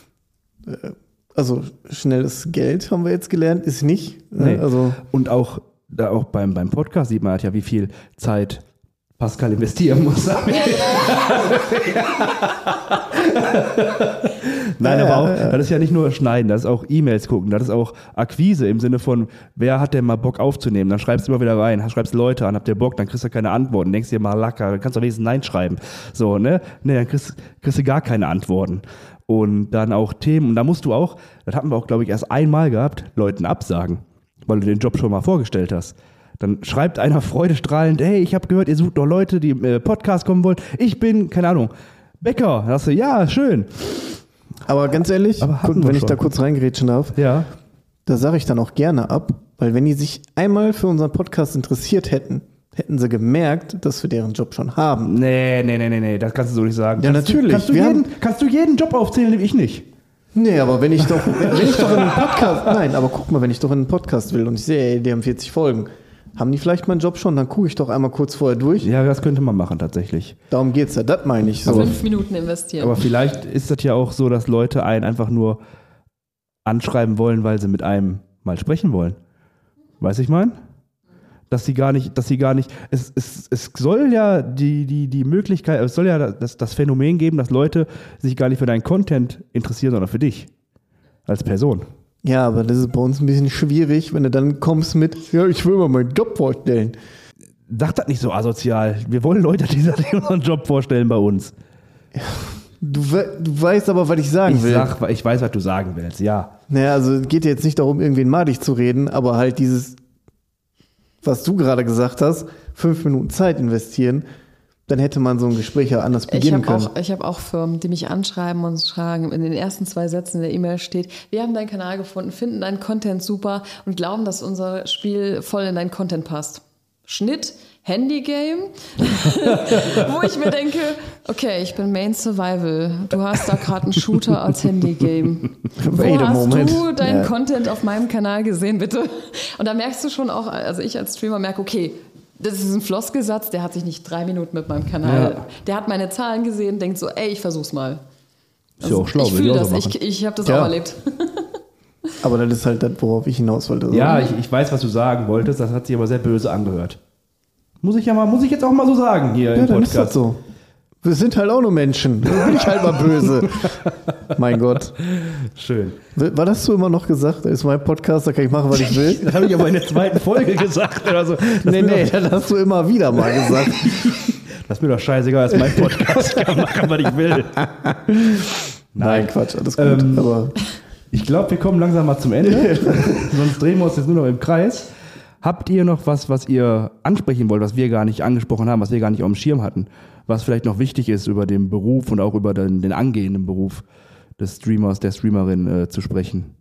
S4: Also schnelles Geld, haben wir jetzt gelernt, ist nicht.
S1: Nee.
S4: Also
S1: Und auch beim Podcast sieht man halt ja, wie viel Zeit Pascal investieren muss. Nein, aber auch, das ist ja nicht nur Schneiden, das ist auch E-Mails gucken, das ist auch Akquise im Sinne von, wer hat denn mal Bock aufzunehmen? Dann schreibst du immer wieder rein, schreibst Leute an, habt ihr Bock, dann kriegst du keine Antworten, denkst dir mal Lacker, dann kannst du wenigstens Nein schreiben. So, ne? Ne, dann kriegst du gar keine Antworten. Und dann auch Themen, und da musst du auch, das hatten wir auch, glaube ich, erst einmal gehabt, Leuten absagen, weil du den Job schon mal vorgestellt hast. Dann schreibt einer freudestrahlend, hey, ich habe gehört, ihr sucht noch Leute, die im Podcast kommen wollen. Ich bin, keine Ahnung, Bäcker. Da sagst du, ja, schön.
S4: Aber ganz ehrlich, wenn ich da kurz reingerätschen darf,
S1: ja.
S4: Da sage ich dann auch gerne ab, weil wenn die sich einmal für unseren Podcast interessiert hätten sie gemerkt, dass wir deren Job schon haben.
S1: Nee, das kannst du so nicht sagen.
S4: Ja, natürlich.
S1: Kannst du jeden Job aufzählen, den ich nicht?
S4: Nee, aber wenn ich doch in einen Podcast, nein, aber guck mal, wenn ich doch in einen Podcast will und ich sehe, ey, die haben 40 Folgen, haben die vielleicht meinen Job schon, dann gucke ich doch einmal kurz vorher durch.
S1: Ja, das könnte man machen, tatsächlich.
S4: Darum geht's ja, das meine ich so.
S2: 5 Minuten investieren.
S1: Aber vielleicht ist das ja auch so, dass Leute einen einfach nur anschreiben wollen, weil sie mit einem mal sprechen wollen. Weißt du, ich meine? Dass sie gar nicht, es soll ja die Möglichkeit, es soll ja das Phänomen geben, dass Leute sich gar nicht für deinen Content interessieren, sondern für dich als Person.
S4: Ja, aber das ist bei uns ein bisschen schwierig, wenn du dann kommst mit, ja, ich will mal meinen Job vorstellen.
S1: Sag das nicht so asozial. Wir wollen Leute, die sich unseren Job vorstellen bei uns.
S4: Du weißt aber, was ich sagen will.
S1: Ich weiß, was du sagen willst, ja.
S4: Naja, also es geht jetzt nicht darum, irgendwen madig zu reden, aber halt dieses, was du gerade gesagt hast, 5 Minuten Zeit investieren, dann hätte man so ein Gespräch ja anders beginnen können.
S2: Ich habe auch Firmen, die mich anschreiben und fragen, in den ersten 2 Sätzen in der E-Mail steht, wir haben deinen Kanal gefunden, finden deinen Content super und glauben, dass unser Spiel voll in deinen Content passt. Schnitt, Handy-Game, wo ich mir denke, okay, ich bin Main Survival, du hast da gerade einen Shooter als Handy-Game. Wo hast du deinen Content auf meinem Kanal gesehen, bitte? Und da merkst du schon auch, also ich als Streamer merke, okay, das ist ein Floskelsatz, der hat sich nicht 3 Minuten mit meinem Kanal, der hat meine Zahlen gesehen, denkt so, ey, ich versuch's mal.
S1: Ist ja auch schlau.
S2: Ich fühle das, ich habe das auch erlebt.
S4: Aber das ist halt das, worauf ich hinaus wollte.
S1: Ja, ich weiß, was du sagen wolltest, das hat sich aber sehr böse angehört. Muss ich jetzt auch mal so sagen hier im Podcast.
S4: Dann ist das so. Wir sind halt auch nur Menschen. Dann bin ich halt mal böse. Mein Gott.
S1: Schön.
S4: Was hast du immer noch gesagt? Das ist mein Podcast, da kann ich machen, was ich will.
S1: Das habe ich aber in der 2. Folge gesagt. Also,
S4: nee, das hast du immer wieder mal gesagt.
S1: Das ist mir doch scheißegal, das ist mein Podcast. Ich kann machen, was ich will.
S4: Nein, Quatsch, alles gut. Aber
S1: ich glaube, wir kommen langsam mal zum Ende. Sonst drehen wir uns jetzt nur noch im Kreis. Habt ihr noch was ihr ansprechen wollt, was wir gar nicht angesprochen haben, was wir gar nicht auf dem Schirm hatten, was vielleicht noch wichtig ist, über den Beruf und auch über den angehenden Beruf des Streamers, der Streamerin zu sprechen?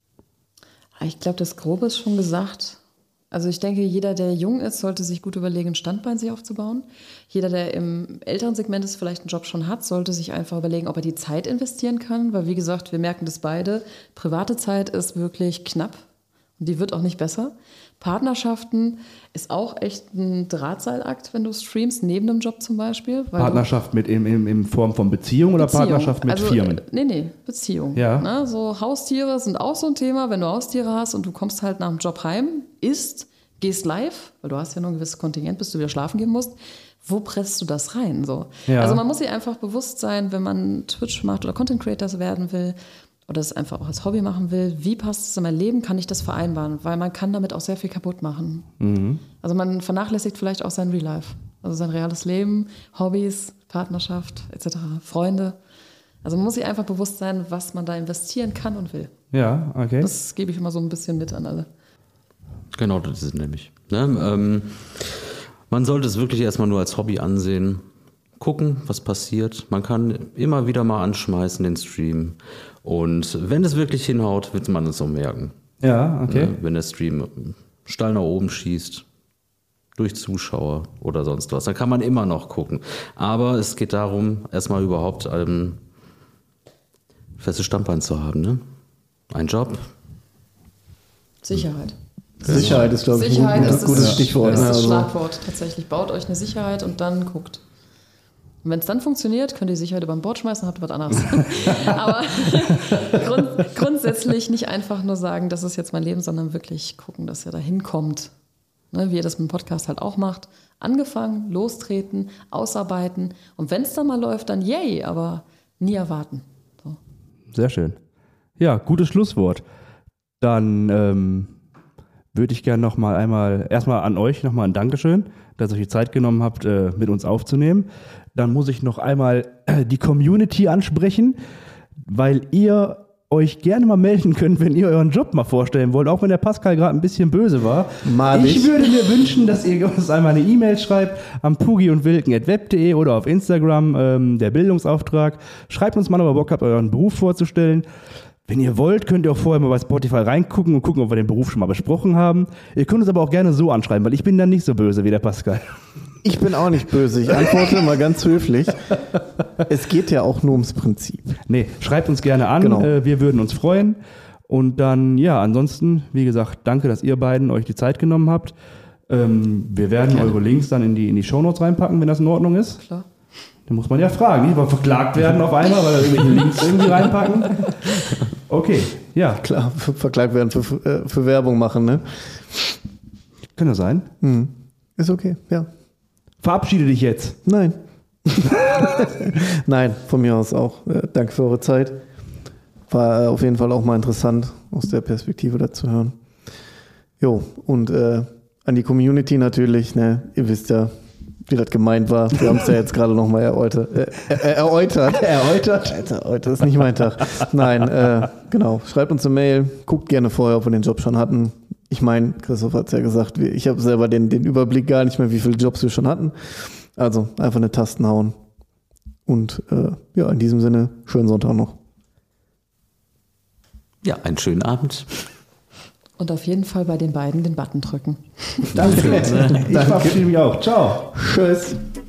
S2: Ich glaube, das Grobe ist schon gesagt. Also ich denke, jeder, der jung ist, sollte sich gut überlegen, ein Standbein sich aufzubauen. Jeder, der im älteren Segment ist, vielleicht einen Job schon hat, sollte sich einfach überlegen, ob er die Zeit investieren kann. Weil wie gesagt, wir merken das beide, private Zeit ist wirklich knapp und die wird auch nicht besser. Partnerschaften ist auch echt ein Drahtseilakt, wenn du streamst, neben dem Job zum Beispiel.
S1: Partnerschaft in Form von Beziehung oder Partnerschaft mit Firmen?
S2: Nee, Beziehung.
S1: Ja.
S2: Na, so Haustiere sind auch so ein Thema. Wenn du Haustiere hast und du kommst halt nach dem Job heim, gehst live, weil du hast ja nur ein gewisses Kontingent, bis du wieder schlafen gehen musst. Wo presst du das rein? So?
S1: Ja.
S2: Also man muss sich einfach bewusst sein, wenn man Twitch macht oder Content Creators werden will, oder es einfach auch als Hobby machen will, wie passt es in mein Leben, kann ich das vereinbaren? Weil man kann damit auch sehr viel kaputt machen. Mhm. Also man vernachlässigt vielleicht auch sein Real Life, also sein reales Leben, Hobbys, Partnerschaft etc., Freunde. Also man muss sich einfach bewusst sein, was man da investieren kann und will.
S1: Ja, okay.
S2: Das gebe ich immer so ein bisschen mit an alle.
S3: Genau, das ist es nämlich. Ne? Man sollte es wirklich erstmal nur als Hobby ansehen, gucken, was passiert. Man kann immer wieder mal anschmeißen den Stream. Und wenn es wirklich hinhaut, wird man es auch merken.
S1: Ja, okay.
S3: Ne? Wenn der Stream steil nach oben schießt, durch Zuschauer oder sonst was, dann kann man immer noch gucken. Aber es geht darum, erstmal überhaupt ein festes Standbein zu haben. Ne? Ein Job.
S2: Sicherheit.
S4: Sicherheit ist, glaube ich, ein gutes Stichwort.
S2: Das ist das Schlagwort tatsächlich. Baut euch eine Sicherheit und dann guckt. Und wenn es dann funktioniert, könnt ihr Sicherheit über den Bord schmeißen, habt ihr was anderes. Aber grundsätzlich nicht einfach nur sagen, das ist jetzt mein Leben, sondern wirklich gucken, dass ihr da hinkommt. Ne, wie ihr das mit dem Podcast halt auch macht. Angefangen, lostreten, ausarbeiten. Und wenn es dann mal läuft, dann yay, aber nie erwarten. So.
S1: Sehr schön. Ja, gutes Schlusswort. Dann würde ich gerne erstmal an euch nochmal ein Dankeschön, dass ihr euch die Zeit genommen habt, mit uns aufzunehmen. Dann muss ich noch einmal die Community ansprechen, weil ihr euch gerne mal melden könnt, wenn ihr euren Job mal vorstellen wollt, auch wenn der Pascal gerade ein bisschen böse war. Ich würde mir wünschen, dass ihr uns einmal eine E-Mail schreibt am pugiundwilken@web.de oder auf Instagram, der Bildungsauftrag. Schreibt uns mal, ob ihr Bock habt, euren Beruf vorzustellen. Wenn ihr wollt, könnt ihr auch vorher mal bei Spotify reingucken und gucken, ob wir den Beruf schon mal besprochen haben. Ihr könnt uns aber auch gerne so anschreiben, weil ich bin dann nicht so böse wie der Pascal.
S4: Ich bin auch nicht böse. Ich antworte mal ganz höflich. Es geht ja auch nur ums Prinzip.
S1: Nee, schreibt uns gerne an.
S4: Genau.
S1: Wir würden uns freuen. Und dann, ja, ansonsten, wie gesagt, danke, dass ihr beiden euch die Zeit genommen habt. Wir werden eure Links dann in die Shownotes reinpacken, wenn das in Ordnung ist.
S2: Klar.
S1: Dann muss man ja fragen, nicht mal verklagt werden auf einmal, weil da irgendwelche Links irgendwie reinpacken. Okay, ja.
S4: Klar, verklagt werden für Werbung machen, ne?
S1: Kann das sein?
S4: Ist okay, ja.
S1: Verabschiede dich jetzt.
S4: Nein. Nein, von mir aus auch. Danke für eure Zeit. War auf jeden Fall auch mal interessant, aus der Perspektive dazu hören. Jo, und an die Community natürlich, ne? Ihr wisst ja, wie das gemeint war. Wir haben es ja jetzt gerade nochmal erläutert. Erläutert ist nicht mein Tag. Nein, genau. Schreibt uns eine Mail, guckt gerne vorher, ob wir den Job schon hatten. Ich meine, Christoph hat es ja gesagt, ich habe selber den Überblick gar nicht mehr, wie viele Jobs wir schon hatten. Also einfach eine Tasten hauen. Und ja, in diesem Sinne, schönen Sonntag noch.
S3: Ja, einen schönen Abend.
S2: Und auf jeden Fall bei den beiden den Button drücken.
S1: Danke. Ich verabschiede mich auch. Ciao.
S4: Tschüss.